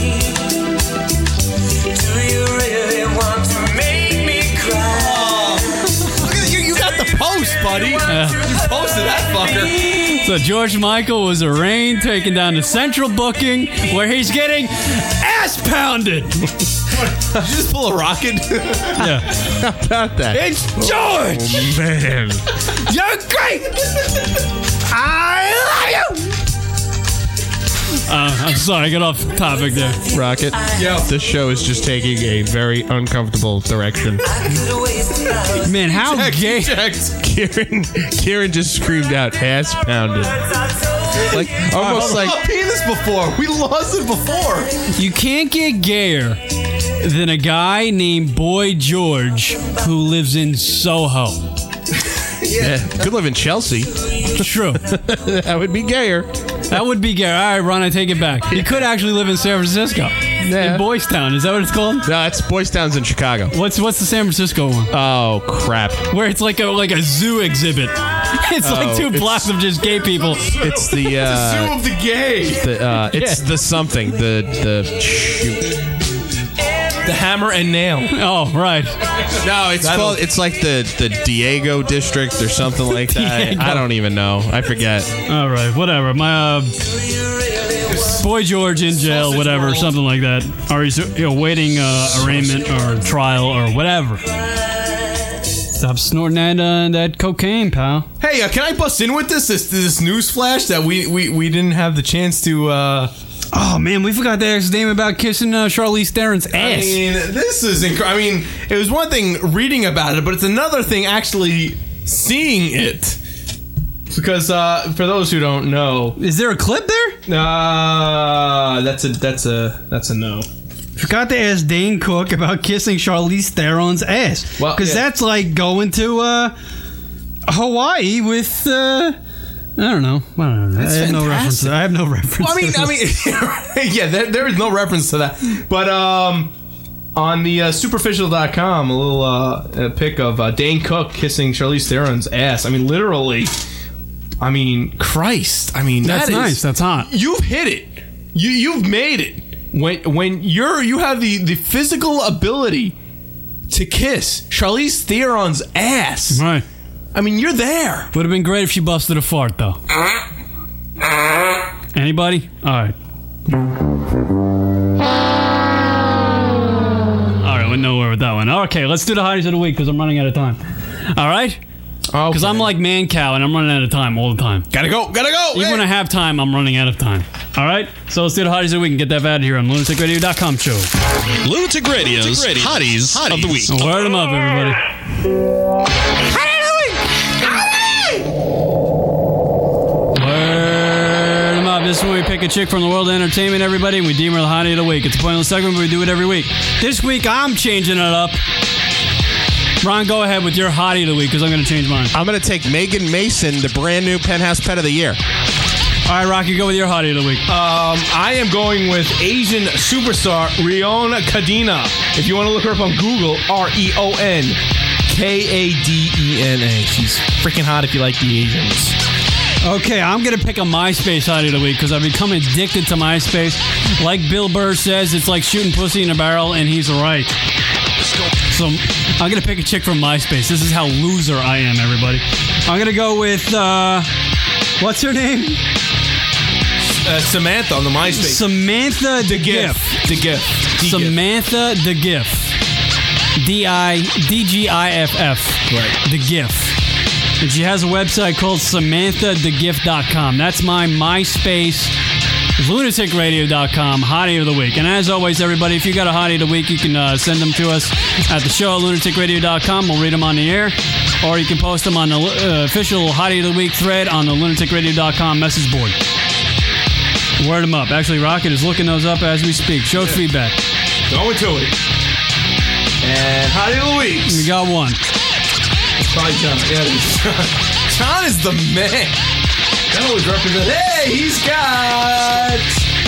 You got the post, buddy. Yeah. You posted that fucker. So George Michael was arraigned, taken down to Central Booking, where he's getting ass pounded. Did you just pull a rocket? Yeah. How about that? It's George! Oh, man. You're great! I love you! Uh, I'm sorry, I got off topic there. Rocket. Yeah. This show is just taking a very uncomfortable direction. Man, how gay. Kieran, Kieran just screamed out ass pounded. Like, almost like. I've seen this before. We lost it before. You can't get gayer than a guy named Boy George who lives in Soho. Yeah. Could live in Chelsea. True. That would be gayer. That would be gay. All right, Ron, I take it back. He could actually live in San Francisco. Yeah. In Boys Town. Is that what it's called? No, that's Boys Town's in Chicago. What's what's the San Francisco one? Oh, crap. Where it's like a like a zoo exhibit. It's Oh, like two it's- blocks of just gay people. It's the, uh... Zoo of the gay. the, uh it's Yeah. the something. The, the... Shoot. The Hammer and Nail. Oh, right. No, it's That'll- called. It's like the, the Diego district or something like that. Diego. I don't even know. I forget. All right, whatever. My uh, Boy George in jail, whatever, something like that. Or he's you know, awaiting uh, arraignment or trial or whatever. Stop snorting that uh, that cocaine, pal. Hey, uh, can I bust in with this? This this news flash that we, we, we didn't have the chance to. Uh, Oh man, we forgot to ask his name about kissing uh, Charlize Theron's ass. I mean, this is incredible. I mean, it was one thing reading about it, but it's another thing actually seeing it. Because uh, for those who don't know, is there a clip there? Uh, that's a that's a that's a no. Forgot to ask Dane Cook about kissing Charlize Theron's ass. Well, because yeah. that's like going to uh, Hawaii with. Uh, I don't know. I don't know. I That's have no fantastic. reference. I have no reference. Well, I mean, to I this. mean, yeah, there, there is no reference to that. But um, on the uh, superficial dot com, a little uh, a pic of uh, Dane Cook kissing Charlize Theron's ass. I mean, literally. I mean, Christ. I mean, That's that is- nice. That's hot. You've hit it. You you've made it. When when you're you have the the physical ability to kiss Charlize Theron's ass. Right. I mean, you're there. Would have been great if she busted a fart, though. Anybody? All right. All right, went nowhere with that one. Okay, let's do the hotties of the week because I'm running out of time. All right? Because I'm like man cow and I'm running out of time all the time. Gotta go, gotta go. Even when I have time, I'm running out of time. All right? So let's do the hotties of the week and get that out of here on lunatic radio dot com show. Lunatic Radio's Hotties, of the Week. So word them up, everybody. Word them up. This is when we pick a chick from the world of entertainment, everybody, and we deem her the hottie of the week. It's a pointless segment, but we do it every week. This week, I'm changing it up. Ron, go ahead with your hottie of the week because I'm going to change mine. I'm going to take Megan Mason, the brand new Penthouse Pet of the Year. All right, Rocky, go with your hottie of the week. Um, I am going with Asian superstar Rion Kadena. If you want to look her up on Google, R E O N K A D E N A. She's freaking hot if you like the Asians. Okay, I'm going to pick a MySpace hottie of the week because I've become addicted to MySpace. Like Bill Burr says, it's like shooting pussy in a barrel, and he's right. So I'm going to pick a chick from MySpace. This is how loser I am, everybody. I'm going to go with, uh, what's her name? Uh, Samantha on the MySpace. Samantha The the Gif. Gif. The Gif. The Samantha the Gif. D I D G I F F. Right. The Gif. And she has a website called Samantha the Gif dot com. That's my MySpace. lunatic radio dot com hottie of the week. And as always, everybody, if you got a hottie of the week, you can uh, send them to us at the show at lunatic radio dot com. We'll read them on the air. Or you can post them on the uh, official hottie of the week thread on the lunatic radio dot com message board. Word them up. Actually, Rocket is looking those up as we speak. Show Yeah. feedback. Going to it. And hottie of the week. We got one. It's probably John. Yeah, it is. John is the man. That always represents. Hey, he's got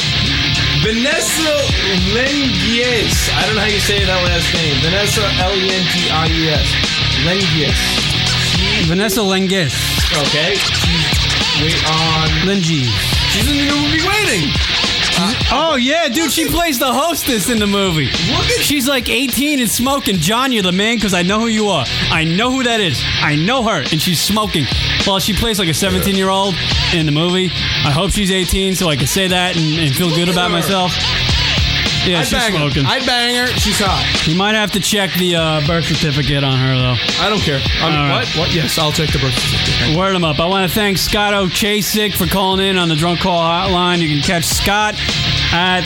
Vanessa Lengies. I don't know how you say that last name. Vanessa L E N G I E S. Lengies. Vanessa Lengies. Okay. She's wait on Lengies. She's in the new movie Waiting. Uh, oh yeah, dude, she plays the hostess in the movie. Look at She's like eighteen and smoking. John, you're the man because I know who you are. I know who that is. I know her, and she's smoking. Well, she plays like a seventeen-year-old in the movie. I hope she's eighteen so I can say that and, and feel good about myself. Yeah, I'd she's bang smoking. her. I'd bang her. She's hot. You might have to check the uh, birth certificate on her, though. I don't care. I mean, All what? right. What? Yes, I'll check the birth certificate. Word him up. I want to thank Scott O'Chasick for calling in on the Drunk Call Hotline. You can catch Scott at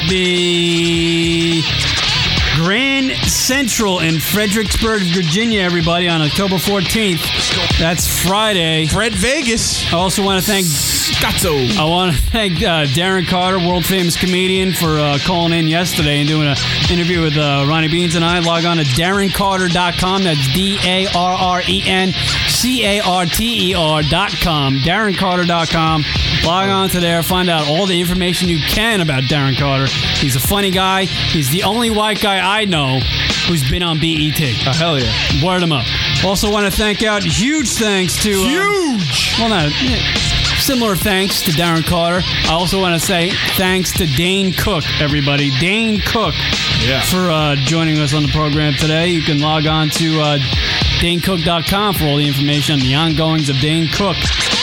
the Grand Central in Fredericksburg, Virginia, everybody, on October fourteenth. That's Friday. Fred Vegas. I also want to thank Scotto. I want to thank uh, Darren Carter, world famous comedian, for uh, calling in yesterday and doing an interview with uh, Ronnie Beans and I. Log on to darren carter dot com. That's D A R R E N C A R T E R dot com. darren carter dot com. Log on to there. Find out all the information you can about Darren Carter. He's a funny guy. He's the only white guy I know who's been on B E T. Oh, hell yeah. Word him up. Also want to thank out, huge thanks to... Um, Huge! Well, no, similar thanks to Darren Carter. I also want to say thanks to Dane Cook, everybody. Dane Cook Yeah. for uh, joining us on the program today. You can log on to uh, dane cook dot com for all the information on the ongoings of Dane Cook.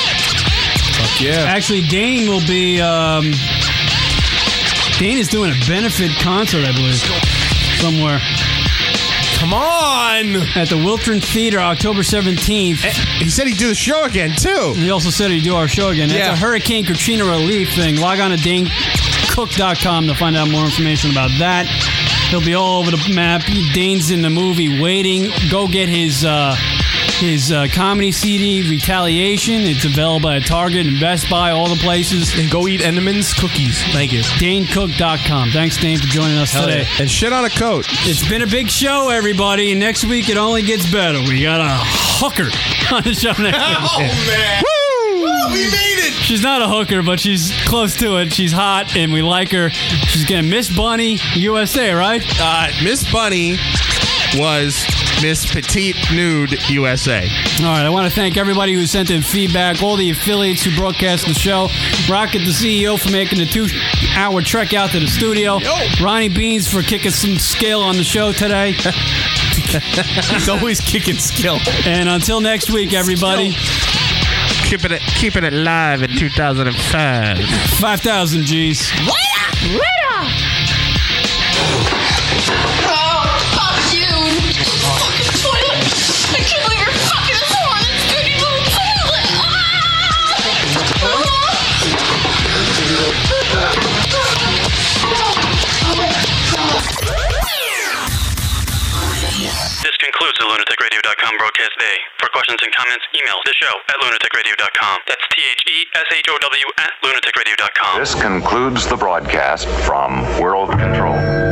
Fuck yeah. Actually, Dane will be... Um, Dane is doing a benefit concert, I believe, somewhere. Come on! At the Wiltern Theater, October seventeenth. He said he'd do the show again, too. He also said he'd do our show again. That's Yeah. a Hurricane Katrina relief thing. Log on to dane cook dot com to find out more information about that. He'll be all over the map. Dane's in the movie Waiting. Go get his uh, his uh, comedy C D, Retaliation. It's available at Target and Best Buy, all the places. And go eat Entenmann's cookies. Thank you. dane cook dot com. Thanks, Dane, for joining us Hell today. yeah. And shit on a coat. It's been a big show, everybody. And next week, it only gets better. We got a hooker on the show next Oh, week. man. Woo! We made it! She's not a hooker, but she's close to it. She's hot, and we like her. She's getting Miss Bunny U S A, right? Uh, Miss Bunny was Miss Petite Nude U S A. All right, I want to thank everybody who sent in feedback, all the affiliates who broadcast the show, Rocket, the C E O, for making the two-hour trek out to the studio, Ronnie Beans for kicking some skill on the show today. He's always kicking skill. And until next week, everybody. Keeping it, keeping it live in two thousand five. five thousand G's. Later! Oh, fuck you! Fucking toilet! I can't believe you're fucking this horn in this dirty little toilet! This concludes the lunatic radio dot com broadcast bay. For questions and comments, email the show at lunatic radio dot com. That's T H E S H O W at lunatic radio dot com. This concludes the broadcast from World Control.